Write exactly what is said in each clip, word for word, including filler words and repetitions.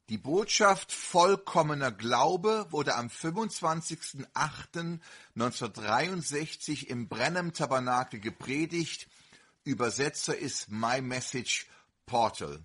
Die Botschaft vollkommener Glaube wurde am fünfundzwanzigsten achten neunzehnhundertdreiundsechzig im Brenham-Tabernakel gepredigt. Übersetzer ist My Message Portal.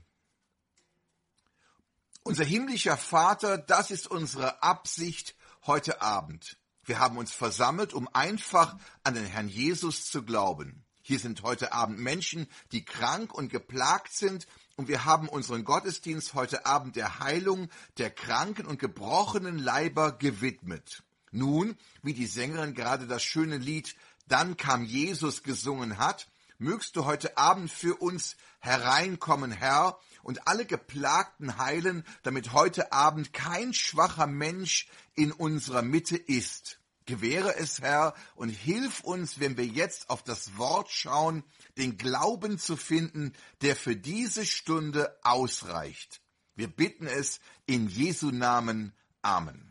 Unser himmlischer Vater, das ist unsere Absicht heute Abend. Wir haben uns versammelt, um einfach an den Herrn Jesus zu glauben. Hier sind heute Abend Menschen, die krank und geplagt sind, und wir haben unseren Gottesdienst heute Abend der Heilung der kranken und gebrochenen Leiber gewidmet. Nun, wie die Sängerin gerade das schöne Lied Dann kam Jesus gesungen hat, mögst du heute Abend für uns hereinkommen, Herr, und alle Geplagten heilen, damit heute Abend kein schwacher Mensch in unserer Mitte ist. Gewähre es, Herr, und hilf uns, wenn wir jetzt auf das Wort schauen, den Glauben zu finden, der für diese Stunde ausreicht. Wir bitten es in Jesu Namen. Amen.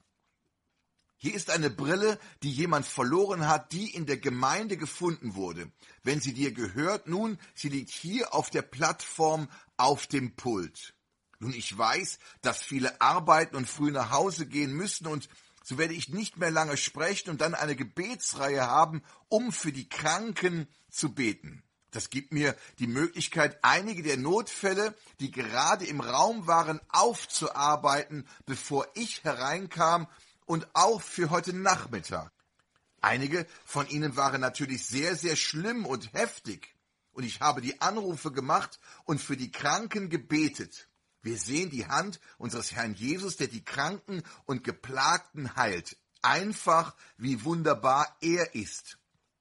Hier ist eine Brille, die jemand verloren hat, die in der Gemeinde gefunden wurde. Wenn sie dir gehört, nun, sie liegt hier auf der Plattform auf dem Pult. Nun, ich weiß, dass viele arbeiten und früh nach Hause gehen müssen, und so werde ich nicht mehr lange sprechen und dann eine Gebetsreihe haben, um für die Kranken zu beten. Das gibt mir die Möglichkeit, einige der Notfälle, die gerade im Raum waren, aufzuarbeiten, bevor ich hereinkam, und auch für heute Nachmittag. Einige von ihnen waren natürlich sehr, sehr schlimm und heftig, und ich habe die Anrufe gemacht und für die Kranken gebetet. Wir sehen die Hand unseres Herrn Jesus, der die Kranken und Geplagten heilt. Einfach, wie wunderbar er ist.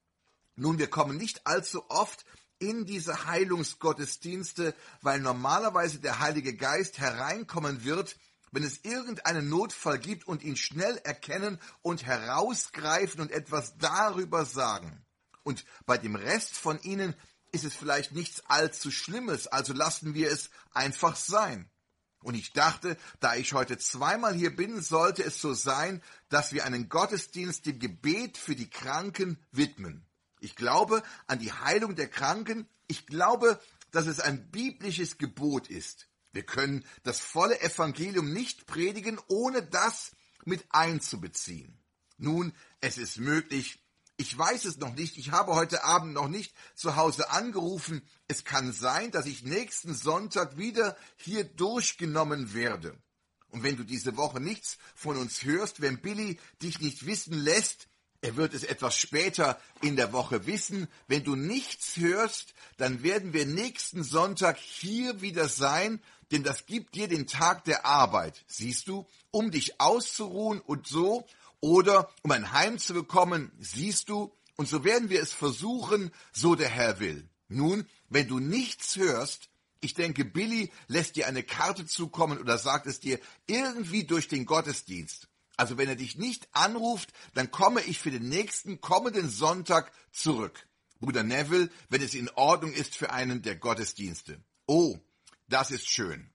Nun, wir kommen nicht allzu oft in diese Heilungsgottesdienste, weil normalerweise der Heilige Geist hereinkommen wird, wenn es irgendeinen Notfall gibt, und ihn schnell erkennen und herausgreifen und etwas darüber sagen. Und bei dem Rest von ihnen ist es vielleicht nichts allzu Schlimmes, also lassen wir es einfach sein. Und ich dachte, da ich heute zweimal hier bin, sollte es so sein, dass wir einen Gottesdienst dem Gebet für die Kranken widmen. Ich glaube an die Heilung der Kranken. Ich glaube, dass es ein biblisches Gebot ist. Wir können das volle Evangelium nicht predigen, ohne das mit einzubeziehen. Nun, es ist möglich, ich weiß es noch nicht, ich habe heute Abend noch nicht zu Hause angerufen. Es kann sein, dass ich nächsten Sonntag wieder hier durchgenommen werde. Und wenn du diese Woche nichts von uns hörst, wenn Billy dich nicht wissen lässt, er wird es etwas später in der Woche wissen. Wenn du nichts hörst, dann werden wir nächsten Sonntag hier wieder sein, denn das gibt dir den Tag der Arbeit, siehst du, um dich auszuruhen und so, oder um ein Heim zu bekommen, siehst du, und so werden wir es versuchen, so der Herr will. Nun, wenn du nichts hörst, ich denke, Billy lässt dir eine Karte zukommen oder sagt es dir irgendwie durch den Gottesdienst. Also wenn er dich nicht anruft, dann komme ich für den nächsten kommenden Sonntag zurück. Bruder Neville, wenn es in Ordnung ist für einen der Gottesdienste. Oh, das ist schön.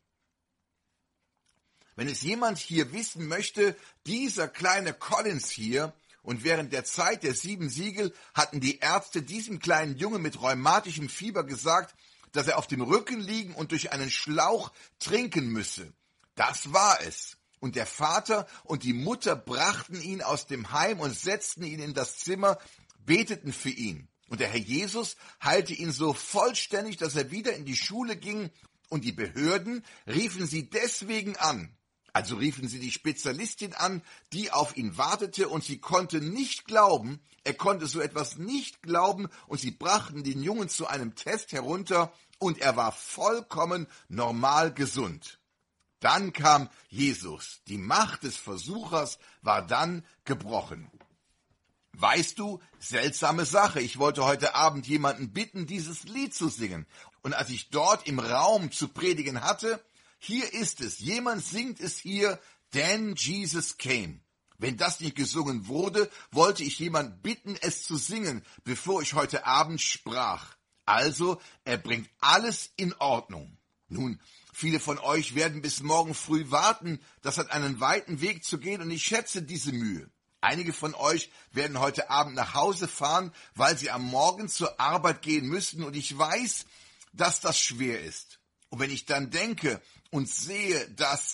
Wenn es jemand hier wissen möchte, dieser kleine Collins hier, und während der Zeit der sieben Siegel hatten die Ärzte diesem kleinen Jungen mit rheumatischem Fieber gesagt, dass er auf dem Rücken liegen und durch einen Schlauch trinken müsse. Das war es. Und der Vater und die Mutter brachten ihn aus dem Heim und setzten ihn in das Zimmer, beteten für ihn. Und der Herr Jesus heilte ihn so vollständig, dass er wieder in die Schule ging, und die Behörden riefen sie deswegen an. Also riefen sie die Spezialistin an, die auf ihn wartete, und sie konnte nicht glauben, er konnte so etwas nicht glauben, und sie brachten den Jungen zu einem Test herunter, und er war vollkommen normal gesund. Dann kam Jesus, die Macht des Versuchers war dann gebrochen. Weißt du, seltsame Sache, ich wollte heute Abend jemanden bitten, dieses Lied zu singen, und als ich dort im Raum zu predigen hatte, hier ist es, jemand singt es hier, Then Jesus came. Wenn das nicht gesungen wurde, wollte ich jemand bitten, es zu singen, bevor ich heute Abend sprach. Also, er bringt alles in Ordnung. Nun, viele von euch werden bis morgen früh warten, das hat einen weiten Weg zu gehen, und ich schätze diese Mühe. Einige von euch werden heute Abend nach Hause fahren, weil sie am Morgen zur Arbeit gehen müssen, und ich weiß, dass das schwer ist. Und wenn ich dann denke und sehe, dass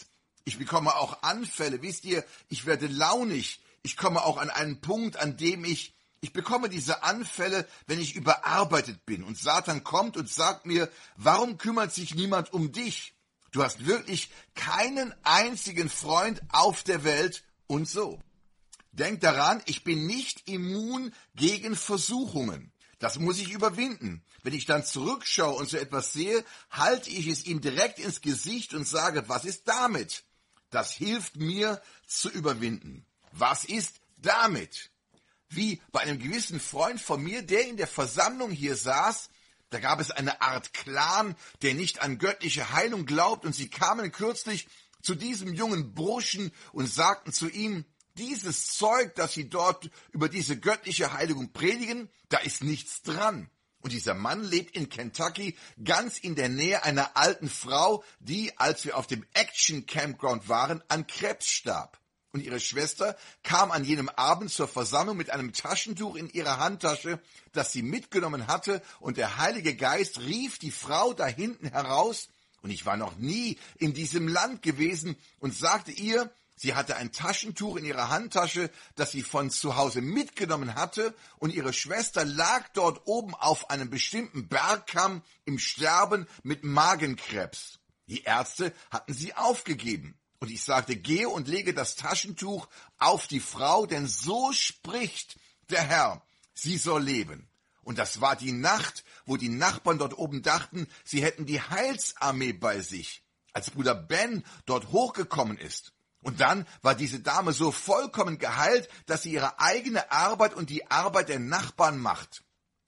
Ich bekomme auch Anfälle, wisst ihr, ich werde launig. Ich komme auch an einen Punkt, an dem ich, ich bekomme diese Anfälle, wenn ich überarbeitet bin. Und Satan kommt und sagt mir, warum kümmert sich niemand um dich? Du hast wirklich keinen einzigen Freund auf der Welt und so. Denk daran, ich bin nicht immun gegen Versuchungen. Das muss ich überwinden. Wenn ich dann zurückschaue und so etwas sehe, halte ich es ihm direkt ins Gesicht und sage, was ist damit? Das hilft mir zu überwinden. Was ist damit? Wie bei einem gewissen Freund von mir, der in der Versammlung hier saß, da gab es eine Art Clan, der nicht an göttliche Heilung glaubt, und sie kamen kürzlich zu diesem jungen Burschen und sagten zu ihm, dieses Zeug, das sie dort über diese göttliche Heiligung predigen, da ist nichts dran. Und dieser Mann lebt in Kentucky, ganz in der Nähe einer alten Frau, die, als wir auf dem Action Campground waren, an Krebs starb. Und ihre Schwester kam an jenem Abend zur Versammlung mit einem Taschentuch in ihrer Handtasche, das sie mitgenommen hatte, und der Heilige Geist rief die Frau da hinten heraus, und ich war noch nie in diesem Land gewesen, und sagte ihr, sie hatte ein Taschentuch in ihrer Handtasche, das sie von zu Hause mitgenommen hatte, und ihre Schwester lag dort oben auf einem bestimmten Bergkamm im Sterben mit Magenkrebs. Die Ärzte hatten sie aufgegeben. Und ich sagte, gehe und lege das Taschentuch auf die Frau, denn so spricht der Herr, sie soll leben. Und das war die Nacht, wo die Nachbarn dort oben dachten, sie hätten die Heilsarmee bei sich, als Bruder Ben dort hochgekommen ist. Und dann war diese Dame so vollkommen geheilt, dass sie ihre eigene Arbeit und die Arbeit der Nachbarn macht.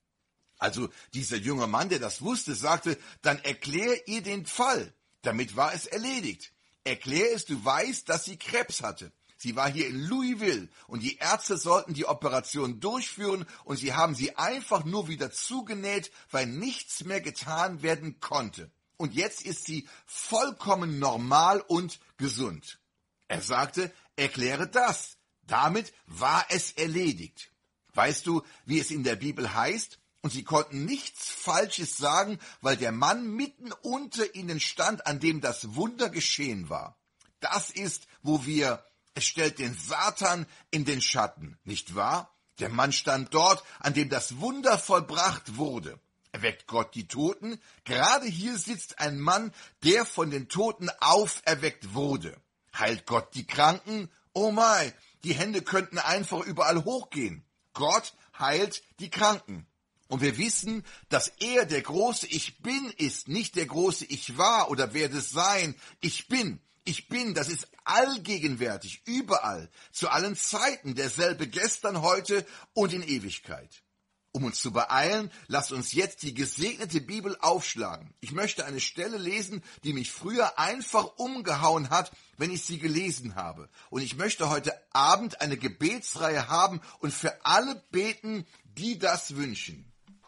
Also dieser junge Mann, der das wusste, sagte, dann erklär ihr den Fall. Damit war es erledigt. Erklär es, du weißt, dass sie Krebs hatte. Sie war hier in Louisville und die Ärzte sollten die Operation durchführen und sie haben sie einfach nur wieder zugenäht, weil nichts mehr getan werden konnte. Und jetzt ist sie vollkommen normal und gesund. Er sagte, erkläre das. Damit war es erledigt. Weißt du, wie es in der Bibel heißt? Und sie konnten nichts Falsches sagen, weil der Mann mitten unter ihnen stand, an dem das Wunder geschehen war. Das ist, wo wir, es stellt den Satan in den Schatten, nicht wahr? Der Mann stand dort, an dem das Wunder vollbracht wurde. Erweckt Gott die Toten? Gerade hier sitzt ein Mann, der von den Toten auferweckt wurde. Heilt Gott die Kranken? Oh mein, die Hände könnten einfach überall hochgehen. Gott heilt die Kranken. Und wir wissen, dass er der große Ich Bin ist, nicht der große Ich War oder werde sein. Ich bin, ich bin, das ist allgegenwärtig, überall, zu allen Zeiten, derselbe gestern, heute und in Ewigkeit. Um uns zu beeilen, lasst uns jetzt die gesegnete Bibel aufschlagen. Ich möchte eine Stelle lesen, die mich früher einfach umgehauen hat, wenn ich sie gelesen habe. Und ich möchte heute Abend eine Gebetsreihe haben und für alle beten, die das wünschen.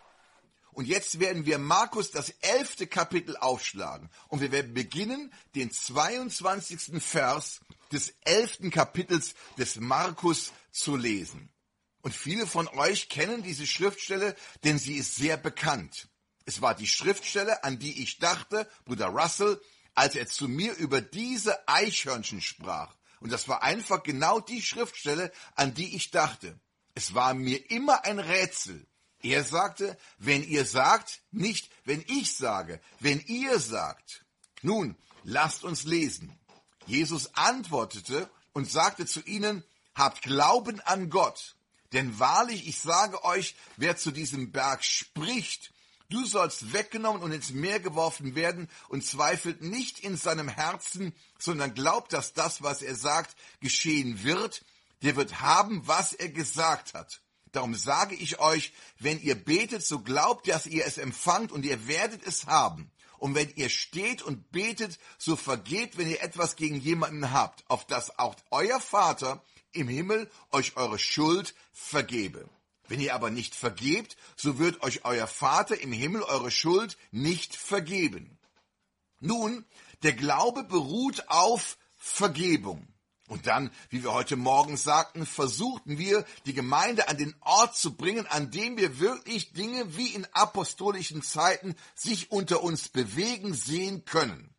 Und jetzt werden wir Markus das elfte Kapitel aufschlagen. Und wir werden beginnen, den zweiundzwanzigsten Vers des elften Kapitels des Markus zu lesen. Und viele von euch kennen diese Schriftstelle, denn sie ist sehr bekannt. Es war die Schriftstelle, an die ich dachte, Bruder Russell, als er zu mir über diese Eichhörnchen sprach. Und das war einfach genau die Schriftstelle, an die ich dachte. Es war mir immer ein Rätsel. Er sagte, wenn ihr sagt, nicht wenn ich sage, wenn ihr sagt. Nun, lasst uns lesen. Jesus antwortete und sagte zu ihnen, habt Glauben an Gott. Denn wahrlich, ich sage euch, wer zu diesem Berg spricht, du sollst weggenommen und ins Meer geworfen werden und zweifelt nicht in seinem Herzen, sondern glaubt, dass das, was er sagt, geschehen wird, der wird haben, was er gesagt hat. Darum sage ich euch, wenn ihr betet, so glaubt, dass ihr es empfangt und ihr werdet es haben. Und wenn ihr steht und betet, so vergebt, wenn ihr etwas gegen jemanden habt, auf dass auch euer Vater im Himmel euch eure Schuld vergebe. Wenn ihr aber nicht vergebt, so wird euch euer Vater im Himmel eure Schuld nicht vergeben. Nun, der Glaube beruht auf Vergebung. Und dann, wie wir heute Morgen sagten, versuchten wir, die Gemeinde an den Ort zu bringen, an dem wir wirklich Dinge wie in apostolischen Zeiten sich unter uns bewegen sehen können.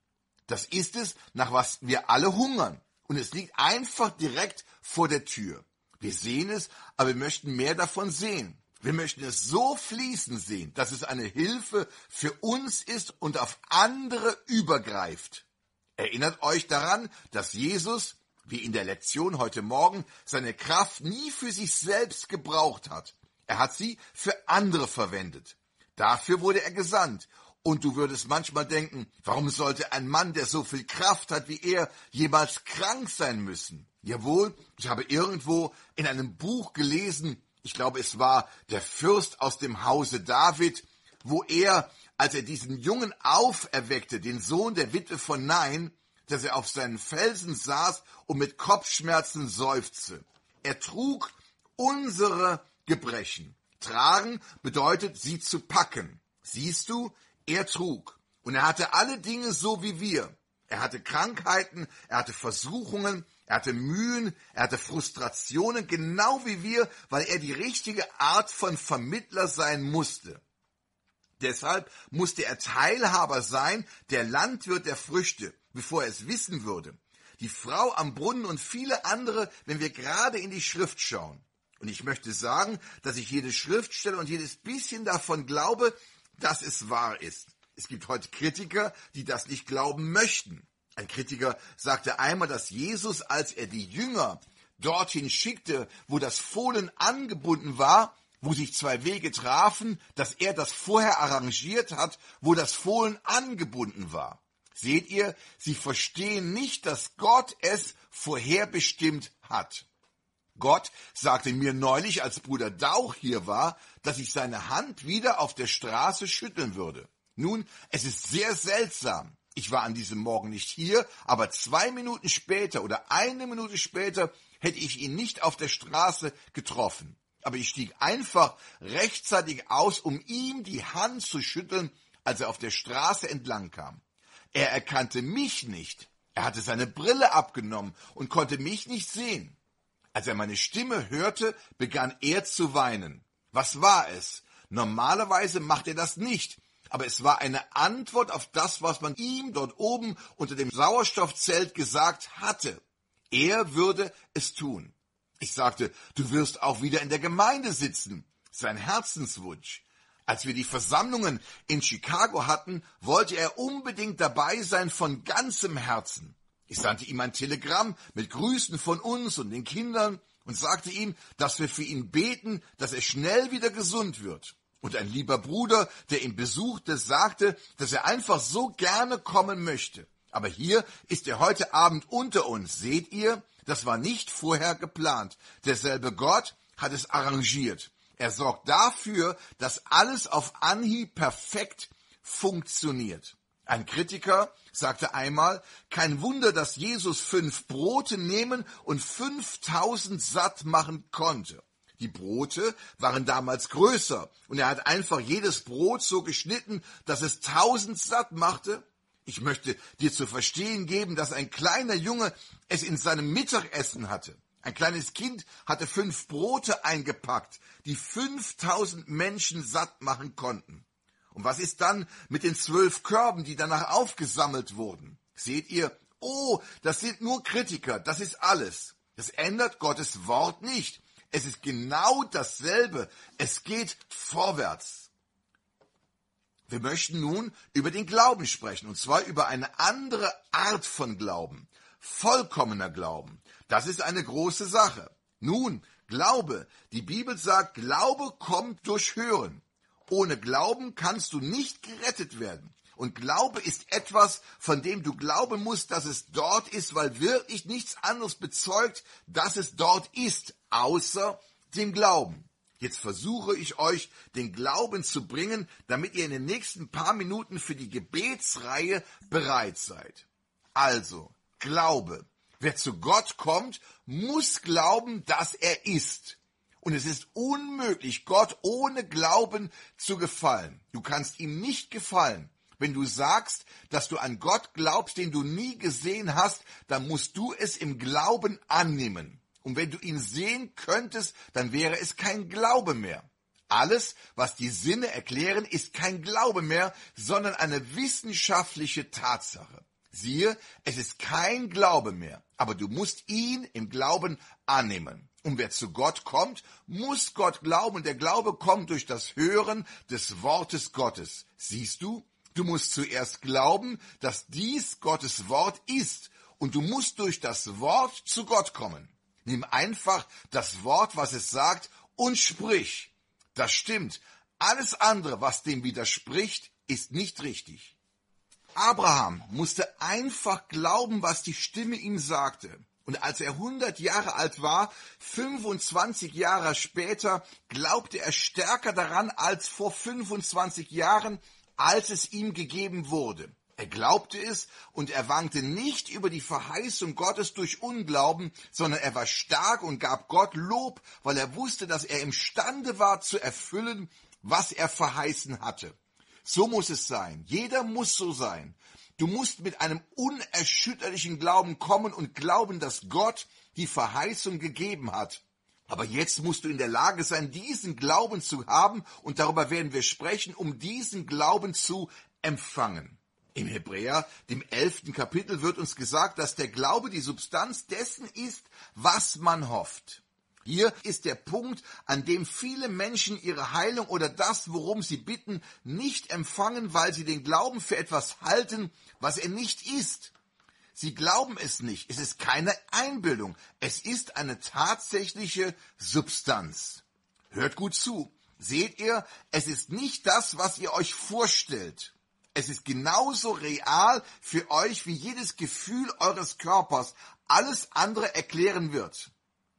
Das ist es, nach was wir alle hungern. Und es liegt einfach direkt vor der Tür. Wir sehen es, aber wir möchten mehr davon sehen. Wir möchten es so fließen sehen, dass es eine Hilfe für uns ist und auf andere übergreift. Erinnert euch daran, dass Jesus, wie in der Lektion heute Morgen, seine Kraft nie für sich selbst gebraucht hat. Er hat sie für andere verwendet. Dafür wurde er gesandt. Und du würdest manchmal denken, warum sollte ein Mann, der so viel Kraft hat wie er, jemals krank sein müssen? Jawohl, ich habe irgendwo in einem Buch gelesen, ich glaube, es war der Fürst aus dem Hause David, wo er, als er diesen Jungen auferweckte, den Sohn der Witwe von Nain, dass er auf seinen Felsen saß und mit Kopfschmerzen seufzte. Er trug unsere Gebrechen. Tragen bedeutet, sie zu packen. Siehst du, er trug. Und er hatte alle Dinge so wie wir. Er hatte Krankheiten, er hatte Versuchungen, er hatte Mühen, er hatte Frustrationen, genau wie wir, weil er die richtige Art von Vermittler sein musste. Deshalb musste er Teilhaber sein, der Landwirt der Früchte, bevor er es wissen würde. Die Frau am Brunnen und viele andere, wenn wir gerade in die Schrift schauen. Und ich möchte sagen, dass ich jede Schriftstelle und jedes bisschen davon glaube, dass es wahr ist. Es gibt heute Kritiker, die das nicht glauben möchten. Ein Kritiker sagte einmal, dass Jesus, als er die Jünger dorthin schickte, wo das Fohlen angebunden war, wo sich zwei Wege trafen, dass er das vorher arrangiert hat, wo das Fohlen angebunden war. Seht ihr, sie verstehen nicht, dass Gott es vorherbestimmt hat. Gott sagte mir neulich, als Bruder Dauch hier war, dass ich seine Hand wieder auf der Straße schütteln würde. Nun, es ist sehr seltsam. Ich war an diesem Morgen nicht hier, aber zwei Minuten später oder eine Minute später hätte ich ihn nicht auf der Straße getroffen. Aber ich stieg einfach rechtzeitig aus, um ihm die Hand zu schütteln, als er auf der Straße entlang kam. Er erkannte mich nicht. Er hatte seine Brille abgenommen und konnte mich nicht sehen. Als er meine Stimme hörte, begann er zu weinen. Was war es? Normalerweise macht er das nicht. Aber es war eine Antwort auf das, was man ihm dort oben unter dem Sauerstoffzelt gesagt hatte. Er würde es tun. Ich sagte, du wirst auch wieder in der Gemeinde sitzen. Sein Herzenswunsch. Als wir die Versammlungen in Chicago hatten, wollte er unbedingt dabei sein von ganzem Herzen. Ich sandte ihm ein Telegramm mit Grüßen von uns und den Kindern und sagte ihm, dass wir für ihn beten, dass er schnell wieder gesund wird. Und ein lieber Bruder, der ihn besuchte, sagte, dass er einfach so gerne kommen möchte. Aber hier ist er heute Abend unter uns. Seht ihr, das war nicht vorher geplant. Derselbe Gott hat es arrangiert. Er sorgt dafür, dass alles auf Anhieb perfekt funktioniert. Ein Kritiker sagte einmal, kein Wunder, dass Jesus fünf Brote nehmen und fünftausend satt machen konnte. Die Brote waren damals größer und er hat einfach jedes Brot so geschnitten, dass es tausend satt machte. Ich möchte dir zu verstehen geben, dass ein kleiner Junge es in seinem Mittagessen hatte. Ein kleines Kind hatte fünf Brote eingepackt, die fünftausend Menschen satt machen konnten. Und was ist dann mit den zwölf Körben, die danach aufgesammelt wurden? Seht ihr, oh, das sind nur Kritiker, das ist alles. Das ändert Gottes Wort nicht. Es ist genau dasselbe. Es geht vorwärts. Wir möchten nun über den Glauben sprechen, und zwar über eine andere Art von Glauben. Vollkommener Glauben. Das ist eine große Sache. Nun, Glaube. Die Bibel sagt, Glaube kommt durch Hören. Ohne Glauben kannst du nicht gerettet werden. Und Glaube ist etwas, von dem du glauben musst, dass es dort ist, weil wirklich nichts anderes bezeugt, dass es dort ist, außer dem Glauben. Jetzt versuche ich euch, den Glauben zu bringen, damit ihr in den nächsten paar Minuten für die Gebetsreihe bereit seid. Also, Glaube. Wer zu Gott kommt, muss glauben, dass er ist. Und es ist unmöglich, Gott ohne Glauben zu gefallen. Du kannst ihm nicht gefallen. Wenn du sagst, dass du an Gott glaubst, den du nie gesehen hast, dann musst du es im Glauben annehmen. Und wenn du ihn sehen könntest, dann wäre es kein Glaube mehr. Alles, was die Sinne erklären, ist kein Glaube mehr, sondern eine wissenschaftliche Tatsache. Siehe, es ist kein Glaube mehr, aber du musst ihn im Glauben annehmen. Und wer zu Gott kommt, muss Gott glauben. Und der Glaube kommt durch das Hören des Wortes Gottes. Siehst du, du musst zuerst glauben, dass dies Gottes Wort ist. Und du musst durch das Wort zu Gott kommen. Nimm einfach das Wort, was es sagt, und sprich. Das stimmt. Alles andere, was dem widerspricht, ist nicht richtig. Abraham musste einfach glauben, was die Stimme ihm sagte. Und als er hundert Jahre alt war, fünfundzwanzig Jahre später, glaubte er stärker daran als vor fünfundzwanzig Jahren, als es ihm gegeben wurde. Er glaubte es und er wankte nicht über die Verheißung Gottes durch Unglauben, sondern er war stark und gab Gott Lob, weil er wusste, dass er imstande war zu erfüllen, was er verheißen hatte. So muss es sein. Jeder muss so sein. Du musst mit einem unerschütterlichen Glauben kommen und glauben, dass Gott die Verheißung gegeben hat. Aber jetzt musst du in der Lage sein, diesen Glauben zu haben, und darüber werden wir sprechen, um diesen Glauben zu empfangen. Im Hebräer, dem elften Kapitel, wird uns gesagt, dass der Glaube die Substanz dessen ist, was man hofft. Hier ist der Punkt, an dem viele Menschen ihre Heilung oder das, worum sie bitten, nicht empfangen, weil sie den Glauben für etwas halten, was er nicht ist. Sie glauben es nicht. Es ist keine Einbildung. Es ist eine tatsächliche Substanz. Hört gut zu. Seht ihr, es ist nicht das, was ihr euch vorstellt. Es ist genauso real für euch, wie jedes Gefühl eures Körpers alles andere erklären wird.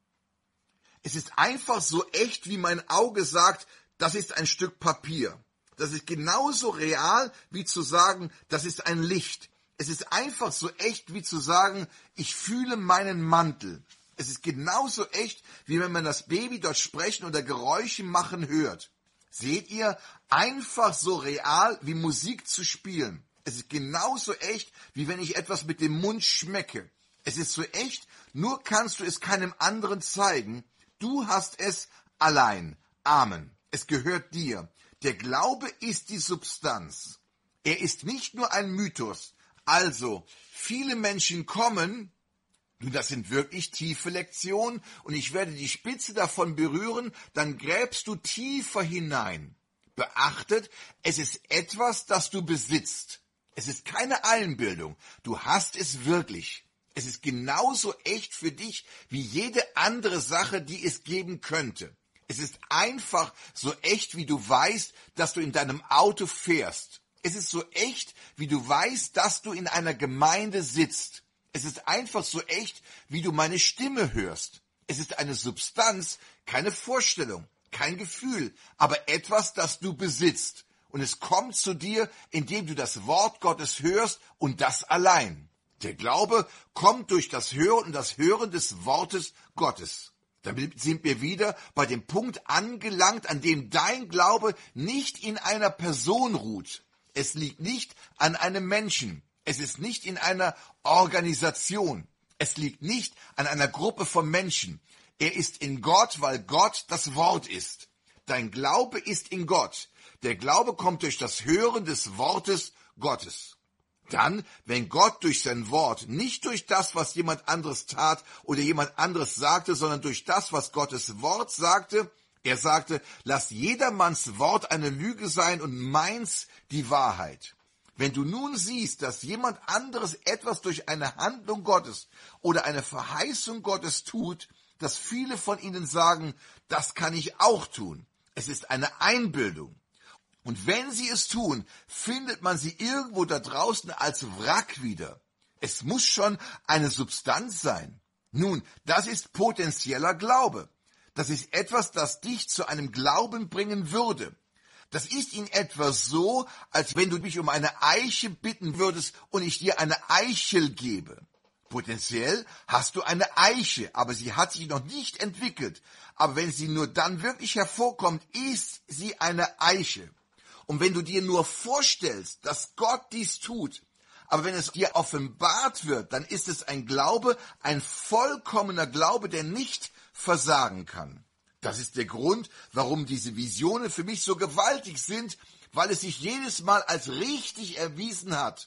Es ist einfach so echt, wie mein Auge sagt, das ist ein Stück Papier. Das ist genauso real, wie zu sagen, das ist ein Licht. Es ist einfach so echt, wie zu sagen, ich fühle meinen Mantel. Es ist genauso echt, wie wenn man das Baby dort sprechen oder Geräusche machen hört. Seht ihr, einfach so real, wie Musik zu spielen. Es ist genauso echt, wie wenn ich etwas mit dem Mund schmecke. Es ist so echt, nur kannst du es keinem anderen zeigen. Du hast es allein. Amen. Es gehört dir. Der Glaube ist die Substanz. Er ist nicht nur ein Mythos. Also, viele Menschen kommen, nun, das sind wirklich tiefe Lektionen, und ich werde die Spitze davon berühren, dann gräbst du tiefer hinein. Beachtet, es ist etwas, das du besitzt. Es ist keine Einbildung. Du hast es wirklich. Es ist genauso echt für dich wie jede andere Sache, die es geben könnte. Es ist einfach so echt, wie du weißt, dass du in deinem Auto fährst. Es ist so echt, wie du weißt, dass du in einer Gemeinde sitzt. Es ist einfach so echt, wie du meine Stimme hörst. Es ist eine Substanz, keine Vorstellung, kein Gefühl, aber etwas, das du besitzt. Und es kommt zu dir, indem du das Wort Gottes hörst, und das allein. Der Glaube kommt durch das Hören und das Hören des Wortes Gottes. Damit sind wir wieder bei dem Punkt angelangt, an dem dein Glaube nicht in einer Person ruht. Es liegt nicht an einem Menschen. Es ist nicht in einer Organisation. Es liegt nicht an einer Gruppe von Menschen. Er ist in Gott, weil Gott das Wort ist. Dein Glaube ist in Gott. Der Glaube kommt durch das Hören des Wortes Gottes. Dann, wenn Gott durch sein Wort, nicht durch das, was jemand anderes tat oder jemand anderes sagte, sondern durch das, was Gottes Wort sagte, er sagte, lass jedermanns Wort eine Lüge sein und meins die Wahrheit. Wenn du nun siehst, dass jemand anderes etwas durch eine Handlung Gottes oder eine Verheißung Gottes tut, dass viele von ihnen sagen, das kann ich auch tun. Es ist eine Einbildung. Und wenn sie es tun, findet man sie irgendwo da draußen als Wrack wieder. Es muss schon eine Substanz sein. Nun, das ist potenzieller Glaube. Das ist etwas, das dich zu einem Glauben bringen würde. Das ist in etwa so, als wenn du mich um eine Eiche bitten würdest und ich dir eine Eichel gebe. Potenziell hast du eine Eiche, aber sie hat sich noch nicht entwickelt. Aber wenn sie nur dann wirklich hervorkommt, ist sie eine Eiche. Und wenn du dir nur vorstellst, dass Gott dies tut, aber wenn es dir offenbart wird, dann ist es ein Glaube, ein vollkommener Glaube, der nicht versagen kann. Das ist der Grund, warum diese Visionen für mich so gewaltig sind, weil es sich jedes Mal als richtig erwiesen hat. Und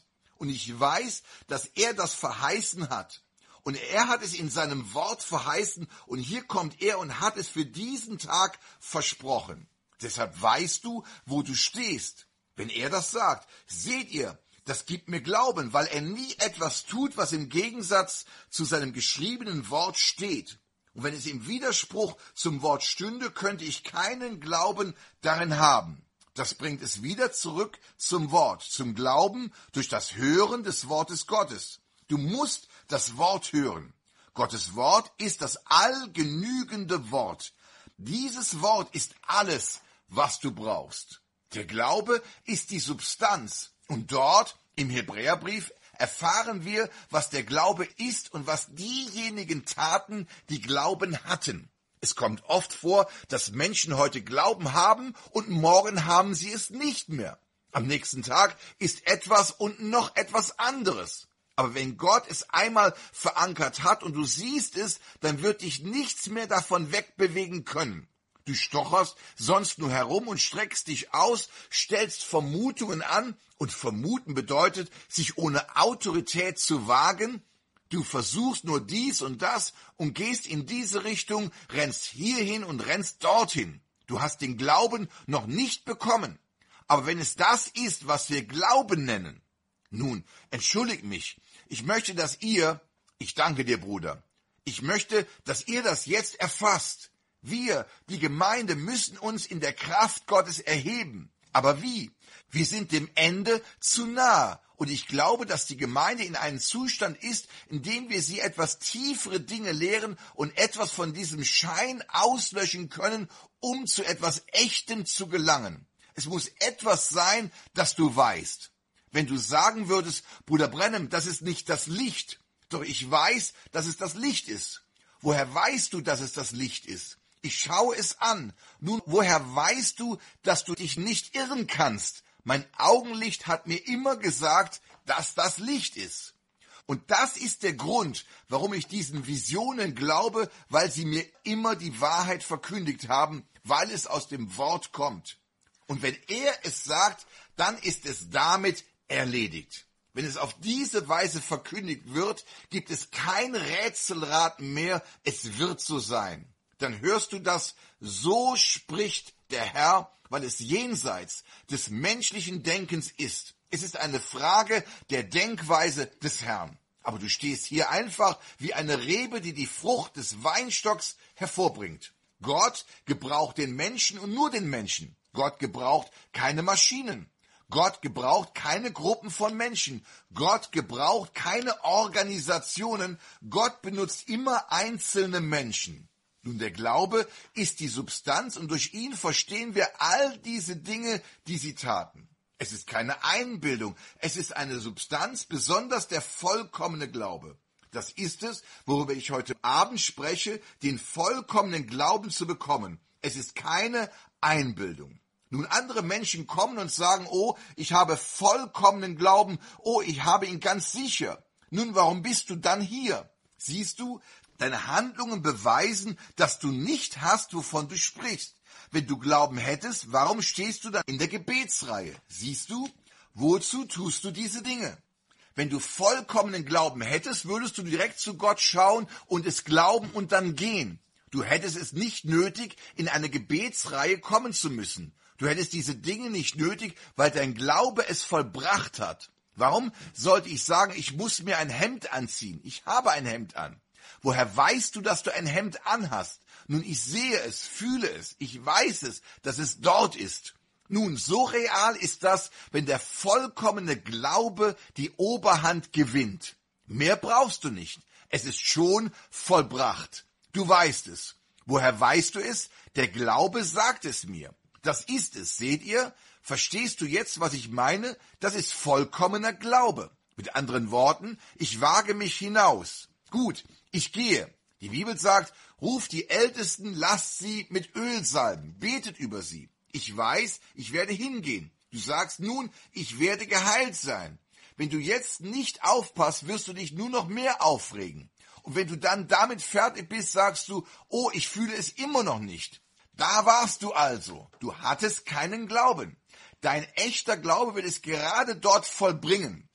Und ich weiß, dass er das verheißen hat. Und er hat es in seinem Wort verheißen und hier kommt er und hat es für diesen Tag versprochen. Deshalb weißt du, wo du stehst. Wenn er das sagt, seht ihr, das gibt mir Glauben, weil er nie etwas tut, was im Gegensatz zu seinem geschriebenen Wort steht. Und wenn es im Widerspruch zum Wort stünde, könnte ich keinen Glauben darin haben. Das bringt es wieder zurück zum Wort, zum Glauben durch das Hören des Wortes Gottes. Du musst das Wort hören. Gottes Wort ist das allgenügende Wort. Dieses Wort ist alles, was du brauchst. Der Glaube ist die Substanz. Und dort im Hebräerbrief erfahren wir, was der Glaube ist und was diejenigen taten, die Glauben hatten. Es kommt oft vor, dass Menschen heute Glauben haben und morgen haben sie es nicht mehr. Am nächsten Tag ist etwas und noch etwas anderes. Aber wenn Gott es einmal verankert hat und du siehst es, dann wird dich nichts mehr davon wegbewegen können. Du stocherst sonst nur herum und streckst dich aus, stellst Vermutungen an, und vermuten bedeutet, sich ohne Autorität zu wagen. Du versuchst nur dies und das und gehst in diese Richtung, rennst hierhin und rennst dorthin. Du hast den Glauben noch nicht bekommen. Aber wenn es das ist, was wir Glauben nennen, nun, entschuldigt mich, ich möchte, dass ihr, ich danke dir, Bruder, ich möchte, dass ihr das jetzt erfasst. Wir, die Gemeinde, müssen uns in der Kraft Gottes erheben. Aber wie? Wir sind dem Ende zu nah. Und ich glaube, dass die Gemeinde in einem Zustand ist, in dem wir sie etwas tiefere Dinge lehren und etwas von diesem Schein auslöschen können, um zu etwas Echtem zu gelangen. Es muss etwas sein, das du weißt. Wenn du sagen würdest, Bruder Branham, das ist nicht das Licht, doch ich weiß, dass es das Licht ist. Woher weißt du, dass es das Licht ist? Ich schaue es an. Nun, woher weißt du, dass du dich nicht irren kannst? Mein Augenlicht hat mir immer gesagt, dass das Licht ist. Und das ist der Grund, warum ich diesen Visionen glaube, weil sie mir immer die Wahrheit verkündigt haben, weil es aus dem Wort kommt. Und wenn er es sagt, dann ist es damit erledigt. Wenn es auf diese Weise verkündigt wird, gibt es kein Rätselraten mehr, es wird so sein. Dann hörst du das, so spricht der Herr, weil es jenseits des menschlichen Denkens ist. Es ist eine Frage der Denkweise des Herrn. Aber du stehst hier einfach wie eine Rebe, die die Frucht des Weinstocks hervorbringt. Gott gebraucht den Menschen und nur den Menschen. Gott gebraucht keine Maschinen. Gott gebraucht keine Gruppen von Menschen. Gott gebraucht keine Organisationen. Gott benutzt immer einzelne Menschen. Nun, der Glaube ist die Substanz und durch ihn verstehen wir all diese Dinge, die sie taten. Es ist keine Einbildung, es ist eine Substanz, besonders der vollkommene Glaube. Das ist es, worüber ich heute Abend spreche, den vollkommenen Glauben zu bekommen. Es ist keine Einbildung. Nun, andere Menschen kommen und sagen, oh, ich habe vollkommenen Glauben, oh, ich habe ihn ganz sicher. Nun, warum bist du dann hier? Siehst du, deine Handlungen beweisen, dass du nicht hast, wovon du sprichst. Wenn du Glauben hättest, warum stehst du dann in der Gebetsreihe? Siehst du, wozu tust du diese Dinge? Wenn du vollkommenen Glauben hättest, würdest du direkt zu Gott schauen und es glauben und dann gehen. Du hättest es nicht nötig, in eine Gebetsreihe kommen zu müssen. Du hättest diese Dinge nicht nötig, weil dein Glaube es vollbracht hat. Warum sollte ich sagen, ich muss mir ein Hemd anziehen? Ich habe ein Hemd an. Woher weißt du, dass du ein Hemd anhast? Nun, ich sehe es, fühle es, ich weiß es, dass es dort ist. Nun, so real ist das, wenn der vollkommene Glaube die Oberhand gewinnt. Mehr brauchst du nicht. Es ist schon vollbracht. Du weißt es. Woher weißt du es? Der Glaube sagt es mir. Das ist es, seht ihr? Verstehst du jetzt, was ich meine? Das ist vollkommener Glaube. Mit anderen Worten, ich wage mich hinaus. Gut, ich gehe. Die Bibel sagt, ruft die Ältesten, lasst sie mit Öl salben, betet über sie. Ich weiß, ich werde hingehen. Du sagst nun, ich werde geheilt sein. Wenn du jetzt nicht aufpasst, wirst du dich nur noch mehr aufregen. Und wenn du dann damit fertig bist, sagst du, oh, ich fühle es immer noch nicht. Da warst du also. Du hattest keinen Glauben. Dein echter Glaube wird es gerade dort vollbringen.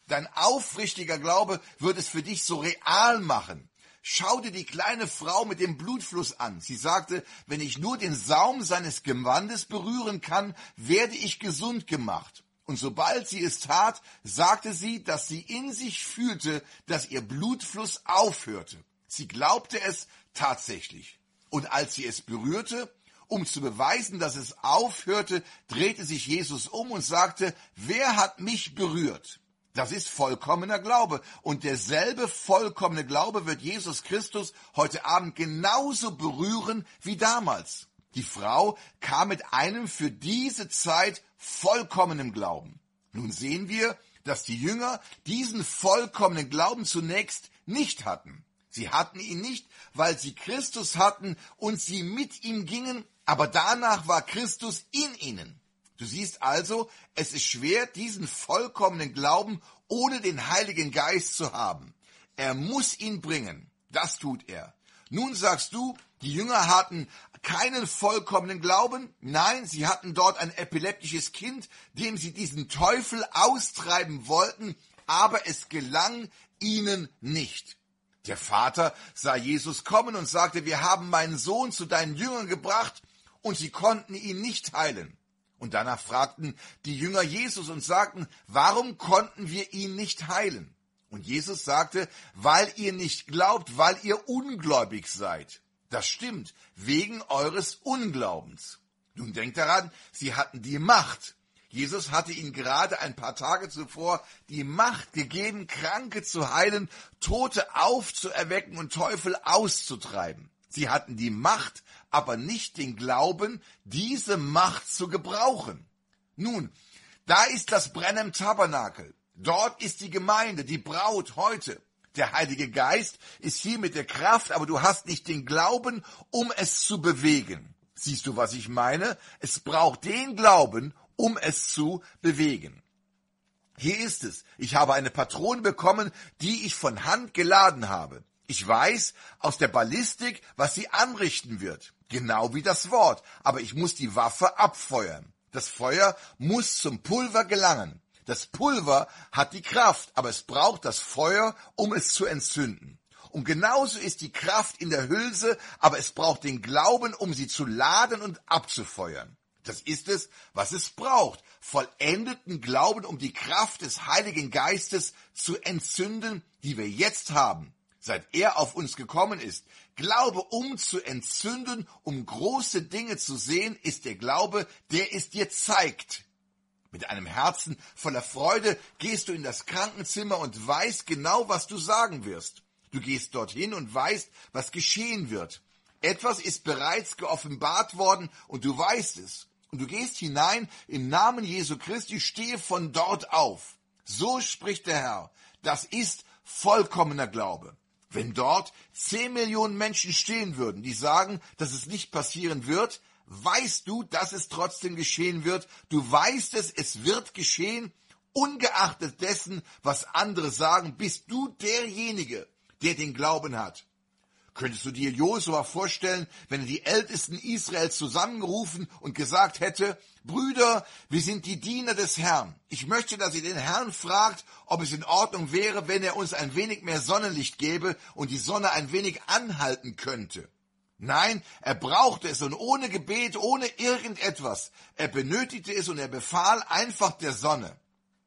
Dein aufrichtiger Glaube wird es für dich so real machen. Schau dir die kleine Frau mit dem Blutfluss an. Sie sagte, wenn ich nur den Saum seines Gewandes berühren kann, werde ich gesund gemacht. Und sobald sie es tat, sagte sie, dass sie in sich fühlte, dass ihr Blutfluss aufhörte. Sie glaubte es tatsächlich. Und als sie es berührte, um zu beweisen, dass es aufhörte, drehte sich Jesus um und sagte, wer hat mich berührt? Das ist vollkommener Glaube. Und derselbe vollkommene Glaube wird Jesus Christus heute Abend genauso berühren wie damals. Die Frau kam mit einem für diese Zeit vollkommenen Glauben. Nun sehen wir, dass die Jünger diesen vollkommenen Glauben zunächst nicht hatten. Sie hatten ihn nicht, weil sie Christus hatten und sie mit ihm gingen, aber danach war Christus in ihnen. Du siehst also, es ist schwer, diesen vollkommenen Glauben ohne den Heiligen Geist zu haben. Er muss ihn bringen. Das tut er. Nun sagst du, die Jünger hatten keinen vollkommenen Glauben. Nein, sie hatten dort ein epileptisches Kind, dem sie diesen Teufel austreiben wollten, aber es gelang ihnen nicht. Der Vater sah Jesus kommen und sagte, wir haben meinen Sohn zu deinen Jüngern gebracht und sie konnten ihn nicht heilen. Und danach fragten die Jünger Jesus und sagten, warum konnten wir ihn nicht heilen? Und Jesus sagte, weil ihr nicht glaubt, weil ihr ungläubig seid. Das stimmt, wegen eures Unglaubens. Nun denkt daran, sie hatten die Macht. Jesus hatte ihnen gerade ein paar Tage zuvor die Macht gegeben, Kranke zu heilen, Tote aufzuerwecken und Teufel auszutreiben. Sie hatten die Macht, aber nicht den Glauben, diese Macht zu gebrauchen. Nun, da ist das Brennem Tabernakel. Dort ist die Gemeinde, die Braut heute. Der Heilige Geist ist hier mit der Kraft, aber du hast nicht den Glauben, um es zu bewegen. Siehst du, was ich meine? Es braucht den Glauben, um es zu bewegen. Hier ist es. Ich habe eine Patrone bekommen, die ich von Hand geladen habe. Ich weiß aus der Ballistik, was sie anrichten wird. Genau wie das Wort. Aber ich muss die Waffe abfeuern. Das Feuer muss zum Pulver gelangen. Das Pulver hat die Kraft, aber es braucht das Feuer, um es zu entzünden. Und genauso ist die Kraft in der Hülse, aber es braucht den Glauben, um sie zu laden und abzufeuern. Das ist es, was es braucht. Vollendeten Glauben, um die Kraft des Heiligen Geistes zu entzünden, die wir jetzt haben, seit er auf uns gekommen ist. Glaube, um zu entzünden, um große Dinge zu sehen, ist der Glaube, der es dir zeigt. Mit einem Herzen voller Freude gehst du in das Krankenzimmer und weißt genau, was du sagen wirst. Du gehst dorthin und weißt, was geschehen wird. Etwas ist bereits geoffenbart worden und du weißt es. Und du gehst hinein, im Namen Jesu Christi, stehe von dort auf. So spricht der Herr. Das ist vollkommener Glaube. Wenn dort zehn Millionen Menschen stehen würden, die sagen, dass es nicht passieren wird, weißt du, dass es trotzdem geschehen wird. Du weißt es, es wird geschehen. Ungeachtet dessen, was andere sagen, bist du derjenige, der den Glauben hat. Könntest du dir Josua vorstellen, wenn er die Ältesten Israels zusammengerufen und gesagt hätte, Brüder, wir sind die Diener des Herrn. Ich möchte, dass ihr den Herrn fragt, ob es in Ordnung wäre, wenn er uns ein wenig mehr Sonnenlicht gäbe und die Sonne ein wenig anhalten könnte. Nein, er brauchte es und ohne Gebet, ohne irgendetwas. Er benötigte es und er befahl einfach der Sonne.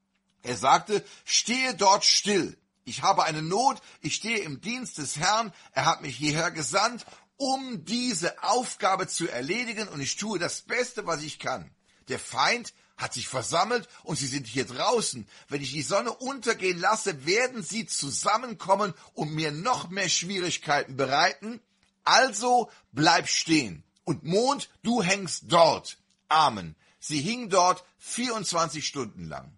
Er sagte, stehe dort still. Ich habe eine Not, ich stehe im Dienst des Herrn, er hat mich hierher gesandt, um diese Aufgabe zu erledigen und ich tue das Beste, was ich kann. Der Feind hat sich versammelt und sie sind hier draußen. Wenn ich die Sonne untergehen lasse, werden sie zusammenkommen und mir noch mehr Schwierigkeiten bereiten. Also bleib stehen. Und Mond, du hängst dort. Amen. Sie hing dort vierundzwanzig Stunden lang.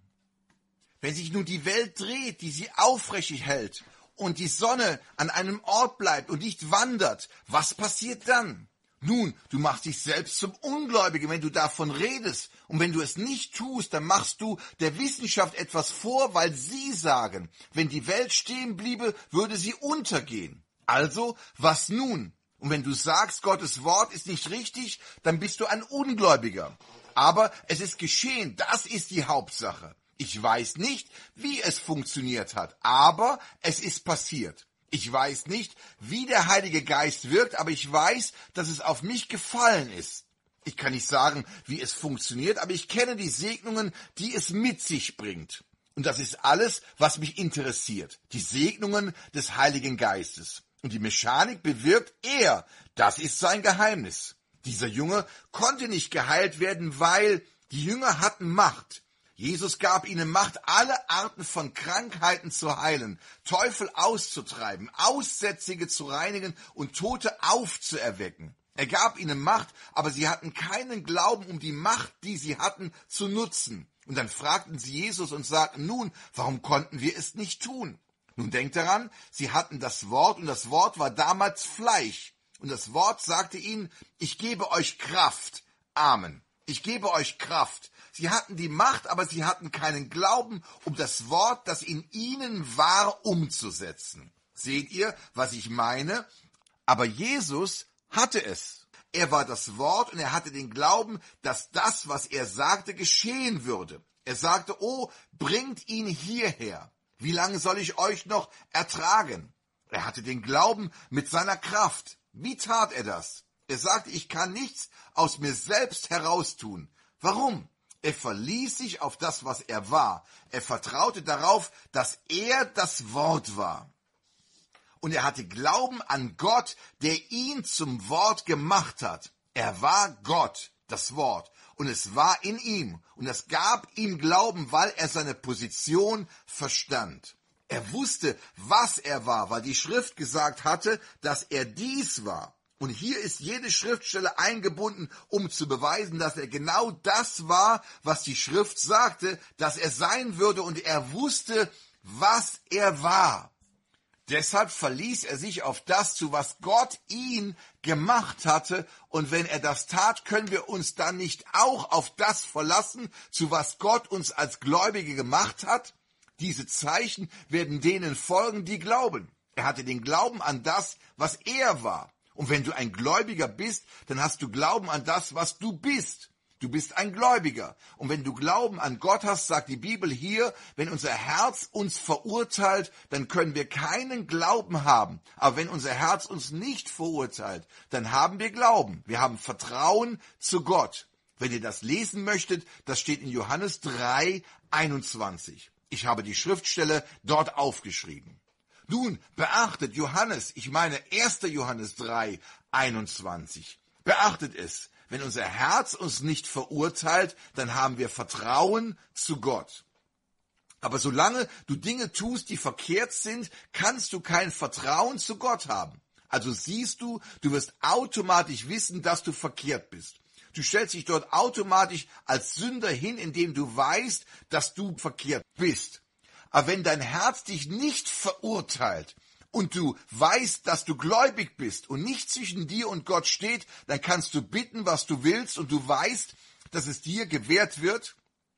Wenn sich nun die Welt dreht, die sie aufrecht hält und die Sonne an einem Ort bleibt und nicht wandert, was passiert dann? Nun, du machst dich selbst zum Ungläubigen, wenn du davon redest. Und wenn du es nicht tust, dann machst du der Wissenschaft etwas vor, weil sie sagen, wenn die Welt stehen bliebe, würde sie untergehen. Also, was nun? Und wenn du sagst, Gottes Wort ist nicht richtig, dann bist du ein Ungläubiger. Aber es ist geschehen, das ist die Hauptsache. Ich weiß nicht, wie es funktioniert hat, aber es ist passiert. Ich weiß nicht, wie der Heilige Geist wirkt, aber ich weiß, dass es auf mich gefallen ist. Ich kann nicht sagen, wie es funktioniert, aber ich kenne die Segnungen, die es mit sich bringt. Und das ist alles, was mich interessiert. Die Segnungen des Heiligen Geistes. Und die Mechanik bewirkt er. Das ist sein Geheimnis. Dieser Junge konnte nicht geheilt werden, weil die Jünger hatten Macht. Jesus gab ihnen Macht, alle Arten von Krankheiten zu heilen, Teufel auszutreiben, Aussätzige zu reinigen und Tote aufzuerwecken. Er gab ihnen Macht, aber sie hatten keinen Glauben, um die Macht, die sie hatten, zu nutzen. Und dann fragten sie Jesus und sagten, nun, warum konnten wir es nicht tun? Nun denkt daran, sie hatten das Wort und das Wort war damals Fleisch. Und das Wort sagte ihnen, ich gebe euch Kraft. Amen. Ich gebe euch Kraft. Sie hatten die Macht, aber sie hatten keinen Glauben, um das Wort, das in ihnen war, umzusetzen. Seht ihr, was ich meine? Aber Jesus hatte es. Er war das Wort und er hatte den Glauben, dass das, was er sagte, geschehen würde. Er sagte, oh, bringt ihn hierher. Wie lange soll ich euch noch ertragen? Er hatte den Glauben mit seiner Kraft. Wie tat er das? Er sagte, ich kann nichts aus mir selbst heraustun. Warum? Er verließ sich auf das, was er war. Er vertraute darauf, dass er das Wort war. Und er hatte Glauben an Gott, der ihn zum Wort gemacht hat. Er war Gott, das Wort. Und es war in ihm. Und es gab ihm Glauben, weil er seine Position verstand. Er wusste, was er war, weil die Schrift gesagt hatte, dass er dies war. Und hier ist jede Schriftstelle eingebunden, um zu beweisen, dass er genau das war, was die Schrift sagte, dass er sein würde. Und er wusste, was er war. Deshalb verließ er sich auf das, zu was Gott ihn gemacht hatte. Und wenn er das tat, können wir uns dann nicht auch auf das verlassen, zu was Gott uns als Gläubige gemacht hat? Diese Zeichen werden denen folgen, die glauben. Er hatte den Glauben an das, was er war. Und wenn du ein Gläubiger bist, dann hast du Glauben an das, was du bist. Du bist ein Gläubiger. Und wenn du Glauben an Gott hast, sagt die Bibel hier, wenn unser Herz uns verurteilt, dann können wir keinen Glauben haben. Aber wenn unser Herz uns nicht verurteilt, dann haben wir Glauben. Wir haben Vertrauen zu Gott. Wenn ihr das lesen möchtet, das steht in Johannes drei, einundzwanzig. Ich habe die Schriftstelle dort aufgeschrieben. Nun, beachtet Johannes, ich meine erster Johannes drei, einundzwanzig. Beachtet es. Wenn unser Herz uns nicht verurteilt, dann haben wir Vertrauen zu Gott. Aber solange du Dinge tust, die verkehrt sind, kannst du kein Vertrauen zu Gott haben. Also siehst du, du wirst automatisch wissen, dass du verkehrt bist. Du stellst dich dort automatisch als Sünder hin, indem du weißt, dass du verkehrt bist. Aber wenn dein Herz dich nicht verurteilt, und du weißt, dass du gläubig bist und nicht zwischen dir und Gott steht, dann kannst du bitten, was du willst, und du weißt, dass es dir gewährt wird.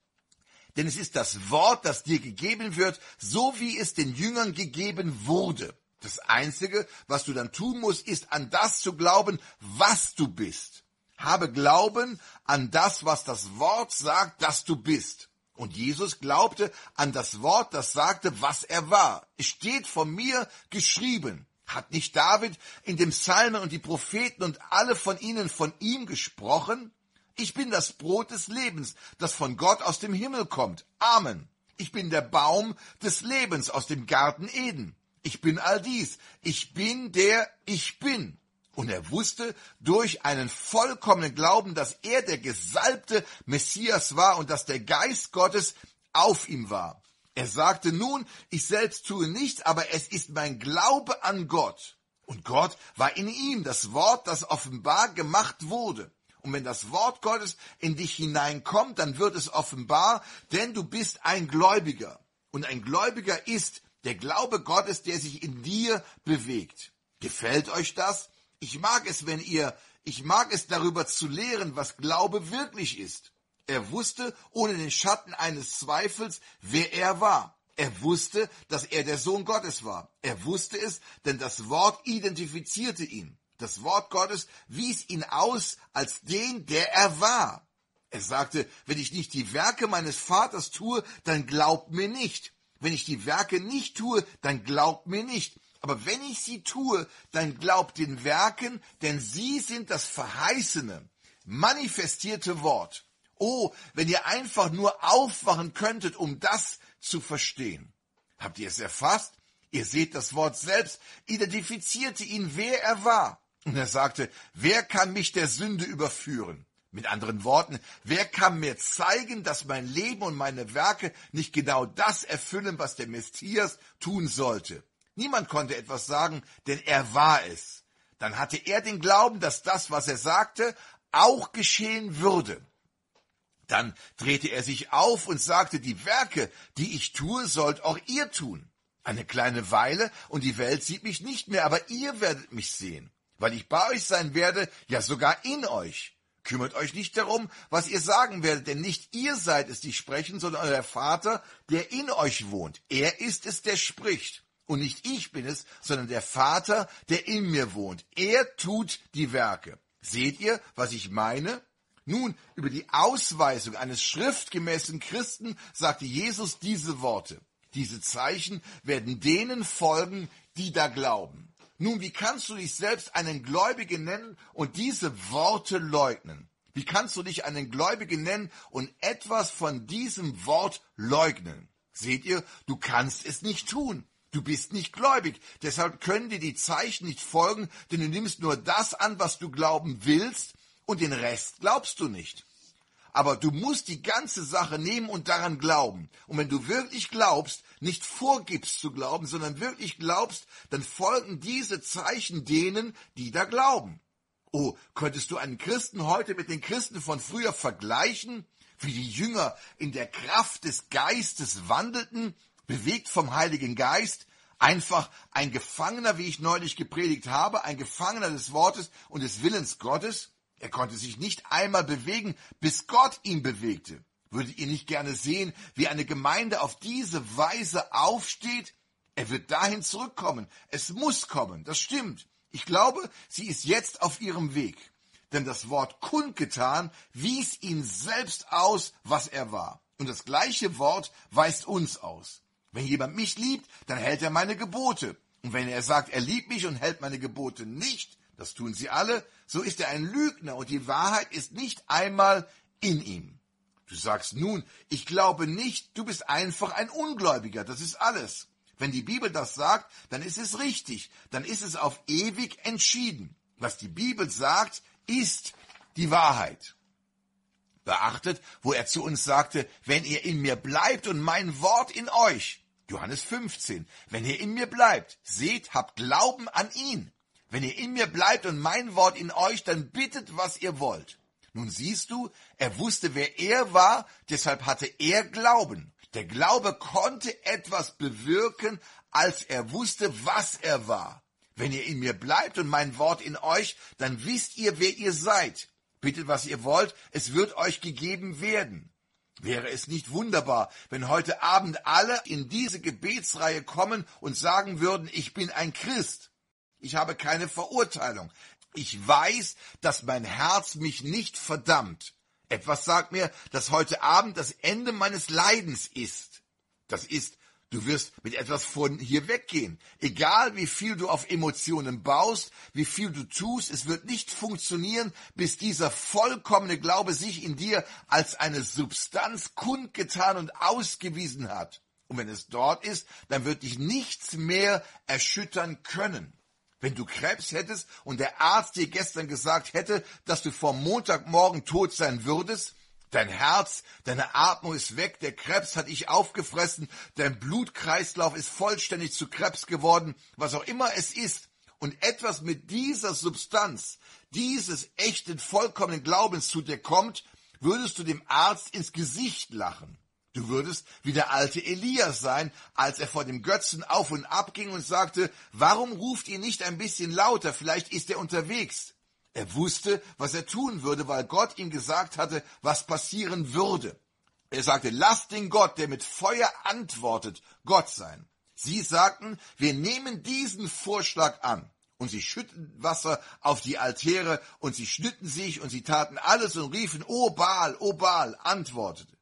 Denn es ist das Wort, das dir gegeben wird, so wie es den Jüngern gegeben wurde. Das Einzige, was du dann tun musst, ist an das zu glauben, was du bist. Habe Glauben an das, was das Wort sagt, dass du bist. Und Jesus glaubte an das Wort, das sagte, was er war. Es steht von mir geschrieben. Hat nicht David in dem Psalmen und die Propheten und alle von ihnen von ihm gesprochen? Ich bin das Brot des Lebens, das von Gott aus dem Himmel kommt. Amen. Ich bin der Baum des Lebens aus dem Garten Eden. Ich bin all dies. Ich bin der Ich Bin. Und er wusste durch einen vollkommenen Glauben, dass er der gesalbte Messias war und dass der Geist Gottes auf ihm war. Er sagte nun, ich selbst tue nichts, aber es ist mein Glaube an Gott. Und Gott war in ihm, das Wort, das offenbar gemacht wurde. Und wenn das Wort Gottes in dich hineinkommt, dann wird es offenbar, denn du bist ein Gläubiger. Und ein Gläubiger ist der Glaube Gottes, der sich in dir bewegt. Gefällt euch das? Ich mag es, wenn ihr, ich mag es darüber zu lehren, was Glaube wirklich ist. Er wusste ohne den Schatten eines Zweifels, wer er war. Er wusste, dass er der Sohn Gottes war. Er wusste es, denn das Wort identifizierte ihn. Das Wort Gottes wies ihn aus als den, der er war. Er sagte, wenn ich nicht die Werke meines Vaters tue, dann glaubt mir nicht. Wenn ich die Werke nicht tue, dann glaubt mir nicht. Aber wenn ich sie tue, dann glaubt den Werken, denn sie sind das verheißene, manifestierte Wort. Oh, wenn ihr einfach nur aufwachen könntet, um das zu verstehen. Habt ihr es erfasst? Ihr seht, das Wort selbst identifizierte ihn, wer er war. Und er sagte, wer kann mich der Sünde überführen? Mit anderen Worten, wer kann mir zeigen, dass mein Leben und meine Werke nicht genau das erfüllen, was der Messias tun sollte? Niemand konnte etwas sagen, denn er war es. Dann hatte er den Glauben, dass das, was er sagte, auch geschehen würde. Dann drehte er sich auf und sagte, die Werke, die ich tue, sollt auch ihr tun. Eine kleine Weile und die Welt sieht mich nicht mehr, aber ihr werdet mich sehen, weil ich bei euch sein werde, ja sogar in euch. Kümmert euch nicht darum, was ihr sagen werdet, denn nicht ihr seid es, die sprechen, sondern euer Vater, der in euch wohnt. Er ist es, der spricht. Und nicht ich bin es, sondern der Vater, der in mir wohnt. Er tut die Werke. Seht ihr, was ich meine? Nun, über die Ausweisung eines schriftgemäßen Christen sagte Jesus diese Worte. Diese Zeichen werden denen folgen, die da glauben. Nun, wie kannst du dich selbst einen Gläubigen nennen und diese Worte leugnen? Wie kannst du dich einen Gläubigen nennen und etwas von diesem Wort leugnen? Seht ihr, du kannst es nicht tun. Du bist nicht gläubig, deshalb können dir die Zeichen nicht folgen, denn du nimmst nur das an, was du glauben willst, und den Rest glaubst du nicht. Aber du musst die ganze Sache nehmen und daran glauben. Und wenn du wirklich glaubst, nicht vorgibst zu glauben, sondern wirklich glaubst, dann folgen diese Zeichen denen, die da glauben. Oh, könntest du einen Christen heute mit den Christen von früher vergleichen, wie die Jünger in der Kraft des Geistes wandelten, bewegt vom Heiligen Geist, einfach ein Gefangener, wie ich neulich gepredigt habe, ein Gefangener des Wortes und des Willens Gottes? Er konnte sich nicht einmal bewegen, bis Gott ihn bewegte. Würdet ihr nicht gerne sehen, wie eine Gemeinde auf diese Weise aufsteht? Er wird dahin zurückkommen. Es muss kommen, das stimmt. Ich glaube, sie ist jetzt auf ihrem Weg. Denn das Wort kundgetan wies ihn selbst aus, was er war. Und das gleiche Wort weist uns aus. Wenn jemand mich liebt, dann hält er meine Gebote. Und wenn er sagt, er liebt mich und hält meine Gebote nicht, das tun sie alle, so ist er ein Lügner und die Wahrheit ist nicht einmal in ihm. Du sagst nun, ich glaube nicht, du bist einfach ein Ungläubiger, das ist alles. Wenn die Bibel das sagt, dann ist es richtig, dann ist es auf ewig entschieden. Was die Bibel sagt, ist die Wahrheit. Beachtet, wo er zu uns sagte, wenn ihr in mir bleibt und mein Wort in euch. Johannes fünfzehn, wenn ihr in mir bleibt, seht, habt Glauben an ihn. Wenn ihr in mir bleibt und mein Wort in euch, dann bittet, was ihr wollt. Nun siehst du, er wusste, wer er war, deshalb hatte er Glauben. Der Glaube konnte etwas bewirken, als er wusste, was er war. Wenn ihr in mir bleibt und mein Wort in euch, dann wisst ihr, wer ihr seid. Bittet, was ihr wollt, es wird euch gegeben werden. Wäre es nicht wunderbar, wenn heute Abend alle in diese Gebetsreihe kommen und sagen würden, ich bin ein Christ. Ich habe keine Verurteilung. Ich weiß, dass mein Herz mich nicht verdammt. Etwas sagt mir, dass heute Abend das Ende meines Leidens ist. Das ist, du wirst mit etwas von hier weggehen. Egal wie viel du auf Emotionen baust, wie viel du tust, es wird nicht funktionieren, bis dieser vollkommene Glaube sich in dir als eine Substanz kundgetan und ausgewiesen hat. Und wenn es dort ist, dann wird dich nichts mehr erschüttern können. Wenn du Krebs hättest und der Arzt dir gestern gesagt hätte, dass du vor Montagmorgen tot sein würdest, dein Herz, deine Atmung ist weg, der Krebs hat dich aufgefressen, dein Blutkreislauf ist vollständig zu Krebs geworden, was auch immer es ist, und etwas mit dieser Substanz, dieses echten, vollkommenen Glaubens zu dir kommt, würdest du dem Arzt ins Gesicht lachen. Du würdest wie der alte Elia sein, als er vor dem Götzen auf und ab ging und sagte, warum ruft ihr nicht ein bisschen lauter, vielleicht ist er unterwegs. Er wusste, was er tun würde, weil Gott ihm gesagt hatte, was passieren würde. Er sagte, lasst den Gott, der mit Feuer antwortet, Gott sein. Sie sagten, wir nehmen diesen Vorschlag an. Und sie schütteten Wasser auf die Altäre und sie schnitten sich und sie taten alles und riefen, O Baal, O Baal, antwortete.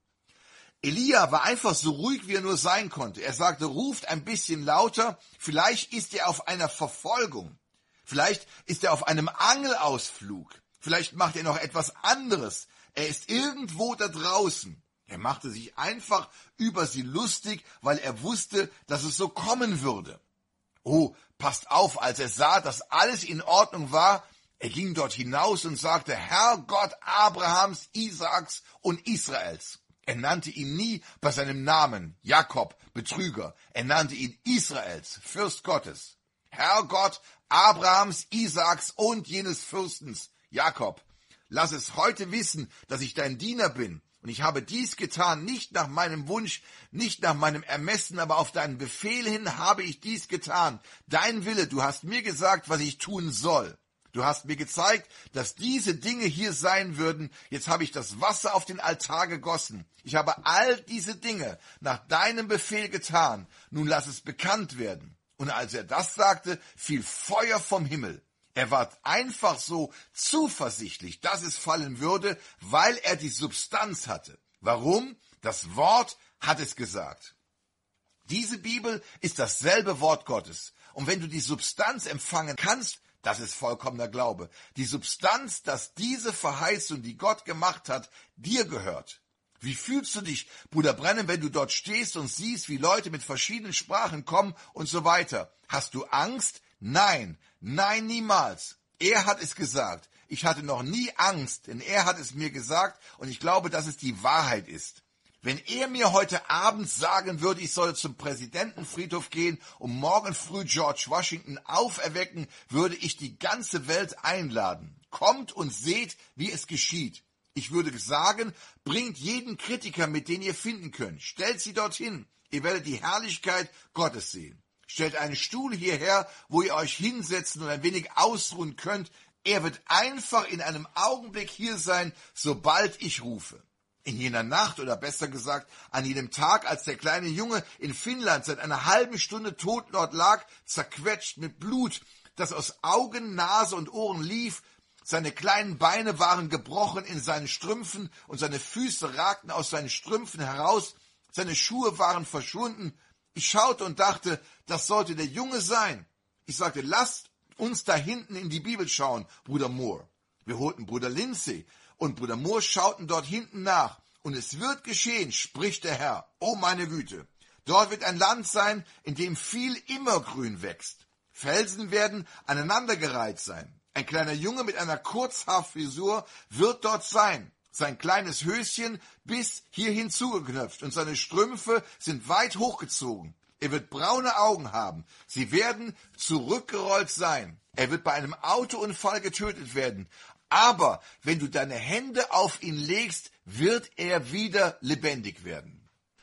Elia war einfach so ruhig, wie er nur sein konnte. Er sagte, ruft ein bisschen lauter, vielleicht ist er auf einer Verfolgung, vielleicht ist er auf einem Angelausflug, vielleicht macht er noch etwas anderes, er ist irgendwo da draußen. Er machte sich einfach über sie lustig, weil er wusste, dass es so kommen würde. Oh, passt auf, als er sah, dass alles in Ordnung war, er ging dort hinaus und sagte, Herr Gott Abrahams, Isaaks und Israels. Er nannte ihn nie bei seinem Namen, Jakob, Betrüger. Er nannte ihn Israels, Fürst Gottes. Herr Gott Abrahams, Isaaks und jenes Fürstens, Jakob. Lass es heute wissen, dass ich dein Diener bin. Und ich habe dies getan, nicht nach meinem Wunsch, nicht nach meinem Ermessen, aber auf deinen Befehl hin habe ich dies getan. Dein Wille, du hast mir gesagt, was ich tun soll. Du hast mir gezeigt, dass diese Dinge hier sein würden. Jetzt habe ich das Wasser auf den Altar gegossen. Ich habe all diese Dinge nach deinem Befehl getan. Nun lass es bekannt werden. Und als er das sagte, fiel Feuer vom Himmel. Er war einfach so zuversichtlich, dass es fallen würde, weil er die Substanz hatte. Warum? Das Wort hat es gesagt. Diese Bibel ist dasselbe Wort Gottes. Und wenn du die Substanz empfangen kannst, das ist vollkommener Glaube. Die Substanz, dass diese Verheißung, die Gott gemacht hat, dir gehört. Wie fühlst du dich, Bruder Brennan, wenn du dort stehst und siehst, wie Leute mit verschiedenen Sprachen kommen und so weiter? Hast du Angst? Nein, nein, niemals. Er hat es gesagt. Ich hatte noch nie Angst, denn er hat es mir gesagt und ich glaube, dass es die Wahrheit ist. Wenn er mir heute Abend sagen würde, ich soll zum Präsidentenfriedhof gehen und morgen früh George Washington auferwecken, würde ich die ganze Welt einladen. Kommt und seht, wie es geschieht. Ich würde sagen, bringt jeden Kritiker mit, den ihr finden könnt. Stellt sie dorthin. Ihr werdet die Herrlichkeit Gottes sehen. Stellt einen Stuhl hierher, wo ihr euch hinsetzen und ein wenig ausruhen könnt. Er wird einfach in einem Augenblick hier sein, sobald ich rufe. In jener Nacht, oder besser gesagt, an jenem Tag, als der kleine Junge in Finnland seit einer halben Stunde tot dort lag, zerquetscht mit Blut, das aus Augen, Nase und Ohren lief, seine kleinen Beine waren gebrochen in seinen Strümpfen und seine Füße ragten aus seinen Strümpfen heraus, seine Schuhe waren verschwunden. Ich schaute und dachte, das sollte der Junge sein. Ich sagte, lasst uns da hinten in die Bibel schauen, Bruder Moore. Wir holten Bruder Lindsay und Bruder Moore schauten dort hinten nach. Und es wird geschehen, spricht der Herr. Oh meine Güte, dort wird ein Land sein, in dem viel Immergrün wächst. Felsen werden aneinandergereiht sein. Ein kleiner Junge mit einer Kurzhaarfrisur wird dort sein. Sein kleines Höschen bis hierhin zugeknöpft und seine Strümpfe sind weit hochgezogen. Er wird braune Augen haben. Sie werden zurückgerollt sein. Er wird bei einem Autounfall getötet werden. Aber wenn du deine Hände auf ihn legst, wird er wieder lebendig werden.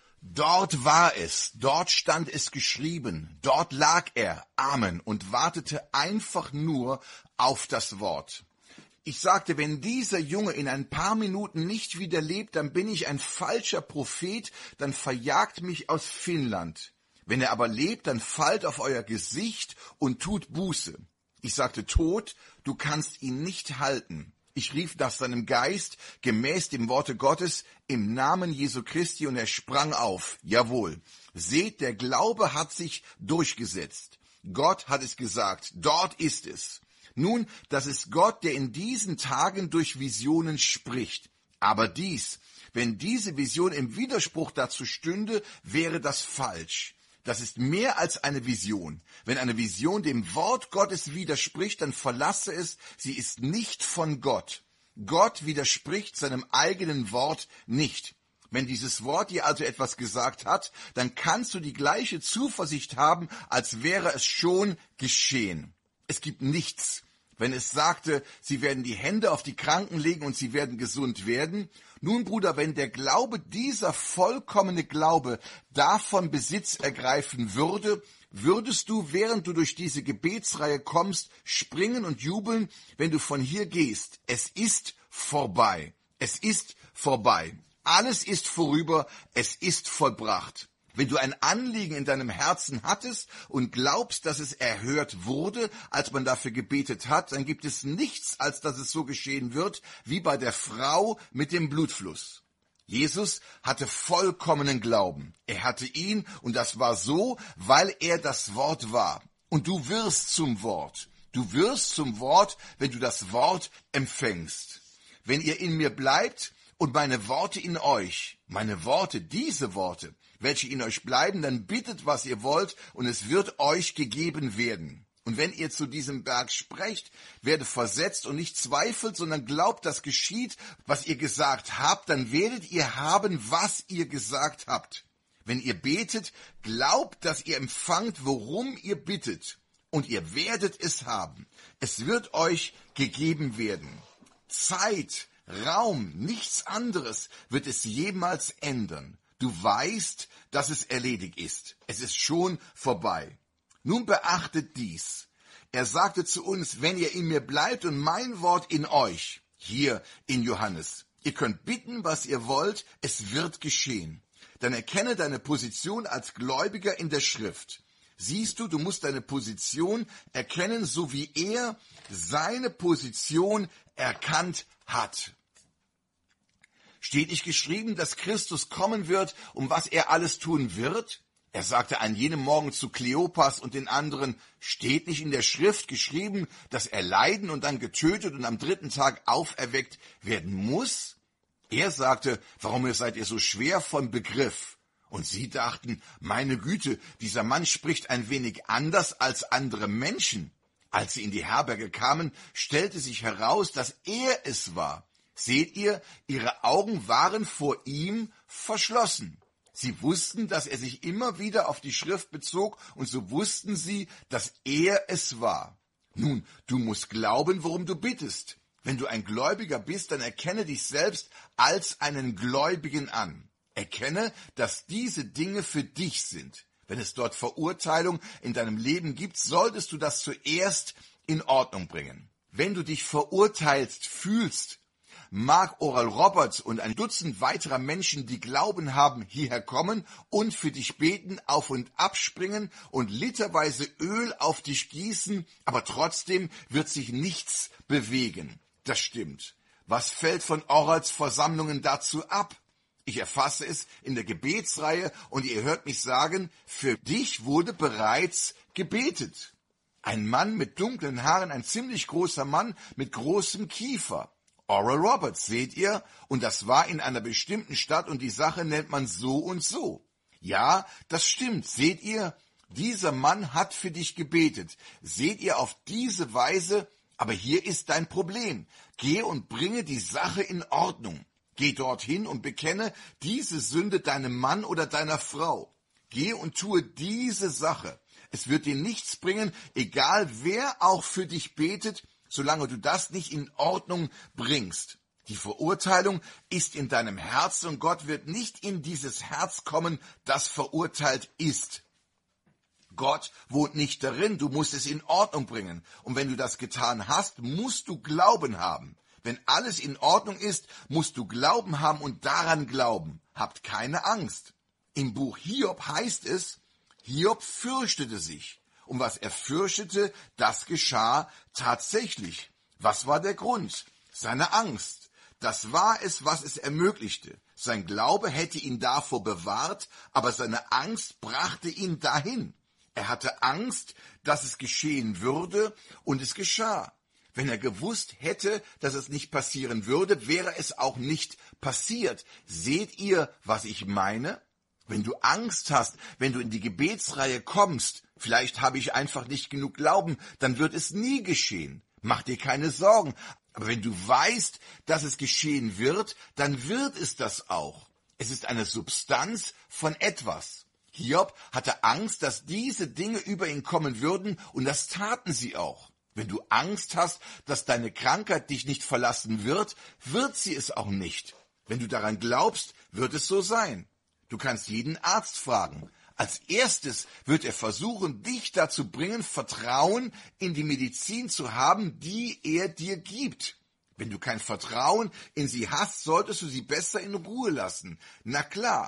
Dort war es, dort stand es geschrieben, dort lag er, Amen, und wartete einfach nur auf das Wort. Ich sagte, wenn dieser Junge in ein paar Minuten nicht wieder lebt, dann bin ich ein falscher Prophet, dann verjagt mich aus Finnland. Wenn er aber lebt, dann fallt auf euer Gesicht und tut Buße. Ich sagte, Tod, du kannst ihn nicht halten. Ich rief nach seinem Geist, gemäß dem Worte Gottes, im Namen Jesu Christi, und er sprang auf. Jawohl, seht, der Glaube hat sich durchgesetzt. Gott hat es gesagt, dort ist es. Nun, das ist Gott, der in diesen Tagen durch Visionen spricht. Aber dies, wenn diese Vision im Widerspruch dazu stünde, wäre das falsch. Das ist mehr als eine Vision. Wenn eine Vision dem Wort Gottes widerspricht, dann verlasse es, sie ist nicht von Gott. Gott widerspricht seinem eigenen Wort nicht. Wenn dieses Wort dir also etwas gesagt hat, dann kannst du die gleiche Zuversicht haben, als wäre es schon geschehen. Es gibt nichts. Wenn es sagte, sie werden die Hände auf die Kranken legen und sie werden gesund werden. Nun, Bruder, wenn der Glaube, dieser vollkommene Glaube, davon Besitz ergreifen würde, würdest du, während du durch diese Gebetsreihe kommst, springen und jubeln, wenn du von hier gehst. Es ist vorbei. Es ist vorbei. Alles ist vorüber. Es ist vollbracht. Wenn du ein Anliegen in deinem Herzen hattest und glaubst, dass es erhört wurde, als man dafür gebetet hat, dann gibt es nichts, als dass es so geschehen wird, wie bei der Frau mit dem Blutfluss. Jesus hatte vollkommenen Glauben. Er hatte ihn, und das war so, weil er das Wort war. Und du wirst zum Wort. Du wirst zum Wort, wenn du das Wort empfängst. Wenn ihr in mir bleibt und meine Worte in euch, meine Worte, diese Worte, welche in euch bleiben, dann bittet, was ihr wollt, und es wird euch gegeben werden. Und wenn ihr zu diesem Berg sprecht, werde versetzt und nicht zweifelt, sondern glaubt, dass geschieht, was ihr gesagt habt, dann werdet ihr haben, was ihr gesagt habt. Wenn ihr betet, glaubt, dass ihr empfangt, worum ihr bittet, und ihr werdet es haben. Es wird euch gegeben werden. Zeit, Raum, nichts anderes wird es jemals ändern. Du weißt, dass es erledigt ist. Es ist schon vorbei. Nun beachtet dies. Er sagte zu uns, wenn ihr in mir bleibt und mein Wort in euch, hier in Johannes, ihr könnt bitten, was ihr wollt, es wird geschehen. Dann erkenne deine Position als Gläubiger in der Schrift. Siehst du, du musst deine Position erkennen, so wie er seine Position erkannt hat. Steht nicht geschrieben, dass Christus kommen wird, um was er alles tun wird? Er sagte an jenem Morgen zu Kleopas und den anderen, steht nicht in der Schrift geschrieben, dass er leiden und dann getötet und am dritten Tag auferweckt werden muss? Er sagte, warum seid ihr so schwer von Begriff? Und sie dachten, meine Güte, dieser Mann spricht ein wenig anders als andere Menschen. Als sie in die Herberge kamen, stellte sich heraus, dass er es war. Seht ihr, ihre Augen waren vor ihm verschlossen. Sie wussten, dass er sich immer wieder auf die Schrift bezog, und so wussten sie, dass er es war. Nun, du musst glauben, worum du bittest. Wenn du ein Gläubiger bist, dann erkenne dich selbst als einen Gläubigen an. Erkenne, dass diese Dinge für dich sind. Wenn es dort Verurteilung in deinem Leben gibt, solltest du das zuerst in Ordnung bringen. Wenn du dich verurteilt fühlst, mag Oral Roberts und ein Dutzend weiterer Menschen, die Glauben haben, hierher kommen und für dich beten, auf und abspringen und literweise Öl auf dich gießen, aber trotzdem wird sich nichts bewegen. Das stimmt. Was fällt von Orals Versammlungen dazu ab? Ich erfasse es in der Gebetsreihe und ihr hört mich sagen, für dich wurde bereits gebetet. Ein Mann mit dunklen Haaren, ein ziemlich großer Mann mit großem Kiefer. Oral Roberts, seht ihr? Und das war in einer bestimmten Stadt und die Sache nennt man so und so. Ja, das stimmt, seht ihr? Dieser Mann hat für dich gebetet. Seht ihr auf diese Weise? Aber hier ist dein Problem. Geh und bringe die Sache in Ordnung. Geh dorthin und bekenne diese Sünde deinem Mann oder deiner Frau. Geh und tue diese Sache. Es wird dir nichts bringen, egal wer auch für dich betet, solange du das nicht in Ordnung bringst. Die Verurteilung ist in deinem Herzen und Gott wird nicht in dieses Herz kommen, das verurteilt ist. Gott wohnt nicht darin, du musst es in Ordnung bringen. Und wenn du das getan hast, musst du Glauben haben. Wenn alles in Ordnung ist, musst du Glauben haben und daran glauben. Habt keine Angst. Im Buch Hiob heißt es, Hiob fürchtete sich. Und was er fürchtete, das geschah tatsächlich. Was war der Grund? Seine Angst. Das war es, was es ermöglichte. Sein Glaube hätte ihn davor bewahrt, aber seine Angst brachte ihn dahin. Er hatte Angst, dass es geschehen würde, und es geschah. Wenn er gewusst hätte, dass es nicht passieren würde, wäre es auch nicht passiert. Seht ihr, was ich meine? Wenn du Angst hast, wenn du in die Gebetsreihe kommst, vielleicht habe ich einfach nicht genug Glauben, dann wird es nie geschehen. Mach dir keine Sorgen. Aber wenn du weißt, dass es geschehen wird, dann wird es das auch. Es ist eine Substanz von etwas. Hiob hatte Angst, dass diese Dinge über ihn kommen würden, und das taten sie auch. Wenn du Angst hast, dass deine Krankheit dich nicht verlassen wird, wird sie es auch nicht. Wenn du daran glaubst, wird es so sein. Du kannst jeden Arzt fragen. Als erstes wird er versuchen, dich dazu bringen, Vertrauen in die Medizin zu haben, die er dir gibt. Wenn du kein Vertrauen in sie hast, solltest du sie besser in Ruhe lassen. Na klar.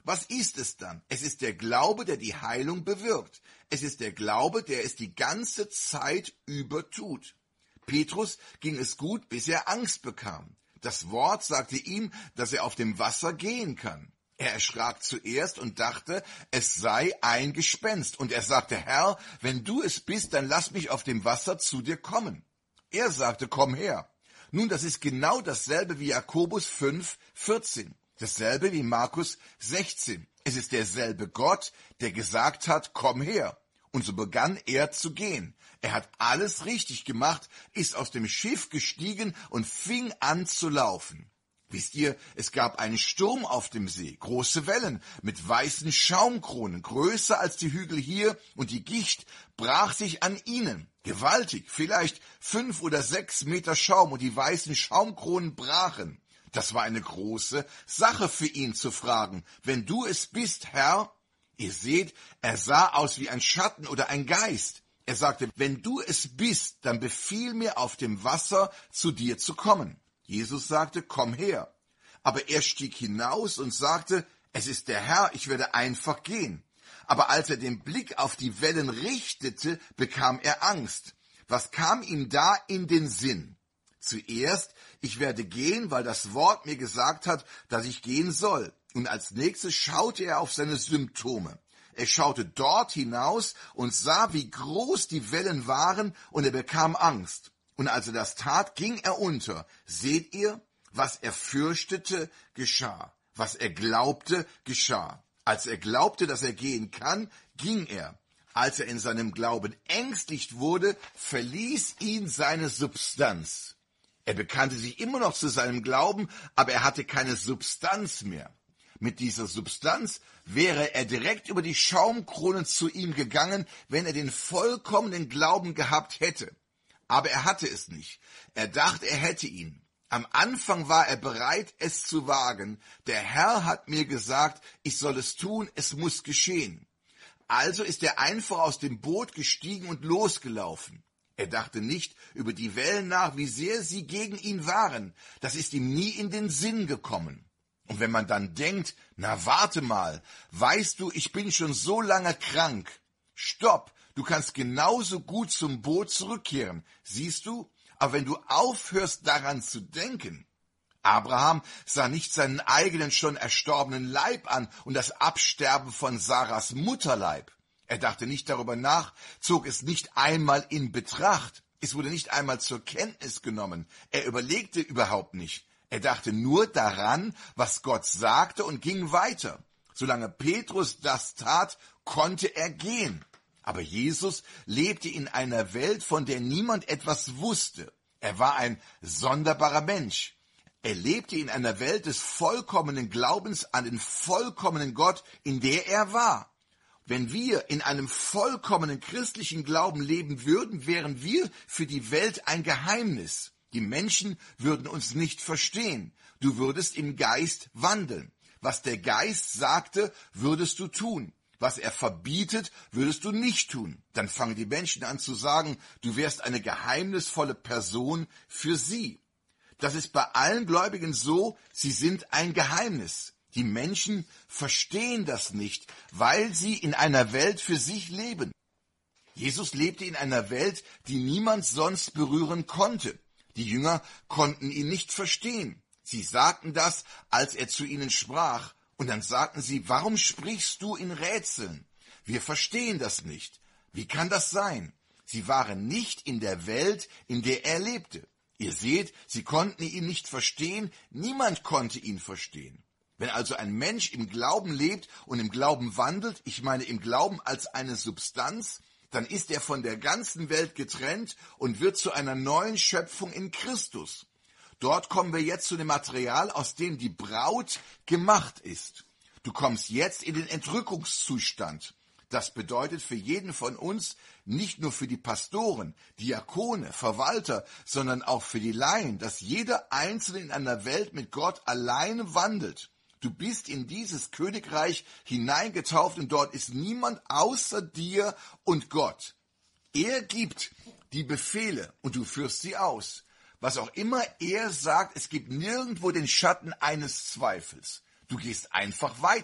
Was ist es dann? Es ist der Glaube, der die Heilung bewirkt. Es ist der Glaube, der es die ganze Zeit über tut. Petrus ging es gut, bis er Angst bekam. Das Wort sagte ihm, dass er auf dem Wasser gehen kann. Er erschrak zuerst und dachte, es sei ein Gespenst. Und er sagte, Herr, wenn du es bist, dann lass mich auf dem Wasser zu dir kommen. Er sagte, komm her. Nun, das ist genau dasselbe wie Jakobus fünf, vierzehn. Dasselbe wie Markus sechzehn. Es ist derselbe Gott, der gesagt hat, komm her. Und so begann er zu gehen. Er hat alles richtig gemacht, ist aus dem Schiff gestiegen und fing an zu laufen. Wisst ihr, es gab einen Sturm auf dem See, große Wellen mit weißen Schaumkronen, größer als die Hügel hier, und die Gischt brach sich an ihnen. Gewaltig, vielleicht fünf oder sechs Meter Schaum, und die weißen Schaumkronen brachen. Das war eine große Sache für ihn zu fragen, wenn du es bist, Herr. Ihr seht, er sah aus wie ein Schatten oder ein Geist. Er sagte, wenn du es bist, dann befiehl mir auf dem Wasser zu dir zu kommen. Jesus sagte, komm her. Aber er stieg hinaus und sagte, es ist der Herr, ich werde einfach gehen. Aber als er den Blick auf die Wellen richtete, bekam er Angst. Was kam ihm da in den Sinn? Zuerst, ich werde gehen, weil das Wort mir gesagt hat, dass ich gehen soll. Und als nächstes schaute er auf seine Symptome. Er schaute dort hinaus und sah, wie groß die Wellen waren, und er bekam Angst. Und als er das tat, ging er unter. Seht ihr, was er fürchtete, geschah. Was er glaubte, geschah. Als er glaubte, dass er gehen kann, ging er. Als er in seinem Glauben ängstlich wurde, verließ ihn seine Substanz. Er bekannte sich immer noch zu seinem Glauben, aber er hatte keine Substanz mehr. Mit dieser Substanz wäre er direkt über die Schaumkronen zu ihm gegangen, wenn er den vollkommenen Glauben gehabt hätte. Aber er hatte es nicht. Er dachte, er hätte ihn. Am Anfang war er bereit, es zu wagen. Der Herr hat mir gesagt, ich soll es tun, es muss geschehen. Also ist er einfach aus dem Boot gestiegen und losgelaufen. Er dachte nicht über die Wellen nach, wie sehr sie gegen ihn waren. Das ist ihm nie in den Sinn gekommen. Und wenn man dann denkt, na warte mal, weißt du, ich bin schon so lange krank. Stopp, du kannst genauso gut zum Boot zurückkehren. Siehst du? Aber wenn du aufhörst daran zu denken. Abraham sah nicht seinen eigenen schon erstorbenen Leib an und das Absterben von Sarahs Mutterleib. Er dachte nicht darüber nach, zog es nicht einmal in Betracht. Es wurde nicht einmal zur Kenntnis genommen. Er überlegte überhaupt nicht. Er dachte nur daran, was Gott sagte, und ging weiter. Solange Petrus das tat, konnte er gehen. Aber Jesus lebte in einer Welt, von der niemand etwas wusste. Er war ein sonderbarer Mensch. Er lebte in einer Welt des vollkommenen Glaubens an den vollkommenen Gott, in der er war. Wenn wir in einem vollkommenen christlichen Glauben leben würden, wären wir für die Welt ein Geheimnis. Die Menschen würden uns nicht verstehen. Du würdest im Geist wandeln. Was der Geist sagte, würdest du tun. Was er verbietet, würdest du nicht tun. Dann fangen die Menschen an zu sagen, du wärst eine geheimnisvolle Person für sie. Das ist bei allen Gläubigen so, sie sind ein Geheimnis. Die Menschen verstehen das nicht, weil sie in einer Welt für sich leben. Jesus lebte in einer Welt, die niemand sonst berühren konnte. Die Jünger konnten ihn nicht verstehen. Sie sagten das, als er zu ihnen sprach. Und dann sagten sie, warum sprichst du in Rätseln? Wir verstehen das nicht. Wie kann das sein? Sie waren nicht in der Welt, in der er lebte. Ihr seht, sie konnten ihn nicht verstehen, niemand konnte ihn verstehen. Wenn also ein Mensch im Glauben lebt und im Glauben wandelt, ich meine im Glauben als eine Substanz, dann ist er von der ganzen Welt getrennt und wird zu einer neuen Schöpfung in Christus. Dort kommen wir jetzt zu dem Material, aus dem die Braut gemacht ist. Du kommst jetzt in den Entrückungszustand. Das bedeutet für jeden von uns, nicht nur für die Pastoren, Diakone, Verwalter, sondern auch für die Laien, dass jeder Einzelne in einer Welt mit Gott alleine wandelt. Du bist in dieses Königreich hineingetauft und dort ist niemand außer dir und Gott. Er gibt die Befehle und du führst sie aus. Was auch immer er sagt, es gibt nirgendwo den Schatten eines Zweifels. Du gehst einfach weiter.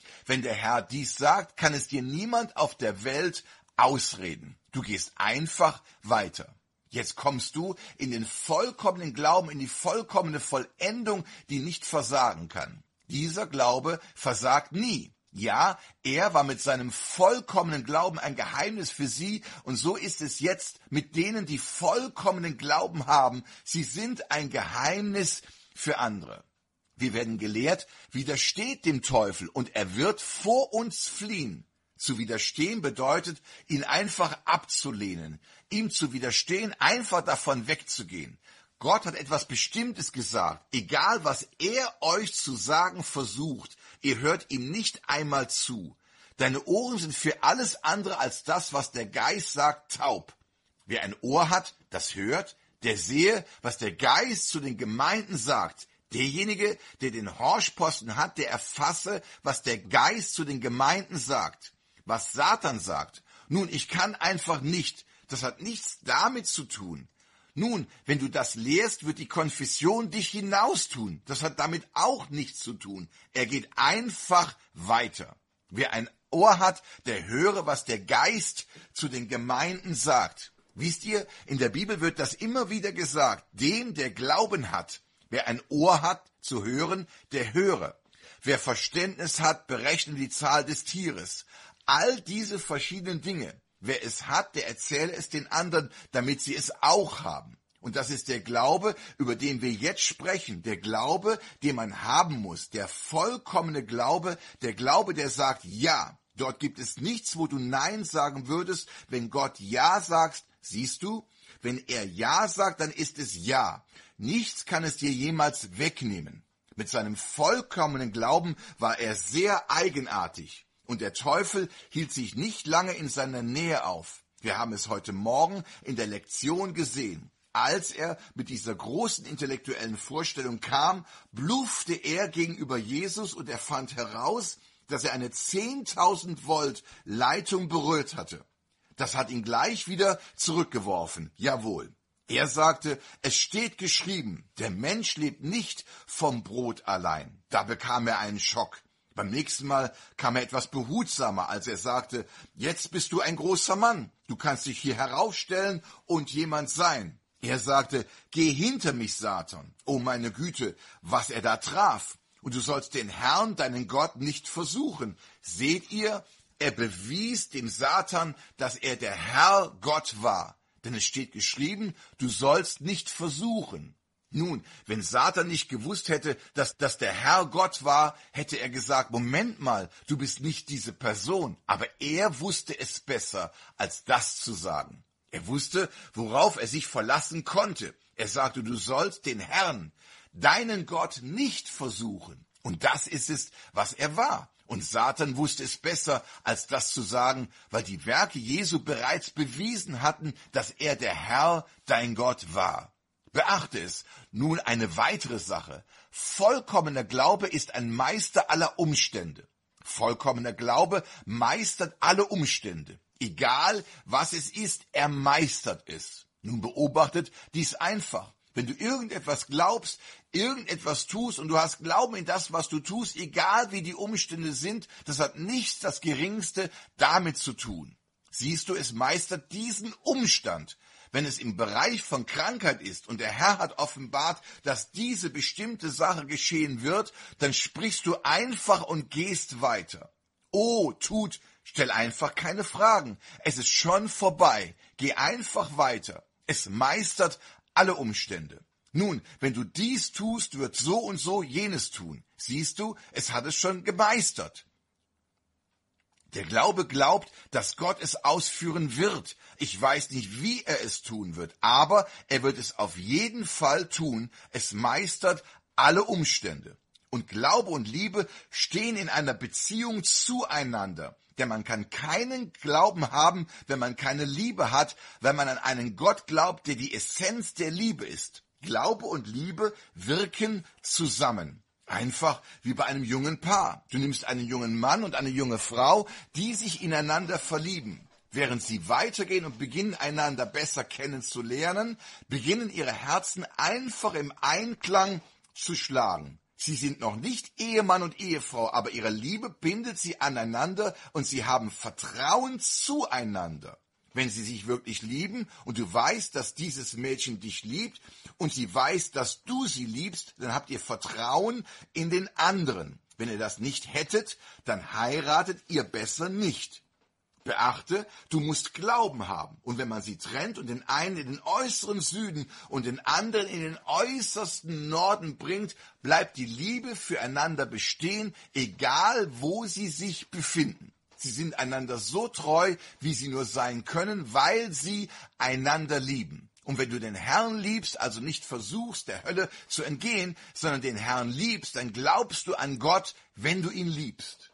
Wenn der Herr dies sagt, kann es dir niemand auf der Welt ausreden. Du gehst einfach weiter. Jetzt kommst du in den vollkommenen Glauben, in die vollkommene Vollendung, die nicht versagen kann. Dieser Glaube versagt nie. Ja, er war mit seinem vollkommenen Glauben ein Geheimnis für sie und so ist es jetzt mit denen, die vollkommenen Glauben haben. Sie sind ein Geheimnis für andere. Wir werden gelehrt, widersteht dem Teufel und er wird vor uns fliehen. Zu widerstehen bedeutet, ihn einfach abzulehnen, ihm zu widerstehen, einfach davon wegzugehen. Gott hat etwas Bestimmtes gesagt, egal was er euch zu sagen versucht, ihr hört ihm nicht einmal zu. Deine Ohren sind für alles andere als das, was der Geist sagt, taub. Wer ein Ohr hat, das hört, der sehe, was der Geist zu den Gemeinden sagt. Derjenige, der den Horchposten hat, der erfasse, was der Geist zu den Gemeinden sagt. Was Satan sagt. Nun, ich kann einfach nicht. Das hat nichts damit zu tun. Nun, wenn du das lehrst, wird die Konfession dich hinaustun. Das hat damit auch nichts zu tun. Er geht einfach weiter. Wer ein Ohr hat, der höre, was der Geist zu den Gemeinden sagt. Wisst ihr, in der Bibel wird das immer wieder gesagt. Dem, der Glauben hat. Wer ein Ohr hat zu hören, der höre. Wer Verständnis hat, berechne die Zahl des Tieres. All diese verschiedenen Dinge. Wer es hat, der erzähle es den anderen, damit sie es auch haben. Und das ist der Glaube, über den wir jetzt sprechen. Der Glaube, den man haben muss. Der vollkommene Glaube. Der Glaube, der sagt Ja. Dort gibt es nichts, wo du Nein sagen würdest. Wenn Gott Ja sagt, siehst du, wenn er Ja sagt, dann ist es Ja. Nichts kann es dir jemals wegnehmen. Mit seinem vollkommenen Glauben war er sehr eigenartig. Und der Teufel hielt sich nicht lange in seiner Nähe auf. Wir haben es heute Morgen in der Lektion gesehen. Als er mit dieser großen intellektuellen Vorstellung kam, bluffte er gegenüber Jesus und er fand heraus, dass er eine zehntausend Volt Leitung berührt hatte. Das hat ihn gleich wieder zurückgeworfen. Jawohl. Er sagte, es steht geschrieben, der Mensch lebt nicht vom Brot allein. Da bekam er einen Schock. Beim nächsten Mal kam er etwas behutsamer, als er sagte, jetzt bist du ein großer Mann, du kannst dich hier heraufstellen und jemand sein. Er sagte, geh hinter mich, Satan. Oh meine Güte, was er da traf. Und du sollst den Herrn, deinen Gott, nicht versuchen. Seht ihr, er bewies dem Satan, dass er der Herr Gott war. Denn es steht geschrieben, du sollst nicht versuchen. Nun, wenn Satan nicht gewusst hätte, dass das der Herr Gott war, hätte er gesagt, Moment mal, du bist nicht diese Person. Aber er wusste es besser, als das zu sagen. Er wusste, worauf er sich verlassen konnte. Er sagte, du sollst den Herrn, deinen Gott, nicht versuchen. Und das ist es, was er war. Und Satan wusste es besser, als das zu sagen, weil die Werke Jesu bereits bewiesen hatten, dass er der Herr, dein Gott, war. Beachte es, nun eine weitere Sache. Vollkommener Glaube ist ein Meister aller Umstände. Vollkommener Glaube meistert alle Umstände. Egal, was es ist, er meistert es. Nun beobachtet dies einfach. Wenn du irgendetwas glaubst, irgendetwas tust und du hast Glauben in das, was du tust, egal wie die Umstände sind, das hat nichts das Geringste damit zu tun. Siehst du, es meistert diesen Umstand. Wenn es im Bereich von Krankheit ist und der Herr hat offenbart, dass diese bestimmte Sache geschehen wird, dann sprichst du einfach und gehst weiter. Oh, tut, stell einfach keine Fragen. Es ist schon vorbei. Geh einfach weiter. Es meistert alle Umstände. Nun, wenn du dies tust, wird so und so jenes tun. Siehst du, es hat es schon gemeistert. Der Glaube glaubt, dass Gott es ausführen wird. Ich weiß nicht, wie er es tun wird, aber er wird es auf jeden Fall tun. Es meistert alle Umstände. Und Glaube und Liebe stehen in einer Beziehung zueinander. Denn man kann keinen Glauben haben, wenn man keine Liebe hat, wenn man an einen Gott glaubt, der die Essenz der Liebe ist. Glaube und Liebe wirken zusammen. Einfach wie bei einem jungen Paar. Du nimmst einen jungen Mann und eine junge Frau, die sich ineinander verlieben. Während sie weitergehen und beginnen, einander besser kennenzulernen, beginnen ihre Herzen einfach im Einklang zu schlagen. Sie sind noch nicht Ehemann und Ehefrau, aber ihre Liebe bindet sie aneinander und sie haben Vertrauen zueinander. Wenn sie sich wirklich lieben und du weißt, dass dieses Mädchen dich liebt und sie weiß, dass du sie liebst, dann habt ihr Vertrauen in den anderen. Wenn ihr das nicht hättet, dann heiratet ihr besser nicht. Beachte, du musst Glauben haben. Und wenn man sie trennt und den einen in den äußeren Süden und den anderen in den äußersten Norden bringt, bleibt die Liebe füreinander bestehen, egal wo sie sich befinden. Sie sind einander so treu, wie sie nur sein können, weil sie einander lieben. Und wenn du den Herrn liebst, also nicht versuchst, der Hölle zu entgehen, sondern den Herrn liebst, dann glaubst du an Gott, wenn du ihn liebst.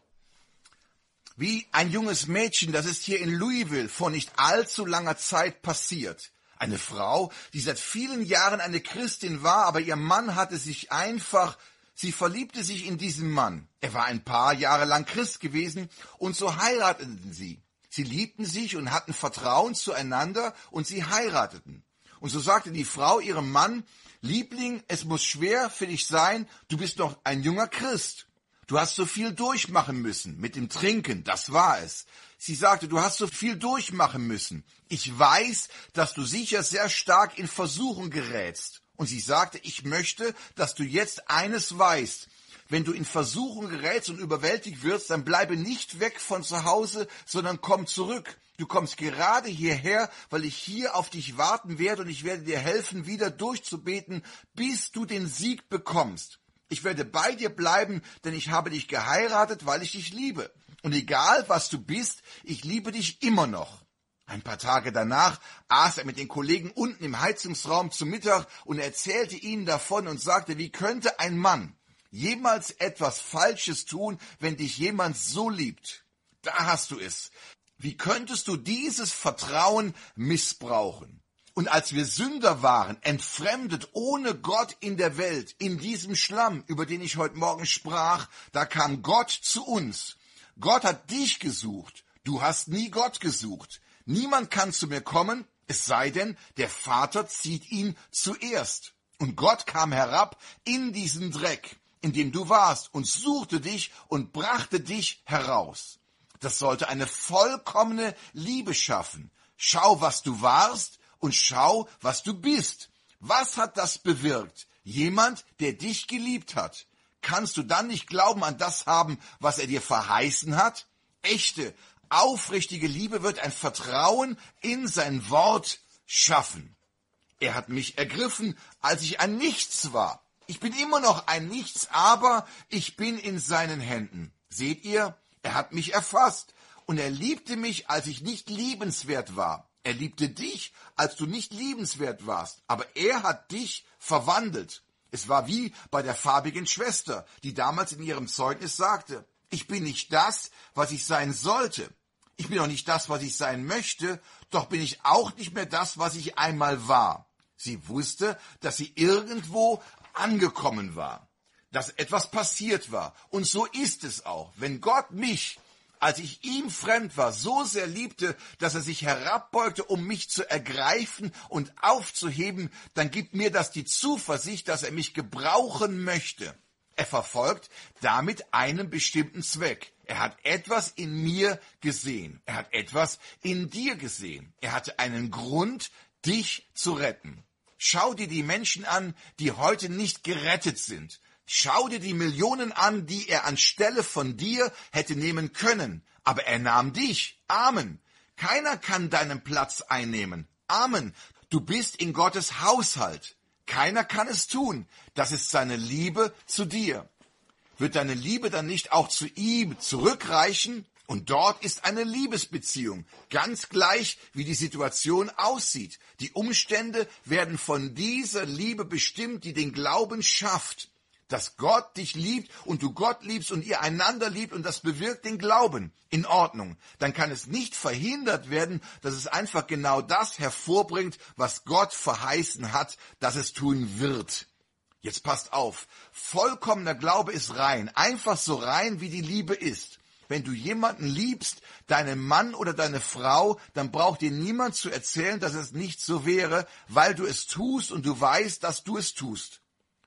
Wie ein junges Mädchen, das ist hier in Louisville vor nicht allzu langer Zeit passiert. Eine Frau, die seit vielen Jahren eine Christin war, aber ihr Mann hatte sich einfach, sie verliebte sich in diesen Mann. Er war ein paar Jahre lang Christ gewesen und so heirateten sie. Sie liebten sich und hatten Vertrauen zueinander und sie heirateten. Und so sagte die Frau ihrem Mann, Liebling, es muss schwer für dich sein, du bist noch ein junger Christ. Du hast so viel durchmachen müssen mit dem Trinken, das war es. Sie sagte, du hast so viel durchmachen müssen. Ich weiß, dass du sicher sehr stark in Versuchung gerätst. Und sie sagte, ich möchte, dass du jetzt eines weißt. Wenn du in Versuchung gerätst und überwältigt wirst, dann bleibe nicht weg von zu Hause, sondern komm zurück. Du kommst gerade hierher, weil ich hier auf dich warten werde und ich werde dir helfen, wieder durchzubeten, bis du den Sieg bekommst. Ich werde bei dir bleiben, denn ich habe dich geheiratet, weil ich dich liebe. Und egal, was du bist, ich liebe dich immer noch. Ein paar Tage danach aß er mit den Kollegen unten im Heizungsraum zu Mittag und erzählte ihnen davon und sagte, wie könnte ein Mann jemals etwas Falsches tun, wenn dich jemand so liebt? Da hast du es. Wie könntest du dieses Vertrauen missbrauchen? Und als wir Sünder waren, entfremdet ohne Gott in der Welt, in diesem Schlamm, über den ich heute Morgen sprach, da kam Gott zu uns. Gott hat dich gesucht. Du hast nie Gott gesucht. Niemand kann zu mir kommen, es sei denn, der Vater zieht ihn zuerst. Und Gott kam herab in diesen Dreck, in dem du warst, und suchte dich und brachte dich heraus. Das sollte eine vollkommene Liebe schaffen. Schau, was du warst, und schau, was du bist. Was hat das bewirkt? Jemand, der dich geliebt hat. Kannst du dann nicht Glauben an das haben, was er dir verheißen hat? Echte, aufrichtige Liebe wird ein Vertrauen in sein Wort schaffen. Er hat mich ergriffen, als ich ein Nichts war. Ich bin immer noch ein Nichts, aber ich bin in seinen Händen. Seht ihr? Er hat mich erfasst. Und er liebte mich, als ich nicht liebenswert war. Er liebte dich, als du nicht liebenswert warst, aber er hat dich verwandelt. Es war wie bei der farbigen Schwester, die damals in ihrem Zeugnis sagte, ich bin nicht das, was ich sein sollte. Ich bin auch nicht das, was ich sein möchte, doch bin ich auch nicht mehr das, was ich einmal war. Sie wusste, dass sie irgendwo angekommen war, dass etwas passiert war. Und so ist es auch, wenn Gott mich, als ich ihm fremd war, so sehr liebte, dass er sich herabbeugte, um mich zu ergreifen und aufzuheben, dann gibt mir das die Zuversicht, dass er mich gebrauchen möchte. Er verfolgt damit einen bestimmten Zweck. Er hat etwas in mir gesehen. Er hat etwas in dir gesehen. Er hatte einen Grund, dich zu retten. Schau dir die Menschen an, die heute nicht gerettet sind. Schau dir die Millionen an, die er anstelle von dir hätte nehmen können. Aber er nahm dich. Amen. Keiner kann deinen Platz einnehmen. Amen. Du bist in Gottes Haushalt. Keiner kann es tun. Das ist seine Liebe zu dir. Wird deine Liebe dann nicht auch zu ihm zurückreichen? Und dort ist eine Liebesbeziehung, ganz gleich, wie die Situation aussieht. Die Umstände werden von dieser Liebe bestimmt, die den Glauben schafft. Dass Gott dich liebt und du Gott liebst und ihr einander liebt und das bewirkt den Glauben. In Ordnung. Dann kann es nicht verhindert werden, dass es einfach genau das hervorbringt, was Gott verheißen hat, dass es tun wird. Jetzt passt auf. Vollkommener Glaube ist rein. Einfach so rein, wie die Liebe ist. Wenn du jemanden liebst, deinen Mann oder deine Frau, dann braucht dir niemand zu erzählen, dass es nicht so wäre, weil du es tust und du weißt, dass du es tust.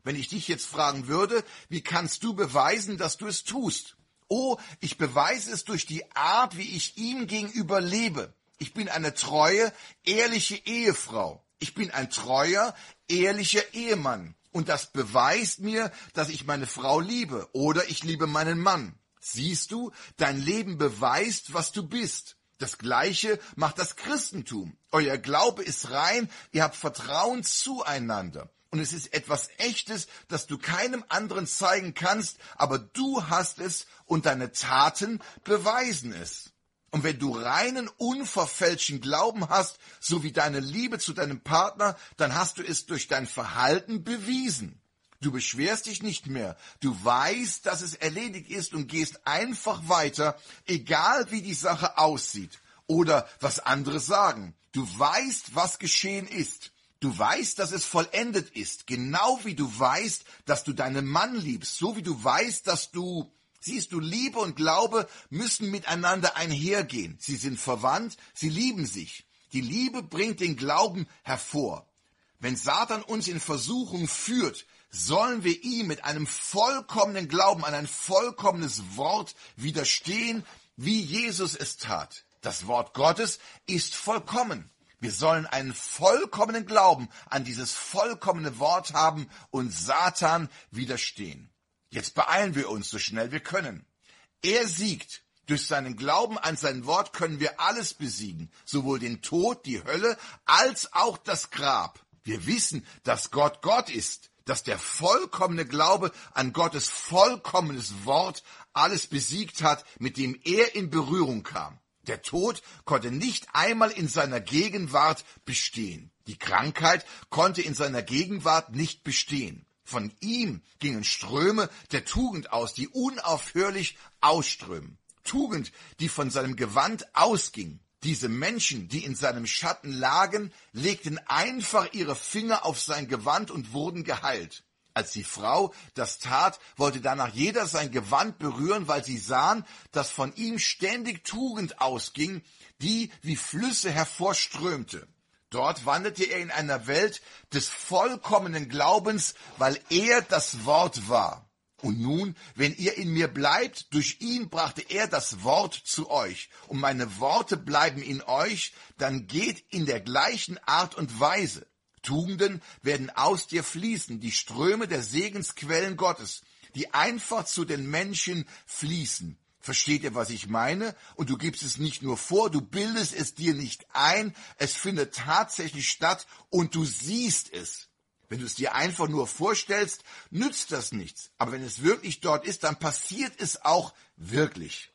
Wenn ich dich jetzt fragen würde, wie kannst du beweisen, dass du es tust? Oh, ich beweise es durch die Art, wie ich ihm gegenüber lebe. Ich bin eine treue, ehrliche Ehefrau. Ich bin ein treuer, ehrlicher Ehemann. Und das beweist mir, dass ich meine Frau liebe oder ich liebe meinen Mann. Siehst du, dein Leben beweist, was du bist. Das Gleiche macht das Christentum. Euer Glaube ist rein, ihr habt Vertrauen zueinander. Und es ist etwas Echtes, das du keinem anderen zeigen kannst, aber du hast es und deine Taten beweisen es. Und wenn du reinen, unverfälschten Glauben hast, so wie deine Liebe zu deinem Partner, dann hast du es durch dein Verhalten bewiesen. Du beschwerst dich nicht mehr. Du weißt, dass es erledigt ist und gehst einfach weiter, egal wie die Sache aussieht oder was andere sagen. Du weißt, was geschehen ist. Du weißt, dass es vollendet ist, genau wie du weißt, dass du deinen Mann liebst, so wie du weißt, dass du... Siehst du, Liebe und Glaube müssen miteinander einhergehen. Sie sind verwandt, sie lieben sich. Die Liebe bringt den Glauben hervor. Wenn Satan uns in Versuchung führt, sollen wir ihm mit einem vollkommenen Glauben an ein vollkommenes Wort widerstehen, wie Jesus es tat. Das Wort Gottes ist vollkommen. Wir sollen einen vollkommenen Glauben an dieses vollkommene Wort haben und Satan widerstehen. Jetzt beeilen wir uns so schnell wir können. Er siegt. Durch seinen Glauben an sein Wort können wir alles besiegen, sowohl den Tod, die Hölle, als auch das Grab. Wir wissen, dass Gott Gott ist, dass der vollkommene Glaube an Gottes vollkommenes Wort alles besiegt hat, mit dem er in Berührung kam. Der Tod konnte nicht einmal in seiner Gegenwart bestehen. Die Krankheit konnte in seiner Gegenwart nicht bestehen. Von ihm gingen Ströme der Tugend aus, die unaufhörlich ausströmen. Tugend, die von seinem Gewand ausging. Diese Menschen, die in seinem Schatten lagen, legten einfach ihre Finger auf sein Gewand und wurden geheilt. Als die Frau das tat, wollte danach jeder sein Gewand berühren, weil sie sahen, dass von ihm ständig Tugend ausging, die wie Flüsse hervorströmte. Dort wanderte er in einer Welt des vollkommenen Glaubens, weil er das Wort war. Und nun, wenn ihr in mir bleibt, durch ihn brachte er das Wort zu euch. Und meine Worte bleiben in euch, dann geht in der gleichen Art und Weise. Tugenden werden aus dir fließen, die Ströme der Segensquellen Gottes, die einfach zu den Menschen fließen. Versteht ihr, was ich meine? Und du gibst es nicht nur vor, du bildest es dir nicht ein, es findet tatsächlich statt und du siehst es. Wenn du es dir einfach nur vorstellst, nützt das nichts. Aber wenn es wirklich dort ist, dann passiert es auch wirklich.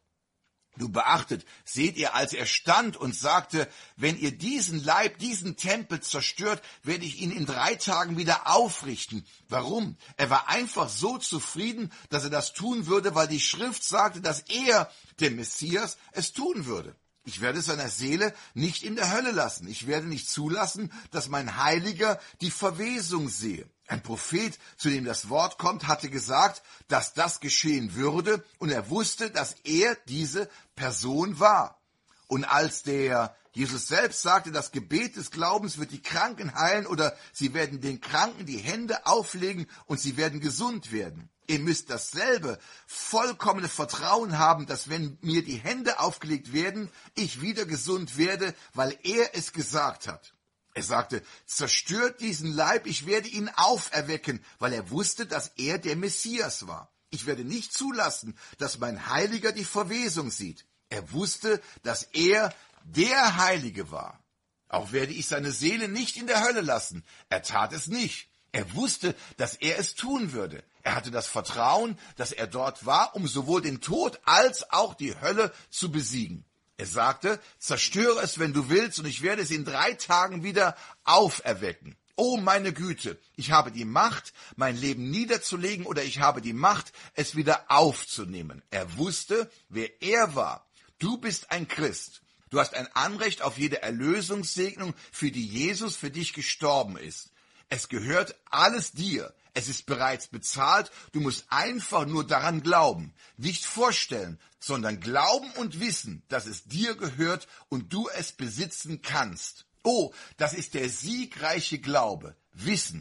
Du beachtet, seht ihr, als er stand und sagte, wenn ihr diesen Leib, diesen Tempel zerstört, werde ich ihn in drei Tagen wieder aufrichten. Warum? Er war einfach so zufrieden, dass er das tun würde, weil die Schrift sagte, dass er, der Messias, es tun würde. Ich werde seiner Seele nicht in der Hölle lassen. Ich werde nicht zulassen, dass mein Heiliger die Verwesung sehe. Ein Prophet, zu dem das Wort kommt, hatte gesagt, dass das geschehen würde, und er wusste, dass er diese Person war. Und als der Jesus selbst sagte, das Gebet des Glaubens wird die Kranken heilen oder sie werden den Kranken die Hände auflegen und sie werden gesund werden. Ihr müsst dasselbe vollkommene Vertrauen haben, dass wenn mir die Hände aufgelegt werden, ich wieder gesund werde, weil er es gesagt hat. Er sagte, zerstört diesen Leib, ich werde ihn auferwecken, weil er wusste, dass er der Messias war. Ich werde nicht zulassen, dass mein Heiliger die Verwesung sieht. Er wusste, dass er der Heilige war. Auch werde ich seine Seele nicht in der Hölle lassen. Er tat es nicht. Er wusste, dass er es tun würde. Er hatte das Vertrauen, dass er dort war, um sowohl den Tod als auch die Hölle zu besiegen. Er sagte, zerstöre es, wenn du willst, und ich werde es in drei Tagen wieder auferwecken. Oh, meine Güte, ich habe die Macht, mein Leben niederzulegen, oder ich habe die Macht, es wieder aufzunehmen. Er wusste, wer er war. Du bist ein Christ. Du hast ein Anrecht auf jede Erlösungssegnung, für die Jesus für dich gestorben ist. Es gehört alles dir. Es ist bereits bezahlt, du musst einfach nur daran glauben. Nicht vorstellen, sondern glauben und wissen, dass es dir gehört und du es besitzen kannst. Oh, das ist der siegreiche Glaube. Wissen.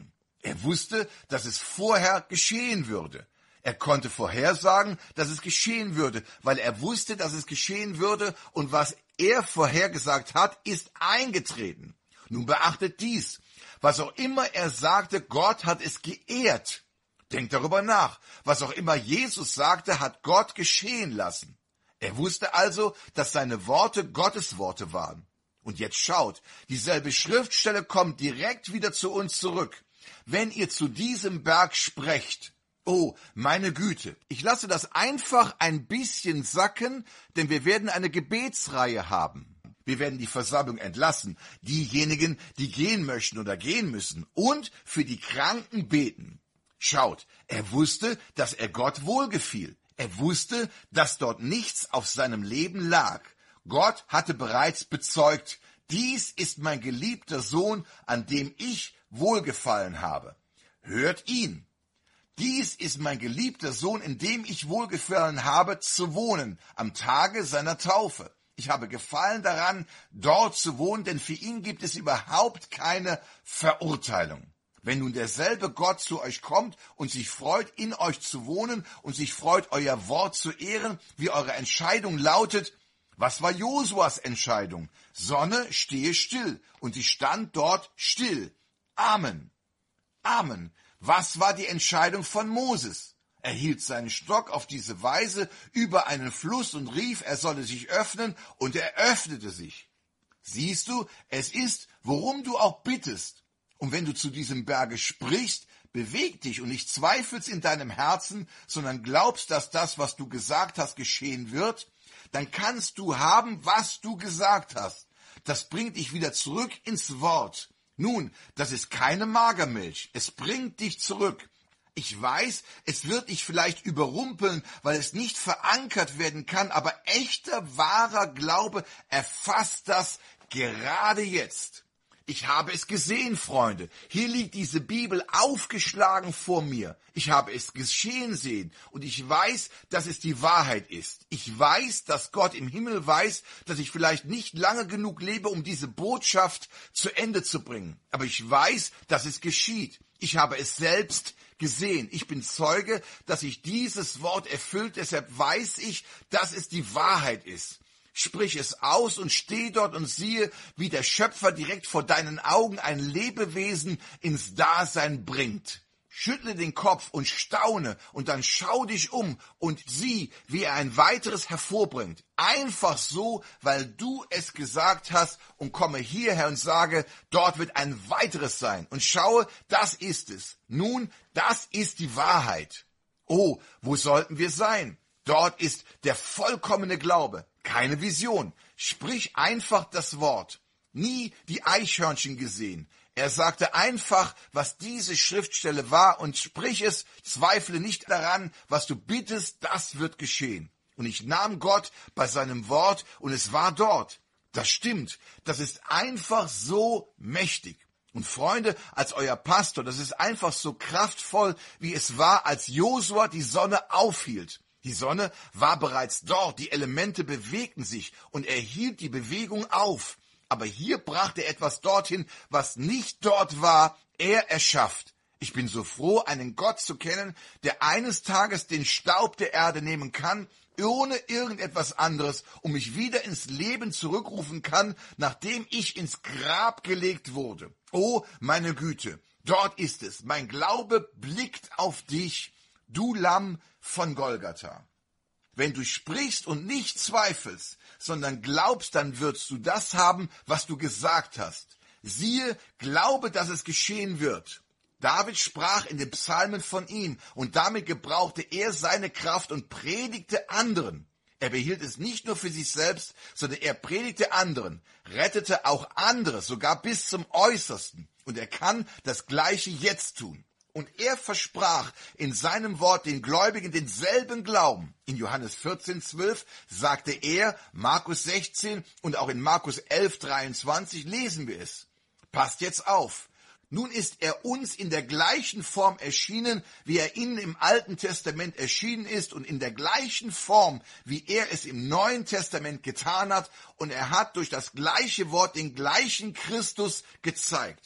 Er wusste, dass es vorher geschehen würde. Er konnte vorhersagen, dass es geschehen würde, weil er wusste, dass es geschehen würde, und was er vorhergesagt hat, ist eingetreten. Nun beachtet dies: Was auch immer er sagte, Gott hat es geehrt. Denkt darüber nach. Was auch immer Jesus sagte, hat Gott geschehen lassen. Er wusste also, dass seine Worte Gottes Worte waren. Und jetzt schaut, dieselbe Schriftstelle kommt direkt wieder zu uns zurück. Wenn ihr zu diesem Berg sprecht, oh, meine Güte, ich lasse das einfach ein bisschen sacken, denn wir werden eine Gebetsreihe haben. Wir werden die Versammlung entlassen, diejenigen, die gehen möchten oder gehen müssen, und für die Kranken beten. Schaut, er wusste, dass er Gott wohlgefiel. Er wusste, dass dort nichts auf seinem Leben lag. Gott hatte bereits bezeugt: Dies ist mein geliebter Sohn, an dem ich wohlgefallen habe. Hört ihn. Dies ist mein geliebter Sohn, in dem ich wohlgefallen habe, zu wohnen, am Tage seiner Taufe. Ich habe Gefallen daran, dort zu wohnen, denn für ihn gibt es überhaupt keine Verurteilung. Wenn nun derselbe Gott zu euch kommt und sich freut, in euch zu wohnen, und sich freut, euer Wort zu ehren, wie eure Entscheidung lautet: Was war Josuas Entscheidung? Sonne, stehe still. Und sie stand dort still. Amen. Amen. Was war die Entscheidung von Moses? Er hielt seinen Stock auf diese Weise über einen Fluss und rief, er solle sich öffnen, und er öffnete sich. Siehst du, es ist, worum du auch bittest. Und wenn du zu diesem Berge sprichst, beweg dich und nicht zweifelst in deinem Herzen, sondern glaubst, dass das, was du gesagt hast, geschehen wird, dann kannst du haben, was du gesagt hast. Das bringt dich wieder zurück ins Wort. Nun, das ist keine Magermilch. Es bringt dich zurück. Ich weiß, es wird dich vielleicht überrumpeln, weil es nicht verankert werden kann, aber echter, wahrer Glaube erfasst das gerade jetzt. Ich habe es gesehen, Freunde. Hier liegt diese Bibel aufgeschlagen vor mir. Ich habe es geschehen sehen, und ich weiß, dass es die Wahrheit ist. Ich weiß, dass Gott im Himmel weiß, dass ich vielleicht nicht lange genug lebe, um diese Botschaft zu Ende zu bringen. Aber ich weiß, dass es geschieht. Ich habe es selbst gesehen. Ich bin Zeuge, dass sich dieses Wort erfüllt. Deshalb weiß ich, dass es die Wahrheit ist. Sprich es aus und steh dort und siehe, wie der Schöpfer direkt vor deinen Augen ein Lebewesen ins Dasein bringt. Schüttle den Kopf und staune, und dann schau dich um und sieh, wie er ein weiteres hervorbringt. Einfach so, weil du es gesagt hast, und komme hierher und sage, dort wird ein weiteres sein. Und schaue, das ist es. Nun, das ist die Wahrheit. Oh, wo sollten wir sein? Dort ist der vollkommene Glaube. Keine Vision. Sprich einfach das Wort. Nie die Eichhörnchen gesehen. Er sagte einfach, was diese Schriftstelle war, und sprich es, zweifle nicht daran, was du bittest, das wird geschehen. Und ich nahm Gott bei seinem Wort, und es war dort. Das stimmt. Das ist einfach so mächtig. Und Freunde, als euer Pastor, das ist einfach so kraftvoll, wie es war, als Josua die Sonne aufhielt. Die Sonne war bereits dort, die Elemente bewegten sich, und er hielt die Bewegung auf. Aber hier brachte er etwas dorthin, was nicht dort war. Er erschafft. Ich bin so froh, einen Gott zu kennen, der eines Tages den Staub der Erde nehmen kann, ohne irgendetwas anderes, und mich wieder ins Leben zurückrufen kann, nachdem ich ins Grab gelegt wurde. Oh, meine Güte, dort ist es. Mein Glaube blickt auf dich, du Lamm von Golgatha. Wenn du sprichst und nicht zweifelst, sondern glaubst, dann wirst du das haben, was du gesagt hast. Siehe, glaube, dass es geschehen wird. David sprach in den Psalmen von ihm, und damit gebrauchte er seine Kraft und predigte anderen. Er behielt es nicht nur für sich selbst, sondern er predigte anderen, rettete auch andere, sogar bis zum Äußersten. Und er kann das Gleiche jetzt tun. Und er versprach in seinem Wort den Gläubigen denselben Glauben. In Johannes vierzehn, zwölf sagte er, Markus sechzehn und auch in Markus elf, dreiundzwanzig lesen wir es. Passt jetzt auf. Nun ist er uns in der gleichen Form erschienen, wie er ihnen im Alten Testament erschienen ist, und in der gleichen Form, wie er es im Neuen Testament getan hat. Und er hat durch das gleiche Wort den gleichen Christus gezeigt.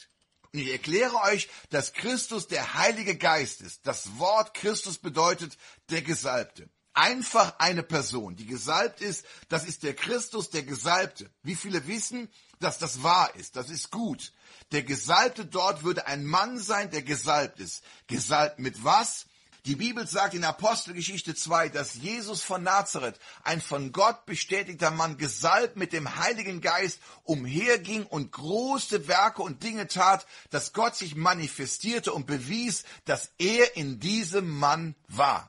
Und ich erkläre euch, dass Christus der Heilige Geist ist. Das Wort Christus bedeutet der Gesalbte. Einfach eine Person, die gesalbt ist, das ist der Christus, der Gesalbte. Wie viele wissen, dass das wahr ist? Das ist gut. Der Gesalbte dort würde ein Mann sein, der gesalbt ist. Gesalbt mit was? Die Bibel sagt in Apostelgeschichte zwei, dass Jesus von Nazareth, ein von Gott bestätigter Mann, gesalbt mit dem Heiligen Geist, umherging und große Werke und Dinge tat, dass Gott sich manifestierte und bewies, dass er in diesem Mann war.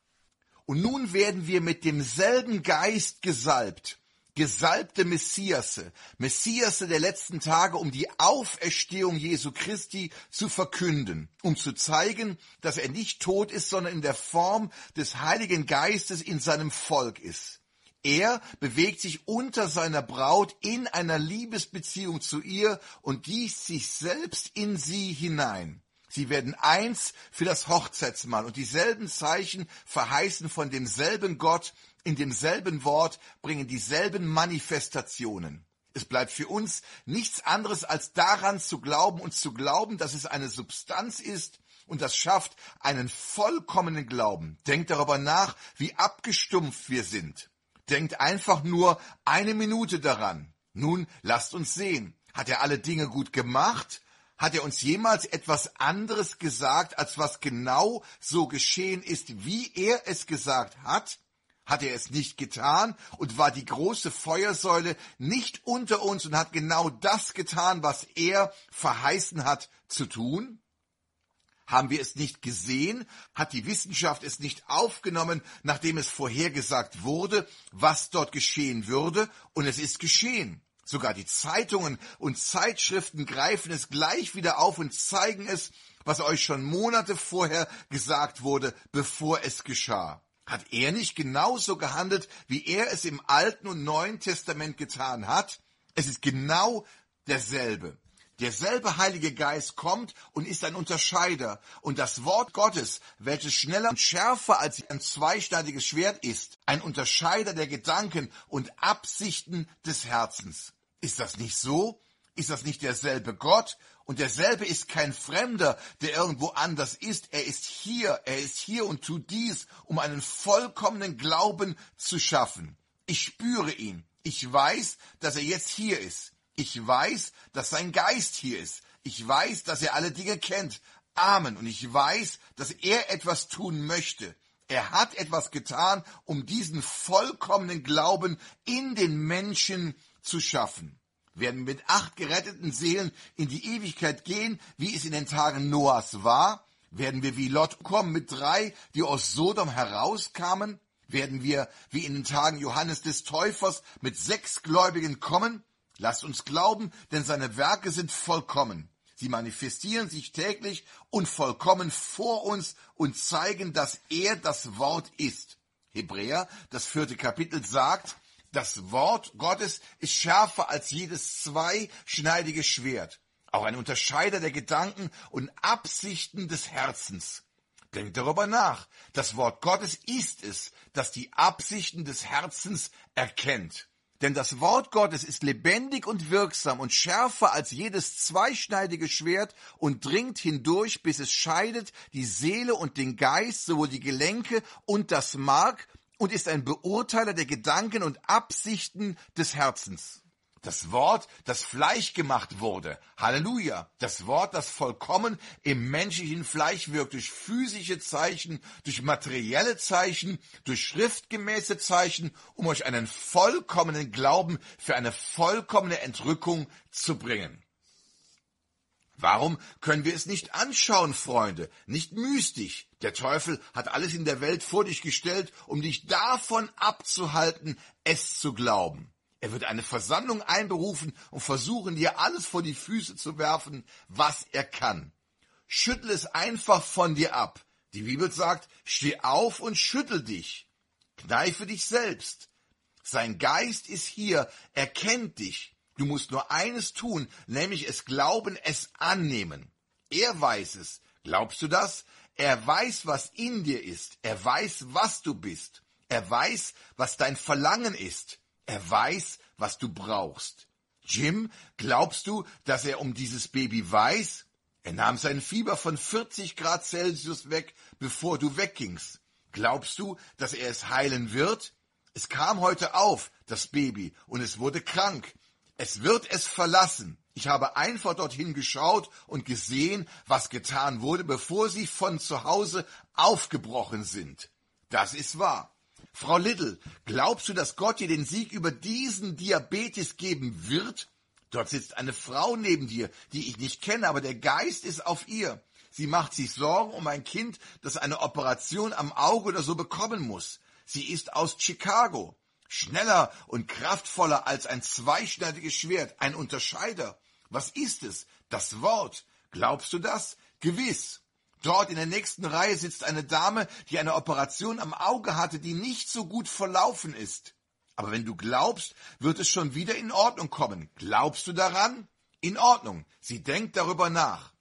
Und nun werden wir mit demselben Geist gesalbt, gesalbte Messiasse, Messiasse der letzten Tage, um die Auferstehung Jesu Christi zu verkünden, um zu zeigen, dass er nicht tot ist, sondern in der Form des Heiligen Geistes in seinem Volk ist. Er bewegt sich unter seiner Braut in einer Liebesbeziehung zu ihr und gießt sich selbst in sie hinein. Sie werden eins für das Hochzeitsmahl und dieselben Zeichen verheißen von demselben Gott, in demselben Wort bringen dieselben Manifestationen. Es bleibt für uns nichts anderes, als daran zu glauben und zu glauben, dass es eine Substanz ist und das schafft einen vollkommenen Glauben. Denkt darüber nach, wie abgestumpft wir sind. Denkt einfach nur eine Minute daran. Nun lasst uns sehen. Hat er alle Dinge gut gemacht? Hat er uns jemals etwas anderes gesagt, als was genau so geschehen ist, wie er es gesagt hat? Hat er es nicht getan und war die große Feuersäule nicht unter uns und hat genau das getan, was er verheißen hat zu tun? Haben wir es nicht gesehen? Hat die Wissenschaft es nicht aufgenommen, nachdem es vorhergesagt wurde, was dort geschehen würde? Und es ist geschehen. Sogar die Zeitungen und Zeitschriften greifen es gleich wieder auf und zeigen es, was euch schon Monate vorher gesagt wurde, bevor es geschah. Hat er nicht genauso gehandelt, wie er es im Alten und Neuen Testament getan hat? Es ist genau derselbe. Derselbe Heilige Geist kommt und ist ein Unterscheider. Und das Wort Gottes, welches schneller und schärfer als ein zweischneidiges Schwert ist, ein Unterscheider der Gedanken und Absichten des Herzens. Ist das nicht so? Ist das nicht derselbe Gott? Und derselbe ist kein Fremder, der irgendwo anders ist. Er ist hier, er ist hier und tut dies, um einen vollkommenen Glauben zu schaffen. Ich spüre ihn. Ich weiß, dass er jetzt hier ist. Ich weiß, dass sein Geist hier ist. Ich weiß, dass er alle Dinge kennt. Amen. Und ich weiß, dass er etwas tun möchte. Er hat etwas getan, um diesen vollkommenen Glauben in den Menschen zu schaffen. Werden wir mit acht geretteten Seelen in die Ewigkeit gehen, wie es in den Tagen Noahs war? Werden wir wie Lot kommen mit drei, die aus Sodom herauskamen? Werden wir wie in den Tagen Johannes des Täufers mit sechs Gläubigen kommen? Lasst uns glauben, denn seine Werke sind vollkommen. Sie manifestieren sich täglich und vollkommen vor uns und zeigen, dass er das Wort ist. Hebräer, das vierte Kapitel, sagt, das Wort Gottes ist schärfer als jedes zweischneidige Schwert, auch ein Unterscheider der Gedanken und Absichten des Herzens. Denkt darüber nach. Das Wort Gottes ist es, das die Absichten des Herzens erkennt. Denn das Wort Gottes ist lebendig und wirksam und schärfer als jedes zweischneidige Schwert und dringt hindurch, bis es scheidet die Seele und den Geist, sowohl die Gelenke und das Mark, und ist ein Beurteiler der Gedanken und Absichten des Herzens. Das Wort, das Fleisch gemacht wurde. Halleluja. Das Wort, das vollkommen im menschlichen Fleisch wirkt, durch physische Zeichen, durch materielle Zeichen, durch schriftgemäße Zeichen, um euch einen vollkommenen Glauben für eine vollkommene Entrückung zu bringen. Warum können wir es nicht anschauen, Freunde? Nicht mystisch. Der Teufel hat alles in der Welt vor dich gestellt, um dich davon abzuhalten, es zu glauben. Er wird eine Versammlung einberufen und versuchen, dir alles vor die Füße zu werfen, was er kann. Schüttel es einfach von dir ab. Die Bibel sagt, steh auf und schüttel dich. Kneife dich selbst. Sein Geist ist hier, er kennt dich. Du musst nur eines tun, nämlich es glauben, es annehmen. Er weiß es. Glaubst du das? Er weiß, was in dir ist. Er weiß, was du bist. Er weiß, was dein Verlangen ist. Er weiß, was du brauchst. Jim, glaubst du, dass er um dieses Baby weiß? Er nahm sein Fieber von vierzig Grad Celsius weg, bevor du weggingst. Glaubst du, dass er es heilen wird? Es kam heute auf, das Baby, und es wurde krank. Es wird es verlassen. Ich habe einfach dorthin geschaut und gesehen, was getan wurde, bevor sie von zu Hause aufgebrochen sind. Das ist wahr. Frau Little, glaubst du, dass Gott dir den Sieg über diesen Diabetes geben wird? Dort sitzt eine Frau neben dir, die ich nicht kenne, aber der Geist ist auf ihr. Sie macht sich Sorgen um ein Kind, das eine Operation am Auge oder so bekommen muss. Sie ist aus Chicago. Schneller und kraftvoller als ein zweischneidiges Schwert, ein Unterscheider. Was ist es? Das Wort. Glaubst du das? Gewiss. Dort in der nächsten Reihe sitzt eine Dame, die eine Operation am Auge hatte, die nicht so gut verlaufen ist. Aber wenn du glaubst, wird es schon wieder in Ordnung kommen. Glaubst du daran? In Ordnung. Sie denkt darüber nach.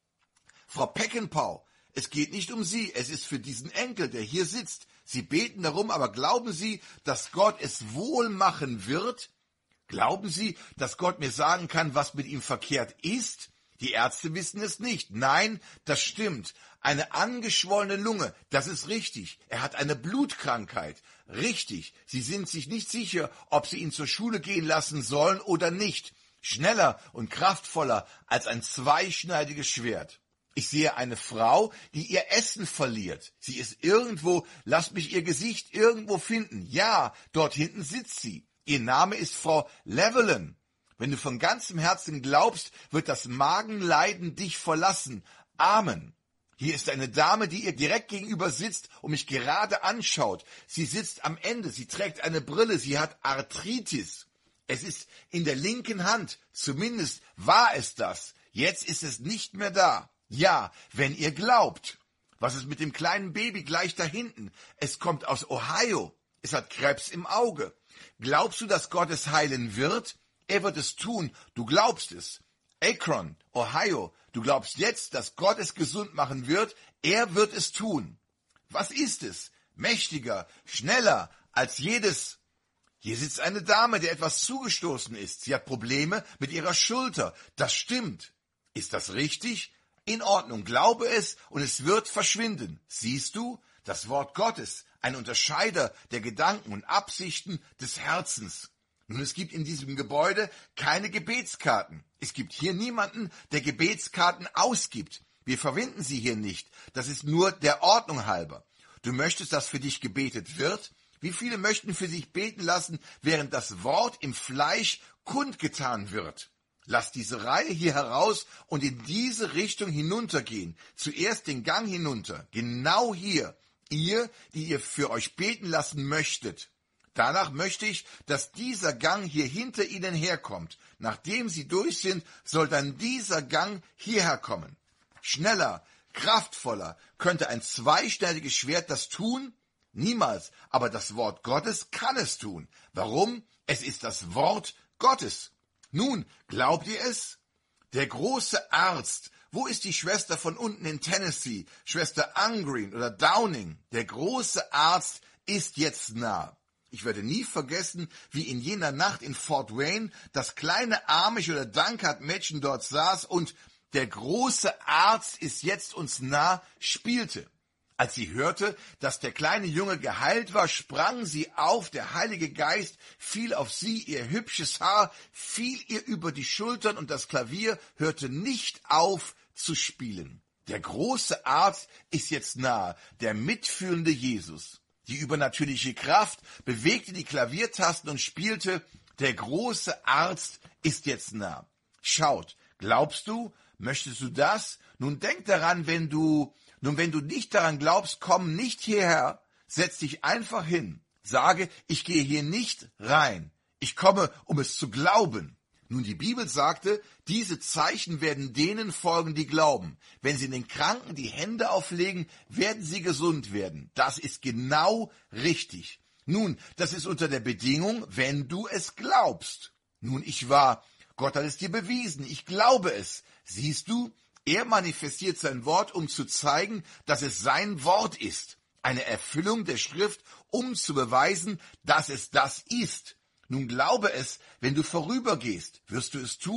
Frau Peckenpau, es geht nicht um Sie, es ist für diesen Enkel, der hier sitzt. Sie beten darum, aber glauben Sie, dass Gott es wohl machen wird? Glauben Sie, dass Gott mir sagen kann, was mit ihm verkehrt ist? Die Ärzte wissen es nicht. Nein, das stimmt. Eine angeschwollene Lunge, das ist richtig. Er hat eine Blutkrankheit. Richtig. Sie sind sich nicht sicher, ob Sie ihn zur Schule gehen lassen sollen oder nicht. Schneller und kraftvoller als ein zweischneidiges Schwert. Ich sehe eine Frau, die ihr Essen verliert. Sie ist irgendwo, lasst mich ihr Gesicht irgendwo finden. Ja, dort hinten sitzt sie. Ihr Name ist Frau Levelin. Wenn du von ganzem Herzen glaubst, wird das Magenleiden dich verlassen. Amen. Hier ist eine Dame, die ihr direkt gegenüber sitzt und mich gerade anschaut. Sie sitzt am Ende, sie trägt eine Brille, sie hat Arthritis. Es ist in der linken Hand, zumindest war es das. Jetzt ist es nicht mehr da. Ja, wenn ihr glaubt. Was ist mit dem kleinen Baby gleich da hinten? Es kommt aus Ohio. Es hat Krebs im Auge. Glaubst du, dass Gott es heilen wird? Er wird es tun. Du glaubst es. Akron, Ohio. Du glaubst jetzt, dass Gott es gesund machen wird. Er wird es tun. Was ist es? Mächtiger, schneller als jedes. Hier sitzt eine Dame, der etwas zugestoßen ist. Sie hat Probleme mit ihrer Schulter. Das stimmt. Ist das richtig? In Ordnung, glaube es und es wird verschwinden. Siehst du, das Wort Gottes, ein Unterscheider der Gedanken und Absichten des Herzens. Nun, es gibt in diesem Gebäude keine Gebetskarten. Es gibt hier niemanden, der Gebetskarten ausgibt. Wir verwenden sie hier nicht. Das ist nur der Ordnung halber. Du möchtest, dass für dich gebetet wird? Wie viele möchten für sich beten lassen, während das Wort im Fleisch kundgetan wird? Lass diese Reihe hier heraus und in diese Richtung hinuntergehen. Zuerst den Gang hinunter, genau hier. Ihr, die ihr für euch beten lassen möchtet. Danach möchte ich, dass dieser Gang hier hinter ihnen herkommt. Nachdem sie durch sind, soll dann dieser Gang hierher kommen. Schneller, kraftvoller. Könnte ein zweischneidiges Schwert das tun? Niemals. Aber das Wort Gottes kann es tun. Warum? Es ist das Wort Gottes. Nun, glaubt ihr es? Der große Arzt. Wo ist die Schwester von unten in Tennessee? Schwester Ungreen oder Downing? Der große Arzt ist jetzt nah. Ich werde nie vergessen, wie in jener Nacht in Fort Wayne das kleine Amish- oder Dankard-Mädchen dort saß und der große Arzt ist jetzt uns nah spielte. Als sie hörte, dass der kleine Junge geheilt war, sprang sie auf, der Heilige Geist fiel auf sie, ihr hübsches Haar fiel ihr über die Schultern und das Klavier hörte nicht auf zu spielen. Der große Arzt ist jetzt nahe, der mitfühlende Jesus. Die übernatürliche Kraft bewegte die Klaviertasten und spielte, der große Arzt ist jetzt nah. Schaut, glaubst du, möchtest du das? Nun denk daran, wenn du, nun wenn du nicht daran glaubst, komm nicht hierher, setz dich einfach hin. Sage, ich gehe hier nicht rein. Ich komme, um es zu glauben. Nun, die Bibel sagte, diese Zeichen werden denen folgen, die glauben. Wenn sie den Kranken die Hände auflegen, werden sie gesund werden. Das ist genau richtig. Nun, das ist unter der Bedingung, wenn du es glaubst. Nun, ich war, Gott hat es dir bewiesen, ich glaube es. Siehst du, er manifestiert sein Wort, um zu zeigen, dass es sein Wort ist. Eine Erfüllung der Schrift, um zu beweisen, dass es das ist. Nun glaube es, wenn du vorübergehst, wirst du es tun?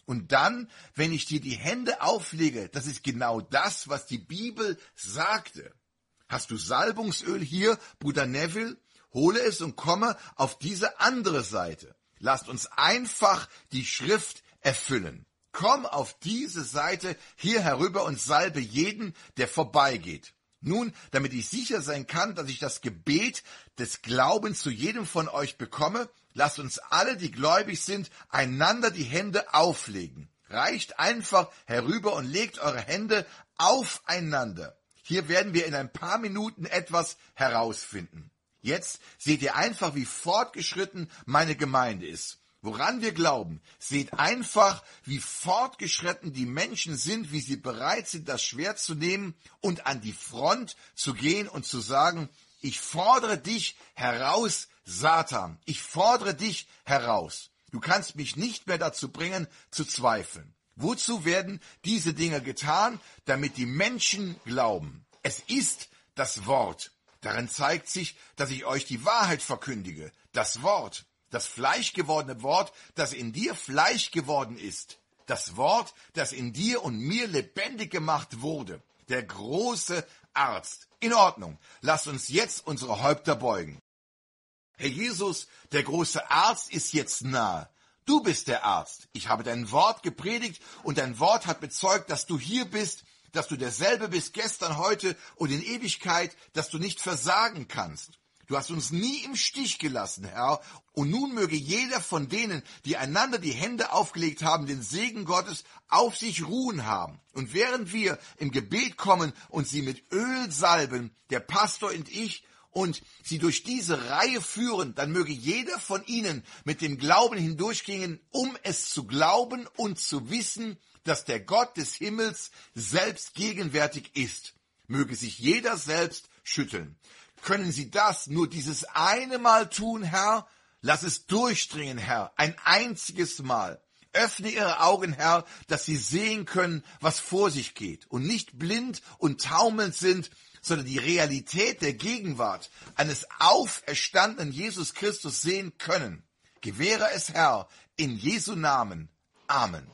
Und dann, wenn ich dir die Hände auflege, das ist genau das, was die Bibel sagte. Hast du Salbungsöl hier, Bruder Neville? Hole es und komme auf diese andere Seite. Lasst uns einfach die Schrift erfüllen. Komm auf diese Seite hier herüber und salbe jeden, der vorbeigeht. Nun, damit ich sicher sein kann, dass ich das Gebet des Glaubens zu jedem von euch bekomme, lasst uns alle, die gläubig sind, einander die Hände auflegen. Reicht einfach herüber und legt eure Hände aufeinander. Hier werden wir in ein paar Minuten etwas herausfinden. Jetzt seht ihr einfach, wie fortgeschritten meine Gemeinde ist. Woran wir glauben, seht einfach, wie fortgeschritten die Menschen sind, wie sie bereit sind, das Schwert zu nehmen und an die Front zu gehen und zu sagen, ich fordere dich heraus, Satan, ich fordere dich heraus. Du kannst mich nicht mehr dazu bringen, zu zweifeln. Wozu werden diese Dinge getan? Damit die Menschen glauben. Es ist das Wort. Darin zeigt sich, dass ich euch die Wahrheit verkündige. Das Wort. Das fleischgewordene Wort, das in dir Fleisch geworden ist. Das Wort, das in dir und mir lebendig gemacht wurde. Der große Arzt. In Ordnung. Lasst uns jetzt unsere Häupter beugen. Herr Jesus, der große Arzt ist jetzt nahe. Du bist der Arzt. Ich habe dein Wort gepredigt und dein Wort hat bezeugt, dass du hier bist, dass du derselbe bist gestern, heute und in Ewigkeit, dass du nicht versagen kannst. Du hast uns nie im Stich gelassen, Herr, und nun möge jeder von denen, die einander die Hände aufgelegt haben, den Segen Gottes auf sich ruhen haben. Und während wir im Gebet kommen und sie mit Öl salben, der Pastor und ich, und sie durch diese Reihe führen, dann möge jeder von ihnen mit dem Glauben hindurchgehen, um es zu glauben und zu wissen, dass der Gott des Himmels selbst gegenwärtig ist. Möge sich jeder selbst schütteln. Können Sie das nur dieses eine Mal tun, Herr? Lass es durchdringen, Herr, ein einziges Mal. Öffne Ihre Augen, Herr, dass Sie sehen können, was vor sich geht und nicht blind und taumelnd sind, sondern die Realität der Gegenwart eines auferstandenen Jesus Christus sehen können. Gewähre es, Herr, in Jesu Namen. Amen.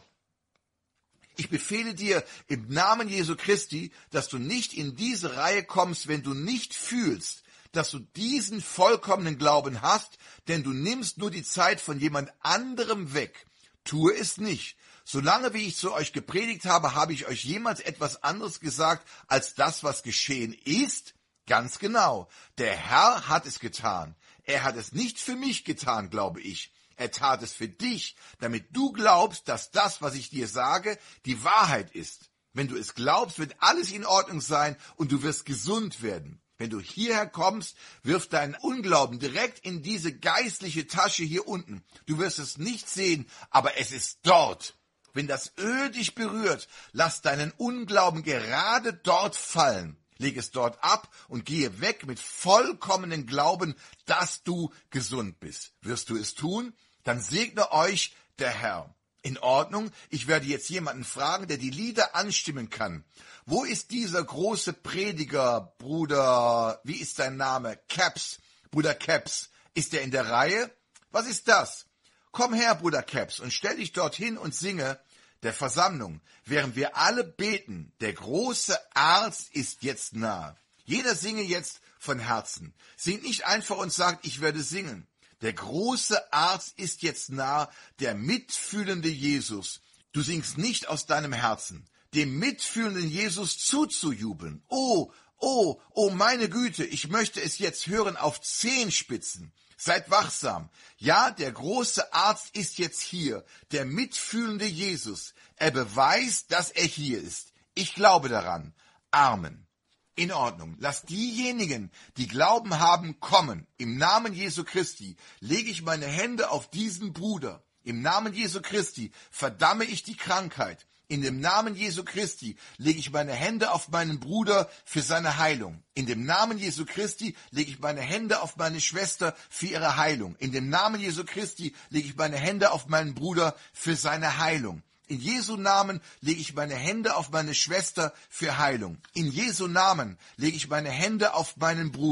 Ich befehle dir im Namen Jesu Christi, dass du nicht in diese Reihe kommst, wenn du nicht fühlst, dass du diesen vollkommenen Glauben hast, denn du nimmst nur die Zeit von jemand anderem weg. Tue es nicht. Solange wie ich zu euch gepredigt habe, habe ich euch jemals etwas anderes gesagt, als das, was geschehen ist? Ganz genau. Der Herr hat es getan. Er hat es nicht für mich getan, glaube ich. Er tat es für dich, damit du glaubst, dass das, was ich dir sage, die Wahrheit ist. Wenn du es glaubst, wird alles in Ordnung sein und du wirst gesund werden. Wenn du hierher kommst, wirf deinen Unglauben direkt in diese geistliche Tasche hier unten. Du wirst es nicht sehen, aber es ist dort. Wenn das Öl dich berührt, lass deinen Unglauben gerade dort fallen. Leg es dort ab und gehe weg mit vollkommenen Glauben, dass du gesund bist. Wirst du es tun? Dann segne euch der Herr. In Ordnung, ich werde jetzt jemanden fragen, der die Lieder anstimmen kann. Wo ist dieser große Prediger, Bruder, wie ist sein Name? Caps, Bruder Caps. Ist er in der Reihe? Was ist das? Komm her, Bruder Caps, und stell dich dorthin und singe der Versammlung, während wir alle beten. Der große Arzt ist jetzt nahe. Jeder singe jetzt von Herzen. Singt nicht einfach und sagt, ich werde singen. Der große Arzt ist jetzt nah, der mitfühlende Jesus. Du singst nicht aus deinem Herzen, dem mitfühlenden Jesus zuzujubeln. Oh, oh, oh meine Güte, ich möchte es jetzt hören auf Zehenspitzen. Seid wachsam. Ja, der große Arzt ist jetzt hier, der mitfühlende Jesus. Er beweist, dass er hier ist. Ich glaube daran. Amen. In Ordnung. Lass diejenigen, die Glauben haben, kommen. Im Namen Jesu Christi lege ich meine Hände auf diesen Bruder. Im Namen Jesu Christi verdamme ich die Krankheit. In dem Namen Jesu Christi lege ich meine Hände auf meinen Bruder für seine Heilung. In dem Namen Jesu Christi lege ich meine Hände auf meine Schwester für ihre Heilung. In dem Namen Jesu Christi lege ich meine Hände auf meinen Bruder für seine Heilung. In Jesu Namen lege ich meine Hände auf meine Schwester für Heilung. In Jesu Namen lege ich meine Hände auf meinen Bruder.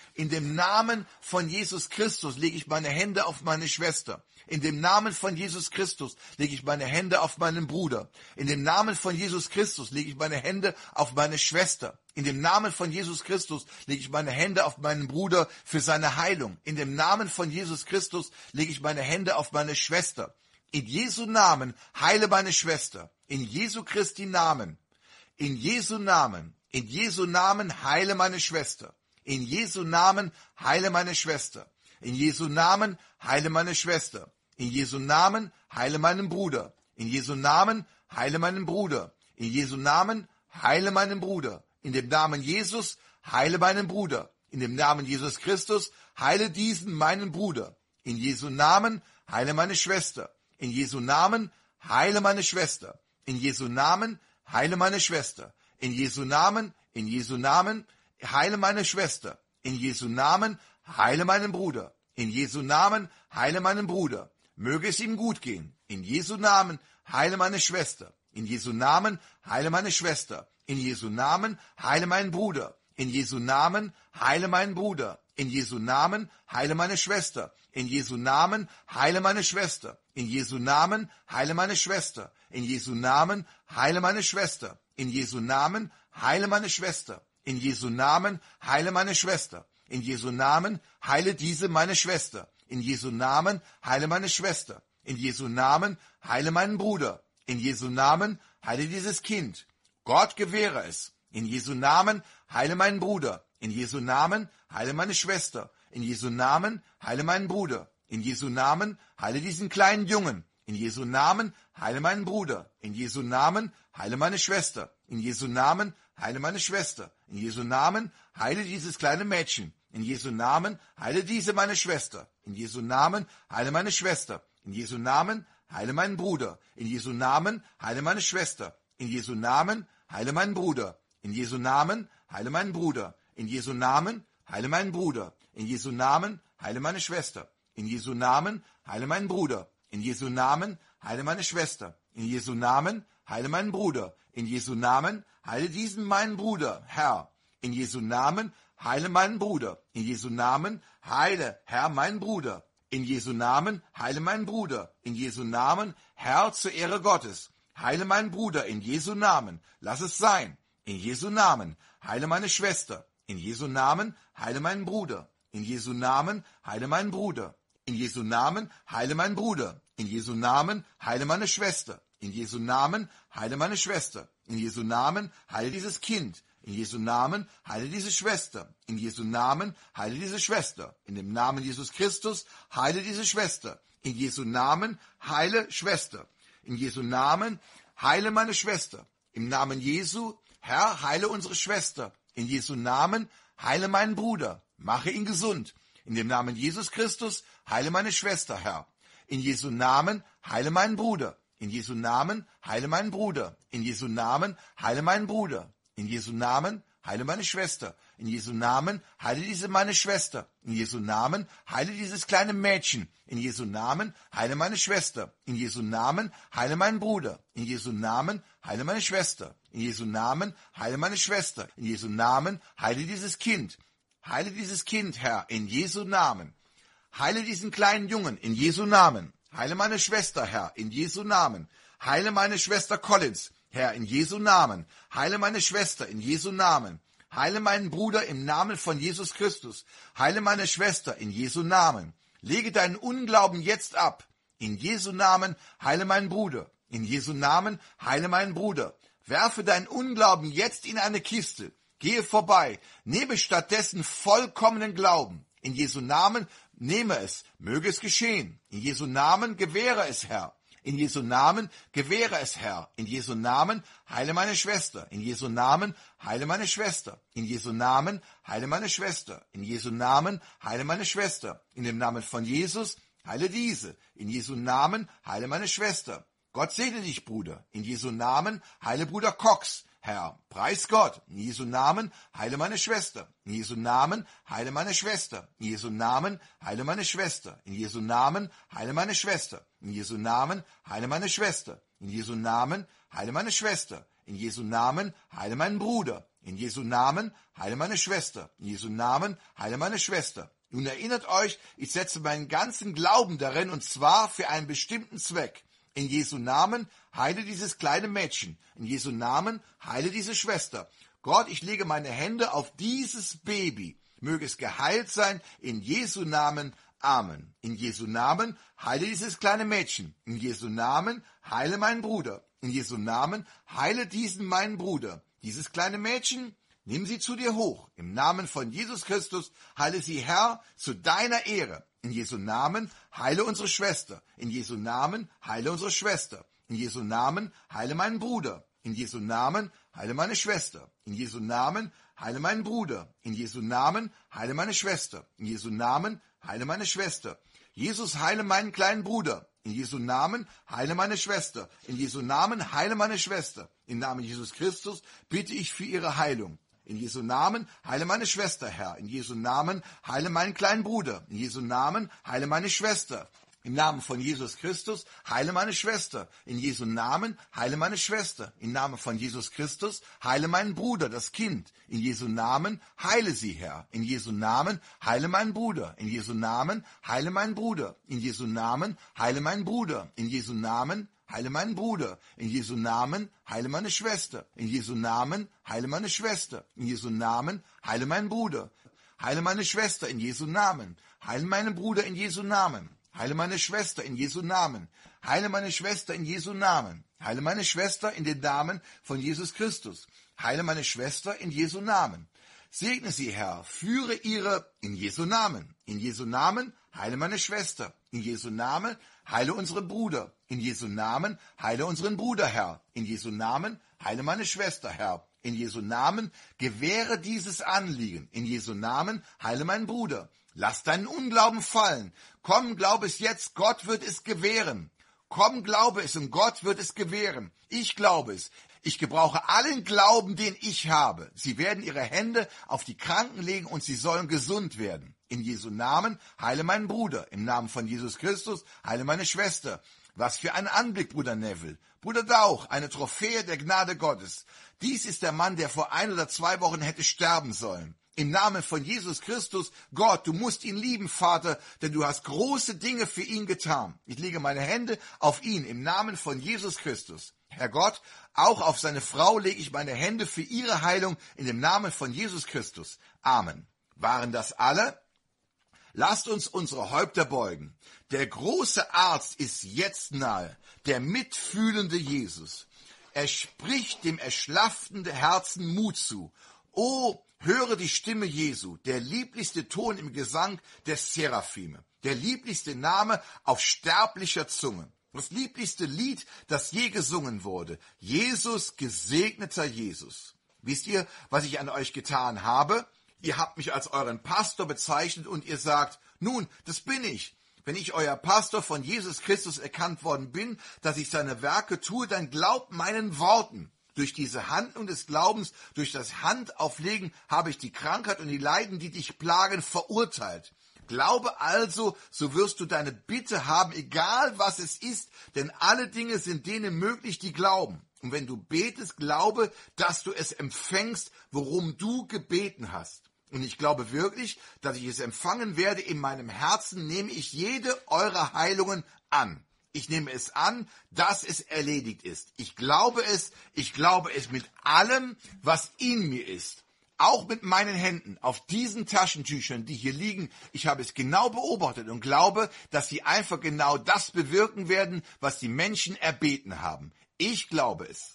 In dem Namen von Jesus Christus lege ich meine Hände auf meine Schwester. In dem Namen von Jesus Christus lege ich meine Hände auf meinen Bruder. In dem Namen von Jesus Christus lege ich meine Hände auf meine Schwester. In dem Namen von Jesus Christus lege ich meine Hände auf meinen Bruder für seine Heilung. In dem Namen von Jesus Christus lege ich meine Hände auf meine Schwester. In Jesu Namen heile meine Schwester. In Jesu Christi Namen. In Jesu Namen. In Jesu Namen heile meine Schwester. In Jesu Namen heile meine Schwester. In Jesu Namen heile meine Schwester. In Jesu Namen heile meinen Bruder. In Jesu Namen heile meinen Bruder. In Jesu Namen heile meinen Bruder. In dem Namen Jesus heile meinen Bruder. In dem Namen Jesus Christus heile diesen meinen Bruder. In Jesu Namen heile meine Schwester. In Jesu Namen heile meine Schwester. In Jesu Namen heile meine Schwester. In Jesu Namen, in Jesu Namen heile meine Schwester. In Jesu Namen heile meinen Bruder. In Jesu Namen heile meinen Bruder. Möge es ihm gut gehen. In Jesu Namen heile meine Schwester. In Jesu Namen heile meine Schwester. In Jesu Namen heile meinen Bruder. In Jesu Namen heile meinen Bruder. In Jesu Namen heile meine Schwester. In Jesu Namen heile meine Schwester. In Jesu Namen heile meine Schwester. In Jesu Namen heile meine Schwester. In Jesu Namen heile meine Schwester. In Jesu Namen heile meine Schwester. In Jesu Namen heile diese meine Schwester. In Jesu Namen heile meine Schwester. In Jesu Namen heile meinen Bruder. In Jesu Namen heile dieses Kind. Gott gewähre es. In Jesu Namen heile meinen Bruder. In Jesu Namen heile meine Schwester. In Jesu Namen heile meinen Bruder. In Jesu Namen heile diesen kleinen Jungen. In Jesu Namen heile meinen Bruder. In Jesu Namen heile meine Schwester. In Jesu Namen heile meine Schwester. In Jesu Namen heile dieses kleine Mädchen. In Jesu Namen heile diese meine Schwester. In Jesu Namen heile meine Schwester. In Jesu Namen heile meinen Bruder. In Jesu Namen heile meine Schwester. In Jesu Namen heile meinen Bruder. In Jesu Namen heile meinen Bruder. In Jesu Namen heile meinen Bruder. In Jesu Namen heile meine Schwester. In Jesu Namen heile meinen Bruder. In Jesu Namen heile meine Schwester. In Jesu Namen heile meinen Bruder. In Jesu Namen heile diesen meinen Bruder, Herr. In Jesu Namen heile meinen Bruder. In Jesu Namen heile, Herr, meinen Bruder. In Jesu Namen heile meinen Bruder. In Jesu Namen, Herr, zur Ehre Gottes. Heile meinen Bruder in Jesu Namen. Lass es sein. In Jesu Namen heile meine Schwester. In Jesu Namen heile meinen Bruder. In Jesu Namen heile meinen Bruder. In Jesu Namen heile meinen Bruder. In Jesu Namen heile meine Schwester. In Jesu Namen heile meine Schwester. In Jesu Namen heile dieses Kind. In Jesu Namen heile diese Schwester. In Jesu Namen heile diese Schwester. In dem Namen Jesus Christus heile diese Schwester. In Jesu Namen heile Schwester. In Jesu Namen heile meine Schwester. Im Namen Jesu, Herr, heile unsere Schwester. In Jesu Namen heile meinen Bruder. Mache ihn gesund. In dem Namen Jesus Christus heile meine Schwester, Herr. In Jesu Namen heile meinen Bruder. In Jesu Namen heile meinen Bruder. In Jesu Namen heile meinen Bruder. In Jesu Namen heile meine Schwester. In Jesu Namen heile diese meine Schwester. In Jesu Namen heile dieses kleine Mädchen. In Jesu Namen heile meine Schwester. In Jesu Namen heile meinen Bruder. In Jesu Namen heile meine Schwester. In Jesu Namen heile meine Schwester. In Jesu Namen heile dieses Kind. Heile dieses Kind, Herr, in Jesu Namen. Heile diesen kleinen Jungen in Jesu Namen. Heile meine Schwester, Herr, in Jesu Namen. Heile meine Schwester Collins, Herr, in Jesu Namen. Heile meine Schwester in Jesu Namen. Heile meinen Bruder im Namen von Jesus Christus. Heile meine Schwester in Jesu Namen. Lege deinen Unglauben jetzt ab. In Jesu Namen heile meinen Bruder. In Jesu Namen heile meinen Bruder. Werfe deinen Unglauben jetzt in eine Kiste. Gehe vorbei. Nehme stattdessen vollkommenen Glauben. In Jesu Namen nehme es. Möge es geschehen. In Jesu Namen gewähre es, Herr. In Jesu Namen gewähre es, Herr. In Jesu Namen heile meine Schwester. In Jesu Namen heile meine Schwester. In Jesu Namen heile meine Schwester. In Jesu Namen heile meine Schwester. In dem Namen von Jesus heile diese. In Jesu Namen heile meine Schwester. Gott segne dich, Bruder. In Jesu Namen heile Bruder Cox. Herr, preis Gott. In Jesu Namen heile meine Schwester. In Jesu Namen heile meine Schwester. In Jesu Namen heile meine Schwester. In Jesu Namen heile meine Schwester. In Jesu Namen heile meine Schwester. In Jesu Namen heile meine Schwester. In Jesu Namen heile meinen Bruder. In Jesu Namen, heile meine Schwester. In Jesu Namen, heile meine Schwester. Nun erinnert euch, ich setze meinen ganzen Glauben darin, und zwar für einen bestimmten Zweck. In Jesu Namen, heile dieses kleine Mädchen. In Jesu Namen, heile diese Schwester. Gott, ich lege meine Hände auf dieses Baby. Möge es geheilt sein. In Jesu Namen, Amen. In Jesu Namen, heile dieses kleine Mädchen. In Jesu Namen, heile meinen Bruder. In Jesu Namen, heile diesen meinen Bruder. Dieses kleine Mädchen, nimm sie zu dir hoch. Im Namen von Jesus Christus, heile sie, Herr, zu deiner Ehre. In Jesu Namen, heile unsere Schwester. In Jesu Namen, heile unsere Schwester. In Jesu Namen, heile meinen Bruder. In Jesu Namen, heile meine Schwester. In Jesu Namen, heile meinen Bruder. In Jesu Namen, heile meine Schwester. In Jesu Namen, heile meine Schwester. Jesus, heile meinen kleinen Bruder. In Jesu Namen, heile meine Schwester. In Jesu Namen, heile meine Schwester. Im Namen Jesus Christus bitte ich für ihre Heilung. In Jesu Namen, heile meine Schwester, Herr. In Jesu Namen, heile meinen kleinen Bruder. In Jesu Namen, heile meine Schwester. Im Namen von Jesus Christus, heile meine Schwester. In Jesu Namen, heile meine Schwester. Im Namen von Jesus Christus, heile meinen Bruder, das Kind. In Jesu Namen, heile sie, Herr. In Jesu Namen, heile meinen Bruder. In Jesu Namen, heile meinen Bruder. In Jesu Namen, heile meinen Bruder. In Jesu Namen, heile meinen Bruder. In Jesu Namen, heile meine Schwester. In Jesu Namen, heile meine Schwester. In Jesu Namen, heile meinen Bruder. Heile meine Schwester in Jesu Namen. Heile meinen Bruder in Jesu Namen. Heile meine Schwester in Jesu Namen. Heile meine Schwester in Jesu Namen. Heile meine Schwester in den Namen von Jesus Christus. Heile meine Schwester in Jesu Namen. Segne sie, Herr, führe ihre in Jesu Namen. In Jesu Namen, heile meine Schwester. In Jesu Namen, heile unseren Bruder. In Jesu Namen, heile unseren Bruder, Herr. In Jesu Namen, heile meine Schwester, Herr. In Jesu Namen, gewähre dieses Anliegen. In Jesu Namen, heile meinen Bruder. Lass deinen Unglauben fallen. Komm, glaube es jetzt, Gott wird es gewähren. Komm, glaube es und Gott wird es gewähren. Ich glaube es. Ich gebrauche allen Glauben, den ich habe. Sie werden ihre Hände auf die Kranken legen und sie sollen gesund werden. In Jesu Namen, heile meinen Bruder. Im Namen von Jesus Christus, heile meine Schwester. Was für ein Anblick, Bruder Neville. Bruder Dauch, eine Trophäe der Gnade Gottes. Dies ist der Mann, der vor ein oder zwei Wochen hätte sterben sollen. Im Namen von Jesus Christus, Gott, du musst ihn lieben, Vater, denn du hast große Dinge für ihn getan. Ich lege meine Hände auf ihn im Namen von Jesus Christus. Herr Gott, auch auf seine Frau lege ich meine Hände für ihre Heilung in dem Namen von Jesus Christus. Amen. Waren das alle? Lasst uns unsere Häupter beugen. Der große Arzt ist jetzt nahe, der mitfühlende Jesus. Er spricht dem erschlafften Herzen Mut zu. O, höre die Stimme Jesu, der lieblichste Ton im Gesang der Seraphime, der lieblichste Name auf sterblicher Zunge, das lieblichste Lied, das je gesungen wurde. Jesus, gesegneter Jesus. Wisst ihr, was ich an euch getan habe? Ihr habt mich als euren Pastor bezeichnet und ihr sagt, nun, das bin ich. Wenn ich euer Pastor von Jesus Christus erkannt worden bin, dass ich seine Werke tue, dann glaubt meinen Worten. Durch diese Handlung des Glaubens, durch das Handauflegen habe ich die Krankheit und die Leiden, die dich plagen, verurteilt. Glaube also, so wirst du deine Bitte haben, egal was es ist, denn alle Dinge sind denen möglich, die glauben. Und wenn du betest, glaube, dass du es empfängst, worum du gebeten hast. Und ich glaube wirklich, dass ich es empfangen werde. In meinem Herzen nehme ich jede eurer Heilungen an. Ich nehme es an, dass es erledigt ist. Ich glaube es, ich glaube es mit allem, was in mir ist. Auch mit meinen Händen auf diesen Taschentüchern, die hier liegen. Ich habe es genau beobachtet und glaube, dass sie einfach genau das bewirken werden, was die Menschen erbeten haben. Ich glaube es.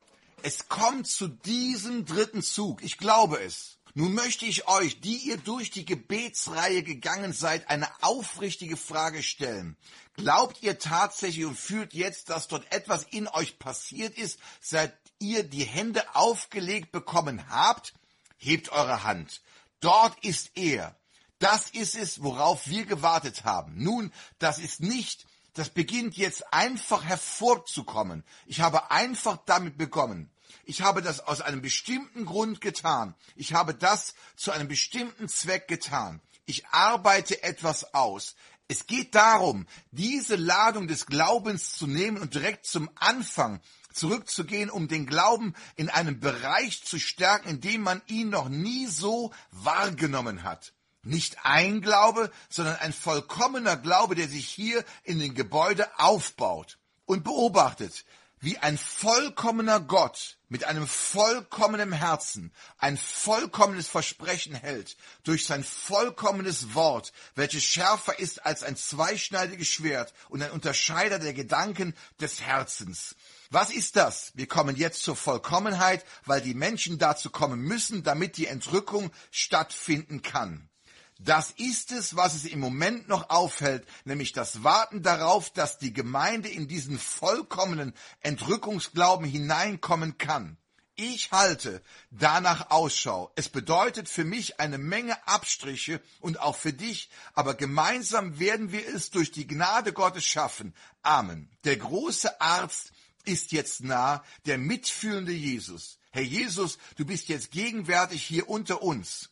Es kommt zu diesem dritten Zug. Ich glaube es. Nun möchte ich euch, die ihr durch die Gebetsreihe gegangen seid, eine aufrichtige Frage stellen. Glaubt ihr tatsächlich und fühlt jetzt, dass dort etwas in euch passiert ist, seit ihr die Hände aufgelegt bekommen habt? Hebt eure Hand. Dort ist er. Das ist es, worauf wir gewartet haben. Nun, das ist nicht, das beginnt jetzt einfach hervorzukommen. Ich habe einfach damit begonnen. Ich habe das aus einem bestimmten Grund getan. Ich habe das zu einem bestimmten Zweck getan. Ich arbeite etwas aus. Es geht darum, diese Ladung des Glaubens zu nehmen und direkt zum Anfang zurückzugehen, um den Glauben in einem Bereich zu stärken, in dem man ihn noch nie so wahrgenommen hat. Nicht ein Glaube, sondern ein vollkommener Glaube, der sich hier in dem Gebäude aufbaut. Und beobachtet, wie ein vollkommener Gott mit einem vollkommenen Herzen ein vollkommenes Versprechen hält, durch sein vollkommenes Wort, welches schärfer ist als ein zweischneidiges Schwert und ein Unterscheider der Gedanken des Herzens. Was ist das? Wir kommen jetzt zur Vollkommenheit, weil die Menschen dazu kommen müssen, damit die Entrückung stattfinden kann. Das ist es, was es im Moment noch aufhält, nämlich das Warten darauf, dass die Gemeinde in diesen vollkommenen Entrückungsglauben hineinkommen kann. Ich halte danach Ausschau. Es bedeutet für mich eine Menge Abstriche und auch für dich, aber gemeinsam werden wir es durch die Gnade Gottes schaffen. Amen. Der große Arzt ist jetzt nah, der mitfühlende Jesus. Herr Jesus, du bist jetzt gegenwärtig hier unter uns.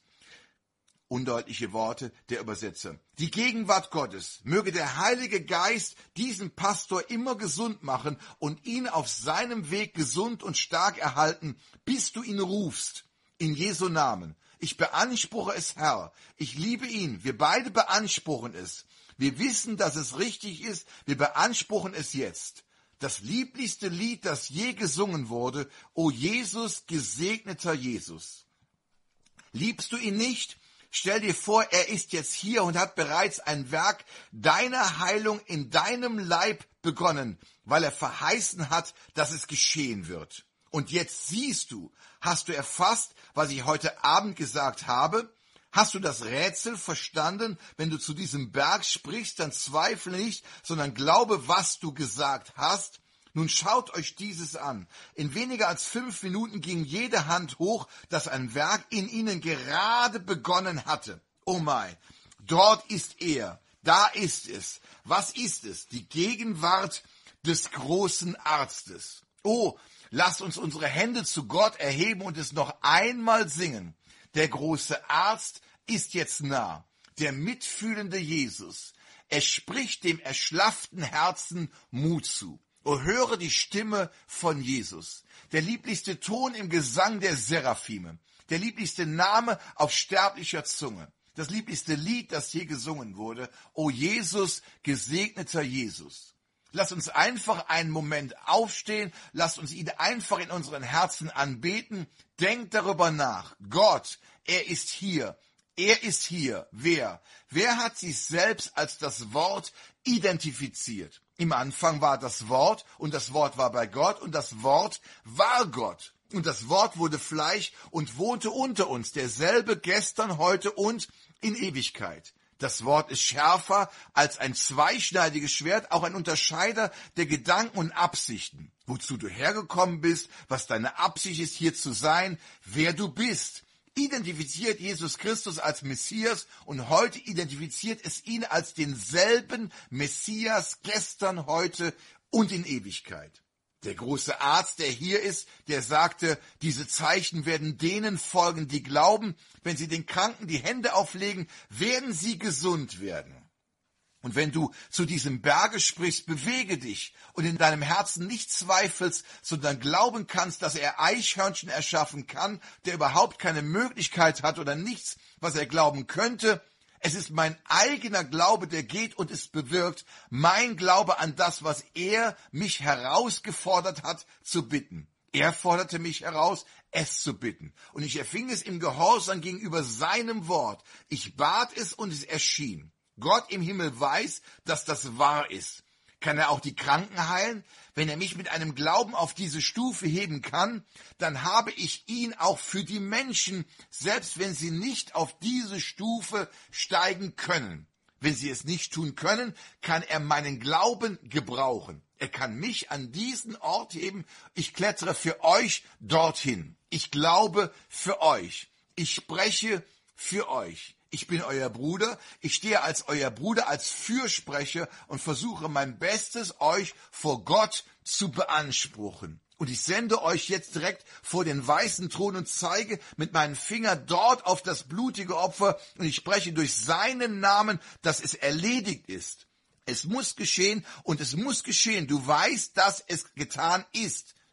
Undeutliche Worte der Übersetzer. Die Gegenwart Gottes, möge der Heilige Geist diesen Pastor immer gesund machen und ihn auf seinem Weg gesund und stark erhalten, bis du ihn rufst. In Jesu Namen. Ich beanspruche es, Herr. Ich liebe ihn. Wir beide beanspruchen es. Wir wissen, dass es richtig ist. Wir beanspruchen es jetzt. Das lieblichste Lied, das je gesungen wurde. O Jesus, gesegneter Jesus. Liebst du ihn nicht? Stell dir vor, er ist jetzt hier und hat bereits ein Werk deiner Heilung in deinem Leib begonnen, weil er verheißen hat, dass es geschehen wird. Und jetzt siehst du, hast du erfasst, was ich heute Abend gesagt habe? Hast du das Rätsel verstanden? Wenn du zu diesem Berg sprichst, dann zweifle nicht, sondern glaube, was du gesagt hast. Nun schaut euch dieses an. In weniger als fünf Minuten ging jede Hand hoch, dass ein Werk in ihnen gerade begonnen hatte. Oh mein, dort ist er, da ist es. Was ist es? Die Gegenwart des großen Arztes. Oh, lasst uns unsere Hände zu Gott erheben und es noch einmal singen. Der große Arzt ist jetzt nah, der mitfühlende Jesus. Er spricht dem erschlafften Herzen Mut zu. Oh, höre die Stimme von Jesus, der lieblichste Ton im Gesang der Seraphime, der lieblichste Name auf sterblicher Zunge, das lieblichste Lied, das je gesungen wurde. O Jesus, gesegneter Jesus. Lass uns einfach einen Moment aufstehen, lass uns ihn einfach in unseren Herzen anbeten. Denk darüber nach. Gott, er ist hier. Er ist hier. Wer? Wer hat sich selbst als das Wort identifiziert? Im Anfang war das Wort und das Wort war bei Gott und das Wort war Gott. Und das Wort wurde Fleisch und wohnte unter uns, derselbe gestern, heute und in Ewigkeit. Das Wort ist schärfer als ein zweischneidiges Schwert, auch ein Unterscheider der Gedanken und Absichten. Wozu du hergekommen bist, was deine Absicht ist, hier zu sein, wer du bist. Identifiziert Jesus Christus als Messias und heute identifiziert es ihn als denselben Messias gestern, heute und in Ewigkeit. Der große Arzt, der hier ist, der sagte, diese Zeichen werden denen folgen, die glauben, wenn sie den Kranken die Hände auflegen, werden sie gesund werden. Und wenn du zu diesem Berge sprichst, bewege dich und in deinem Herzen nicht zweifelst, sondern glauben kannst, dass er Eichhörnchen erschaffen kann, der überhaupt keine Möglichkeit hat oder nichts, was er glauben könnte. Es ist mein eigener Glaube, der geht und es bewirkt, mein Glaube an das, was er mich herausgefordert hat, zu bitten. Er forderte mich heraus, es zu bitten. Und ich erfing es im Gehorsam gegenüber seinem Wort. Ich bat es und es erschien. Gott im Himmel weiß, dass das wahr ist. Kann er auch die Kranken heilen? Wenn er mich mit einem Glauben auf diese Stufe heben kann, dann habe ich ihn auch für die Menschen, selbst wenn sie nicht auf diese Stufe steigen können. Wenn sie es nicht tun können, kann er meinen Glauben gebrauchen. Er kann mich an diesen Ort heben. Ich klettere für euch dorthin. Ich glaube für euch. Ich spreche für euch. Ich bin euer Bruder, ich stehe als euer Bruder, als Fürsprecher und versuche mein Bestes, euch vor Gott zu beanspruchen. Und ich sende euch jetzt direkt vor den weißen Thron und zeige mit meinem Finger dort auf das blutige Opfer und ich spreche durch seinen Namen, dass es erledigt ist. Es muss geschehen und es muss geschehen. Du weißt, dass es getan ist.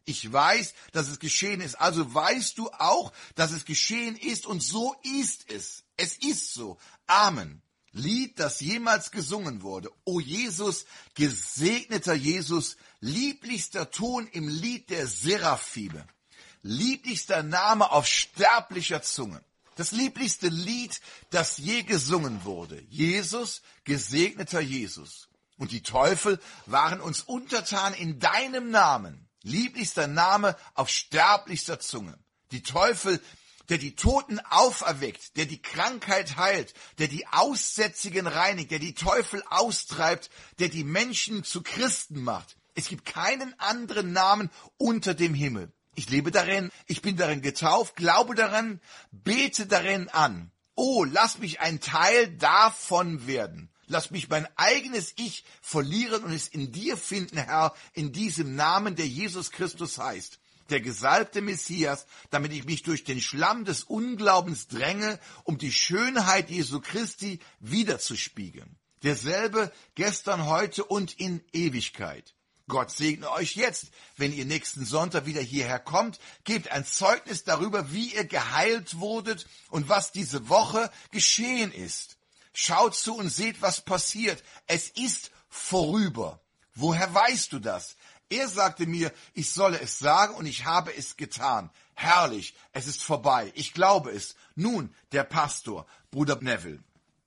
Ich weiß, dass es geschehen ist. Also weißt du auch, dass es geschehen ist und so ist es. Es ist so. Amen. Lied, das jemals gesungen wurde. O Jesus, gesegneter Jesus, lieblichster Ton im Lied der Seraphime. Lieblichster Name auf sterblicher Zunge. Das lieblichste Lied, das je gesungen wurde. Jesus, gesegneter Jesus. Und die Teufel waren uns untertan in deinem Namen. Lieblichster Name auf sterblichster Zunge. Die Teufel, der die Toten auferweckt, der die Krankheit heilt, der die Aussätzigen reinigt, der die Teufel austreibt, der die Menschen zu Christen macht. Es gibt keinen anderen Namen unter dem Himmel. Ich lebe darin, ich bin darin getauft, glaube daran, bete darin an. Oh, lass mich ein Teil davon werden. Lass mich mein eigenes Ich verlieren und es in dir finden, Herr, in diesem Namen, der Jesus Christus heißt, der gesalbte Messias, damit ich mich durch den Schlamm des Unglaubens dränge, um die Schönheit Jesu Christi wiederzuspiegeln. Derselbe gestern, heute und in Ewigkeit. Gott segne euch jetzt, wenn ihr nächsten Sonntag wieder hierher kommt. Gebt ein Zeugnis darüber, wie ihr geheilt wurdet und was diese Woche geschehen ist. Schaut zu und seht, was passiert. Es ist vorüber. Woher weißt du das? Er sagte mir, ich solle es sagen und ich habe es getan. Herrlich, es ist vorbei. Ich glaube es. Nun, der Pastor, Bruder Neville.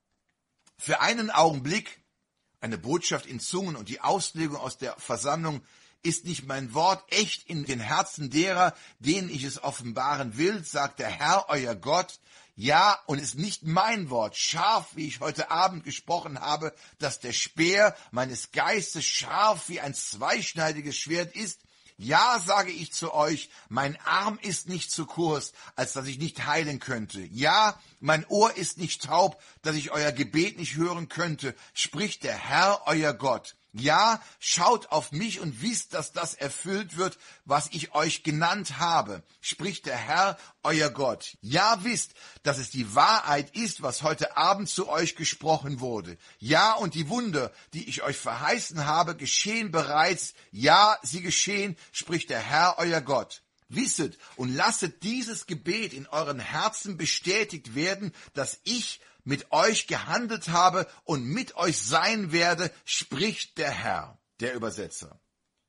Für einen Augenblick, eine Botschaft in Zungen und die Auslegung aus der Versammlung, ist nicht mein Wort echt in den Herzen derer, denen ich es offenbaren will, sagt der Herr, euer Gott. Ja, und es ist nicht mein Wort, scharf, wie ich heute Abend gesprochen habe, dass der Speer meines Geistes scharf wie ein zweischneidiges Schwert ist. Ja, sage ich zu euch, mein Arm ist nicht zu kurz, als dass ich nicht heilen könnte. Ja, mein Ohr ist nicht taub, dass ich euer Gebet nicht hören könnte, spricht der Herr, euer Gott. Ja, schaut auf mich und wisst, dass das erfüllt wird, was ich euch genannt habe, spricht der Herr, euer Gott. Ja, wisst, dass es die Wahrheit ist, was heute Abend zu euch gesprochen wurde. Ja, und die Wunder, die ich euch verheißen habe, geschehen bereits. Ja, sie geschehen, spricht der Herr, euer Gott. Wisset und lasset dieses Gebet in euren Herzen bestätigt werden, dass ich mit euch gehandelt habe und mit euch sein werde, spricht der Herr, der Übersetzer.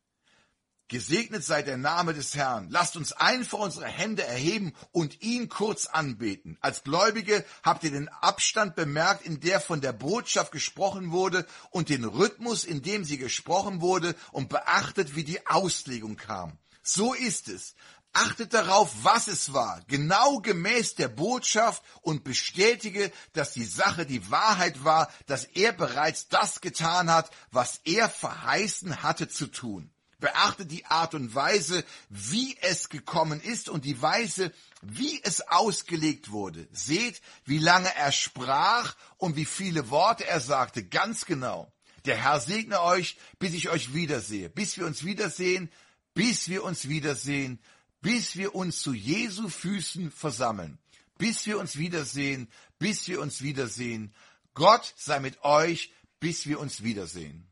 Gesegnet sei der Name des Herrn. Lasst uns einfach unsere Hände erheben und ihn kurz anbeten. Als Gläubige habt ihr den Abstand bemerkt, in der von der Botschaft gesprochen wurde und den Rhythmus, in dem sie gesprochen wurde, und beachtet, wie die Auslegung kam. So ist es. Achtet darauf, was es war, genau gemäß der Botschaft, und bestätige, dass die Sache die Wahrheit war, dass er bereits das getan hat, was er verheißen hatte zu tun. Beachtet die Art und Weise, wie es gekommen ist und die Weise, wie es ausgelegt wurde. Seht, wie lange er sprach und wie viele Worte er sagte, ganz genau. Der Herr segne euch, bis ich euch wiedersehe, bis wir uns wiedersehen, bis wir uns wiedersehen, bis wir uns zu Jesu Füßen versammeln, bis wir uns wiedersehen, bis wir uns wiedersehen. Gott sei mit euch, bis wir uns wiedersehen.